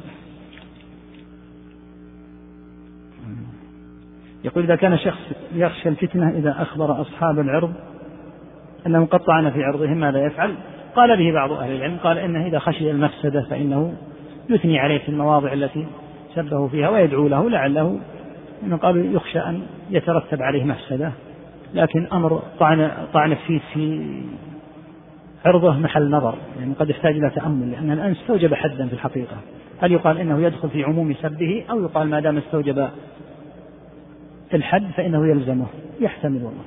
يقول: إذا كان شخص يخشى الفتنة إذا أخبر أصحاب العرض أنهم قد طعن في عرضهم ماذا يفعل؟ قال به بعض أهل العلم، قال إنه إذا خشي المفسدة فإنه يثني عليه في المواضع التي سبه فيها ويدعو له، لعله إنه قالوا يخشى أن يترتب عليه مفسدة. لكن أمر طعن في عرضه محل نظر، يعني قد يحتاج إلى تأمل، لأن الآن استوجب حدا في الحقيقة. هل يقال إنه يدخل في عموم سبه، أو يقال ما دام استوجب الحد فإنه يلزمه؟ يحتمل والله.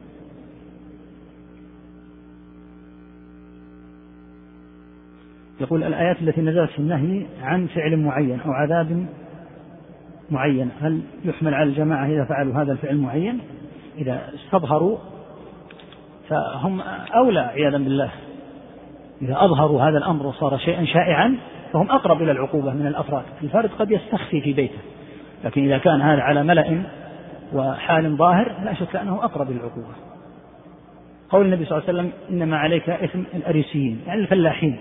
يقول: الآيات التي نزلت في النهي عن فعل معين أو عذاب معين هل يحمل على الجماعة إذا فعلوا هذا الفعل معين؟ إذا استظهروا فهم أولى عياذا بالله. إذا أظهروا هذا الأمر وصار شيئا شائعا فهم أقرب إلى العقوبة من الأفراد. الفرد قد يستخفي في بيته، لكن إذا كان هذا على ملأ وحال ظاهر لا شك أنه أقرب للعقوبة. قول النبي صلى الله عليه وسلم: إنما عليك إثم الأريسيين، يعني الفلاحين.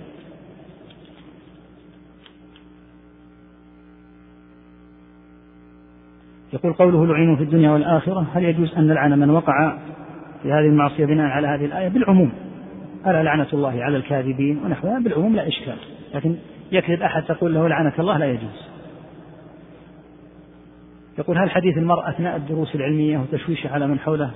يقول: قوله لعنوا في الدنيا والآخرة، هل يجوز أن نلعن من وقع في هذه المعصية بناء على هذه الآية؟ بالعموم، ألا لعنة الله على الكاذبين ونحوها، بالعموم لا إشكال. لكن يكذب أحد تقول له لعنك الله لا يجوز. يقول: هل حديث المرأة أثناء الدروس العلمية وتشويشه على من حوله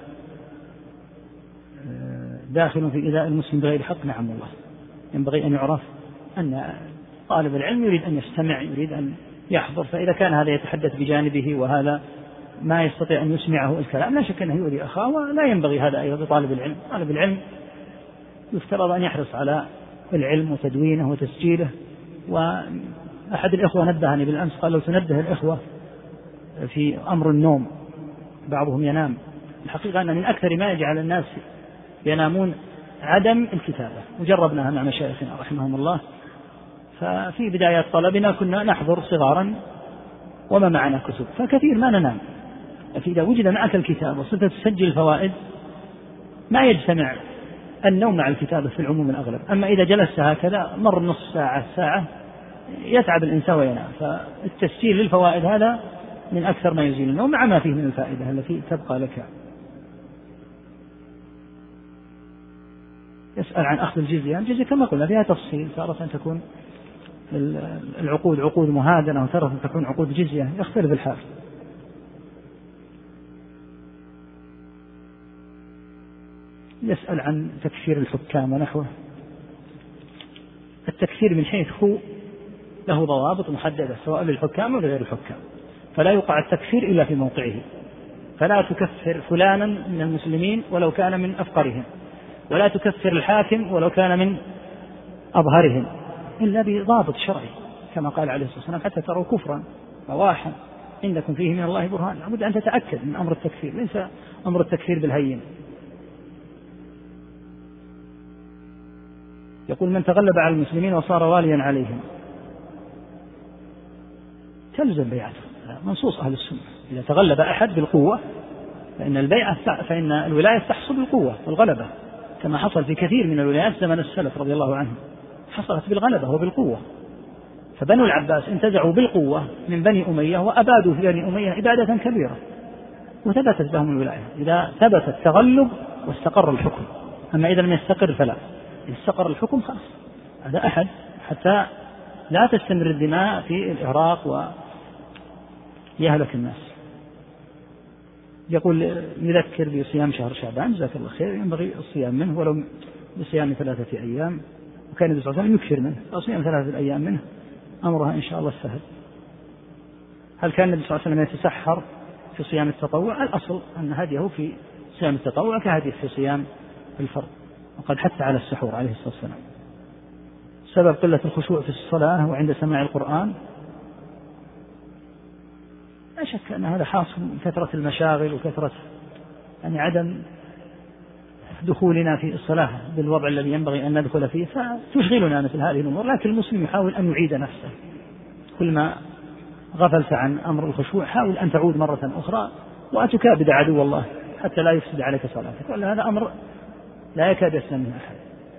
داخل في إيذاء المسلم بغير حق؟ نعم والله. ينبغي أن يعرف أن طالب العلم يريد أن يستمع، يريد أن يحضر، فإذا كان هذا يتحدث بجانبه وهذا ما يستطيع أن يسمعه الكلام لا شك أنه يؤذي أخاه، ولا ينبغي هذا أيضا لطالب العلم. طالب العلم يفترض أن يحرص على العلم وتدوينه وتسجيله. وأحد الإخوة نبهني بالأمس، قال: لو تنبه الإخوة في أمر النوم، بعضهم ينام. الحقيقة أن من أكثر ما يجعل الناس ينامون عدم الكتابة، وجربناها مع مشايخنا رحمهم الله. ففي بداية طلبنا كنا نحضر صغارا وما معنا كتب، فكثير ما ننام. لكن إذا وجد معك الكتاب وصرت تسجل الفوائد ما يجتمع النوم مع الكتابة في العموم الأغلب. أما إذا جلست هكذا مر نصف ساعة ساعة يتعب الإنسان وينام. فالتسجيل للفوائد هذا من أكثر ما يزيل النوم مع ما فيه من الفائدة التي تبقى لك. يسأل عن أخذ الجزية. الجزية كما قلنا فيها تفصيل، تارة أن تكون العقود عقود مهادنة، وتارة أن تكون عقود جزية، يختلف الحال. يسأل عن تكفير الحكام ونحوه. التكفير من حيث هو له ضوابط محددة سواء للحكام ولا غير الحكام، فلا يقع التكفير إلا في موقعه. فلا تكفر فلانا من المسلمين ولو كان من أفقرهم، ولا تكفر الحاكم ولو كان من أظهرهم، إلا بضابط شرعي كما قال عليه الصلاة والسلام: حتى تروا كفرا بواحا عندكم فيه من الله برهان. لابد أن تتأكد من أمر التكفير، ليس أمر التكفير بالهين. يقول من تغلب على المسلمين وصار واليا عليهم تلزم بيعته، منصوص أهل السنة. إذا تغلب أحد بالقوة فإن الولاية تحصل بالقوة والغلبة، كما حصل في كثير من الولايات زمن السلف رضي الله عنهم، حصلت بالغلبة وبالقوة. فبنو العباس انتزعوا بالقوة من بني أمية وأبادوا في بني أمية إبادة كبيرة وثبتت لهم الولاية. إذا ثبت التغلب واستقر الحكم، أما إذا لم يستقر فلا. إذا استقر الحكم خلاص هذا أحد، حتى لا تستمر الدماء في الإغراق ويهلك الناس. يقول نذكر بصيام شهر شعبان، جزاك الله خير، ينبغي الصيام منه ولو بصيام 3 أيام، وكان النبي صلى الله عليه وسلم يكثر منه، فصيام 3 أيام منه أمرها إن شاء الله سهل. هل كان النبي صلى الله عليه وسلم يتسحر في صيام التطوع؟ الأصل أن هديه في صيام التطوع كهديه في صيام الفرض، وقد حث على السحور عليه الصلاة والسلام. سبب قلة الخشوع في الصلاة وعند سماع القرآن، لا شك أن هذا حاصل من كثرة المشاغل وكثرة عدم دخولنا في الصلاة بالوضع الذي ينبغي أن ندخل فيه، فتشغلنا مثل هذه الأمور. لكن المسلم يحاول أن يعيد نفسه، كل ما غفلت عن أمر الخشوع حاول أن تعود مرة أخرى وأتكابد عدو الله حتى لا يفسد عليك صلاتك، ولا هذا أمر لا يكاد يسلم منه أحد.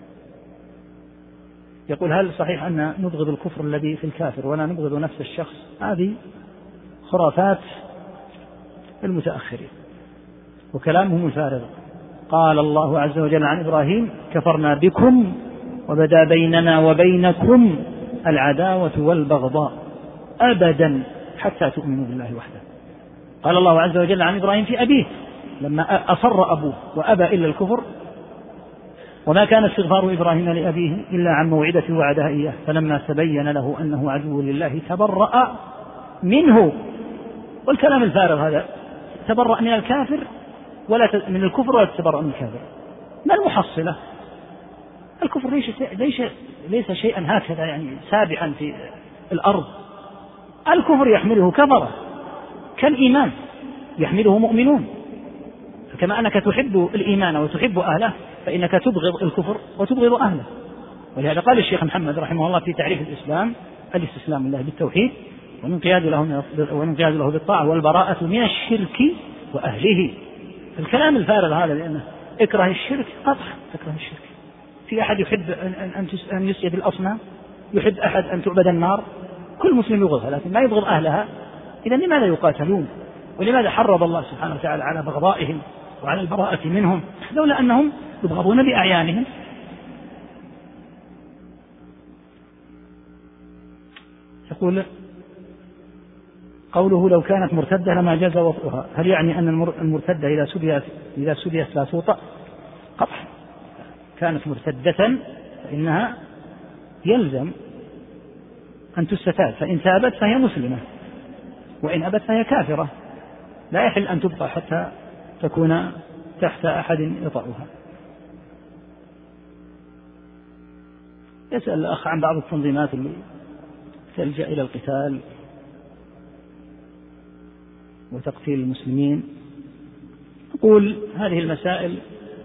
يقول هل صحيح أن نبغض الكفر الذي في الكافر ولا نبغض نفس الشخص؟ هذه خرافات المتأخرين وكلامهم الفارغ. قال الله عز وجل عن إبراهيم كفرنا بكم وبدا بيننا وبينكم العداوة والبغضاء أبدا حتى تؤمنوا بالله وحده. قال الله عز وجل عن إبراهيم في أبيه لما أصر أبوه وأبى إلا الكفر، وما كان استغفار إبراهيم لأبيه إلا عن موعدة وعدها إياه فلما تبين له أنه عدو لله تبرأ منه. والكلام الفارغ هذا، تبرأ من الكافر ولا من الكفر ولا تتبرأ من الكافر. ما المحصلة؟ الكفر ليس شيئا هكذا سابحا في الأرض. الكفر يحمله كفرة كالإيمان يحمله مؤمنون، فكما أنك تحب الإيمان وتحب أهله فإنك تبغض الكفر وتبغض أهله. ولهذا قال الشيخ محمد رحمه الله في تعريف الإسلام: الاستسلام لله بالتوحيد والانقياد له بالطاعة والبراءة من الشرك وأهله. الكلام الفارغ هذا، لأنه اكره الشرك قطعا تكره الشرك. في أحد يحب أن يسجد الأصنام؟ يحب أحد أن تعبد النار؟ كل مسلم يبغضها، لكن ما يبغض أهلها. إذا لماذا يقاتلون؟ ولماذا حرض الله سبحانه وتعالى على بغضائهم وعلى البراءة منهم لولا أنهم يبغضون بأعيانهم؟ يقول قوله لو كانت مرتدة لما جاز وطئها، هل يعني أن المرتدة إذا سبيت لا توطأ؟ قطعا كانت مرتدة فإنها يلزم أن تستتاب، فإن تابت فهي مسلمة وإن أبت فهي كافرة، لا يحل أن تبقى حتى تكون تحت أحد يطأها. يسأل الأخ عن بعض التنظيمات اللي تلجأ إلى القتال وتقتيل المسلمين. أقول هذه المسائل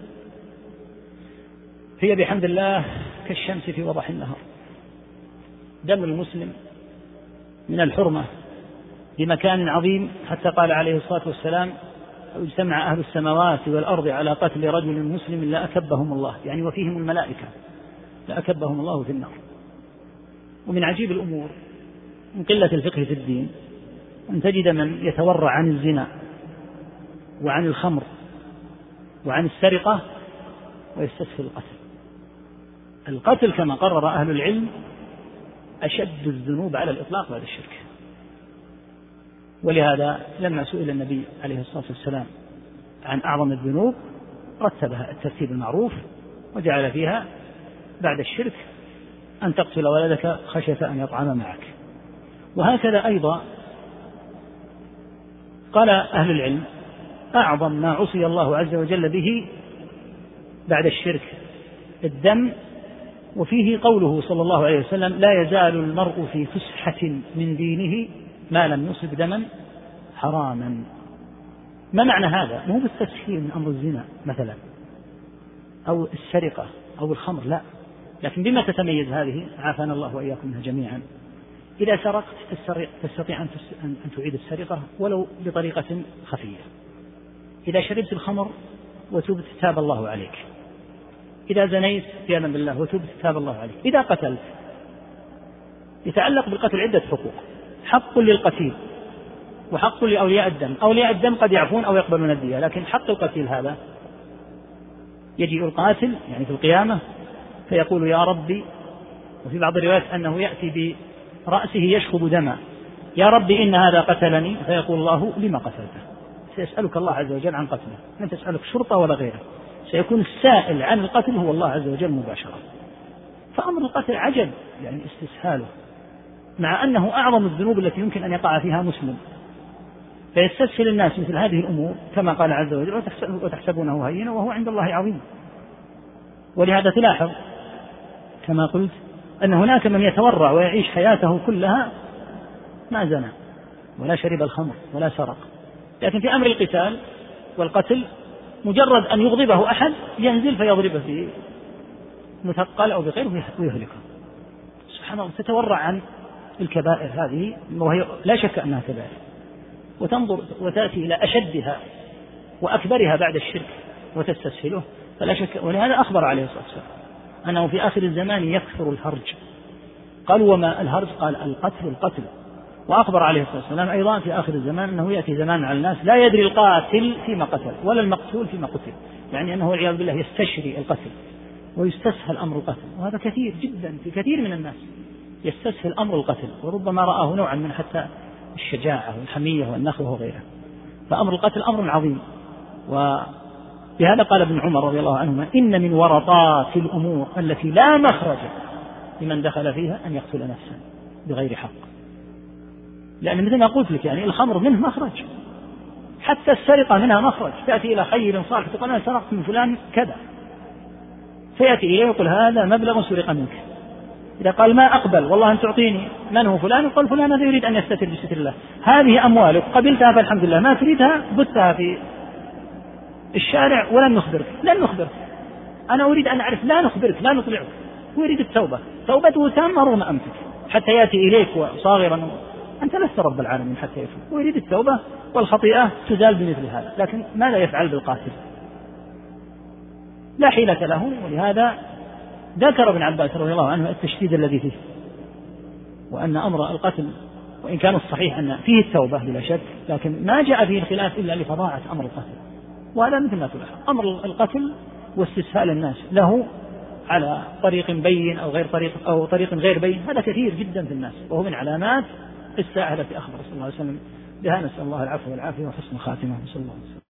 هي بحمد الله كالشمس في وضح النهار. دم المسلم من الحرمة بمكان عظيم، حتى قال عليه الصلاة والسلام: لو اجتمع أهل السماوات والأرض على قتل رجل مسلم لأكبهم الله، يعني وفيهم الملائكة، لأكبهم الله في النار. ومن عجيب الأمور من قلة الفقه في الدين أن تجد من يتورع عن الزنا وعن الخمر وعن السرقة ويستسهل القتل. القتل كما قرر أهل العلم أشد الذنوب على الإطلاق بعد الشرك. ولهذا لما سئل النبي عليه الصلاة والسلام عن أعظم الذنوب رتبها الترتيب المعروف وجعل فيها بعد الشرك أن تقتل ولدك خشية أن يطعم معك. وهكذا أيضا قال أهل العلم: أعظم ما عصي الله عز وجل به بعد الشرك الدم، وفيه قوله صلى الله عليه وسلم: لا يزال المرء في فسحة من دينه ما لم يصب دما حراما. ما معنى هذا؟ مو بالتسهيل من أمر الزنا مثلا أو السرقة أو الخمر، لا، لكن بما تتميز هذه عافانا الله وإياكم منها جميعا؟ إذا سرقت تستطيع أن تعيد السرقة ولو بطريقة خفية. إذا شربت الخمر وتبت تاب الله عليك. إذا زنيت عياذا بالله وتبت تاب الله عليك. إذا قتلت، يتعلق بالقتل عدة حقوق: حق للقتيل وحق لأولياء الدم. أولياء الدم قد يعفون أو يقبلون الدية، لكن حق القتيل هذا يجيء القاتل يعني في القيامة فيقول يا ربي، وفي بعض الروايات أنه يأتي برأسه يشخب دما، يا ربي إن هذا قتلني، فيقول الله لما قتلته؟ سيسألك الله عز وجل عن قتله، لن تسألك شرطة ولا غيره، سيكون السائل عن القتل هو الله عز وجل مباشرة. فأمر القتل عجب يعني استسهاله، مع أنه أعظم الذنوب التي يمكن أن يقع فيها مسلم، فيستسهل الناس مثل هذه الأمور كما قال عز وجل وتحسبونه هينا وهو عند الله عظيم. ولهذا تلاحظ كما قلت أن هناك من يتورع ويعيش حياته كلها ما زنى ولا شرب الخمر ولا سرق، لكن في أمر القتال والقتل مجرد أن يغضبه أحد ينزل فيضربه في مثقل أو بغيره ويهلكه. سبحان الله، تتورع عن الكبائر هذه وهي لا شك أنها كبائر، وتنظر وتأتي إلى أشدها وأكبرها بعد الشرك وتستسهله، فلا شك. ولهذا أخبر عليه الصلاة والسلام أنه في آخر الزمان يكثر الهرج. قالوا وما الهرج؟ قال القتل. وأخبر عليه الصلاة والسلام أيضا في آخر الزمان أنه يأتي زمان على الناس لا يدري القاتل فيما قتل ولا المقتول فيما قتل، يعني أنه والعياذ بالله يستشري القتل ويستسهل أمر القتل، وهذا كثير جدا في كثير من الناس يستسهل أمر القتل، وربما رآه نوعا من حتى الشجاعة والحمية والنخوة وغيره. فأمر القتل أمر عظيم، وبهذا قال ابن عمر رضي الله عنهما إن من ورطات الأمور التي لا مخرج لمن دخل فيها أن يقتل نفسا بغير حق. لأن مثل ما قلت لك يعني الخمر منه مخرج، حتى السرقة منها مخرج. تأتي إلى خير صالح تقول أنا سرقت من فلان كذا، فيأتي إليه يقول هذا مبلغ سرق منك. إذا قال ما أقبل والله أن تعطيني من هو فلان، يقول فلان هذا يريد أن يستتر بستر الله، هذه أموالك قبلتها فالحمد لله، ما تريدها بثها في الشارع ولن نخبرك. أنا أريد أن أعرف، لا نخبرك لا نطلعك. هو يريد التوبة، توبته تامة رغم أنفك حتى يأتي إليك صاغرا، أنت لست رب العالمين حتى يفعل. هو يريد التوبة والخطيئة تزال بمثل هذا، لكن ماذا يفعل بالقاتل؟ لا حيلة له. ولهذا ذكر ابن عباس رضي الله عنه التشديد الذي فيه، وأن أمر القتل وإن كان الصحيح أن فيه التوبة بلا شك، لكن ما جاء فيه الخلاف إلا لفظاعة أمر القتل. وهذا مثل ما تلاحظ أمر القتل واستسهال الناس له على طريق بين أو غير طريق أو طريق غير بين، هذا كثير جدا في الناس، وهو من علامات الساعة التي أخبر صلى الله عليه وسلم بها. نسأل الله العفو والعافية وحسن خاتمة. نسأل الله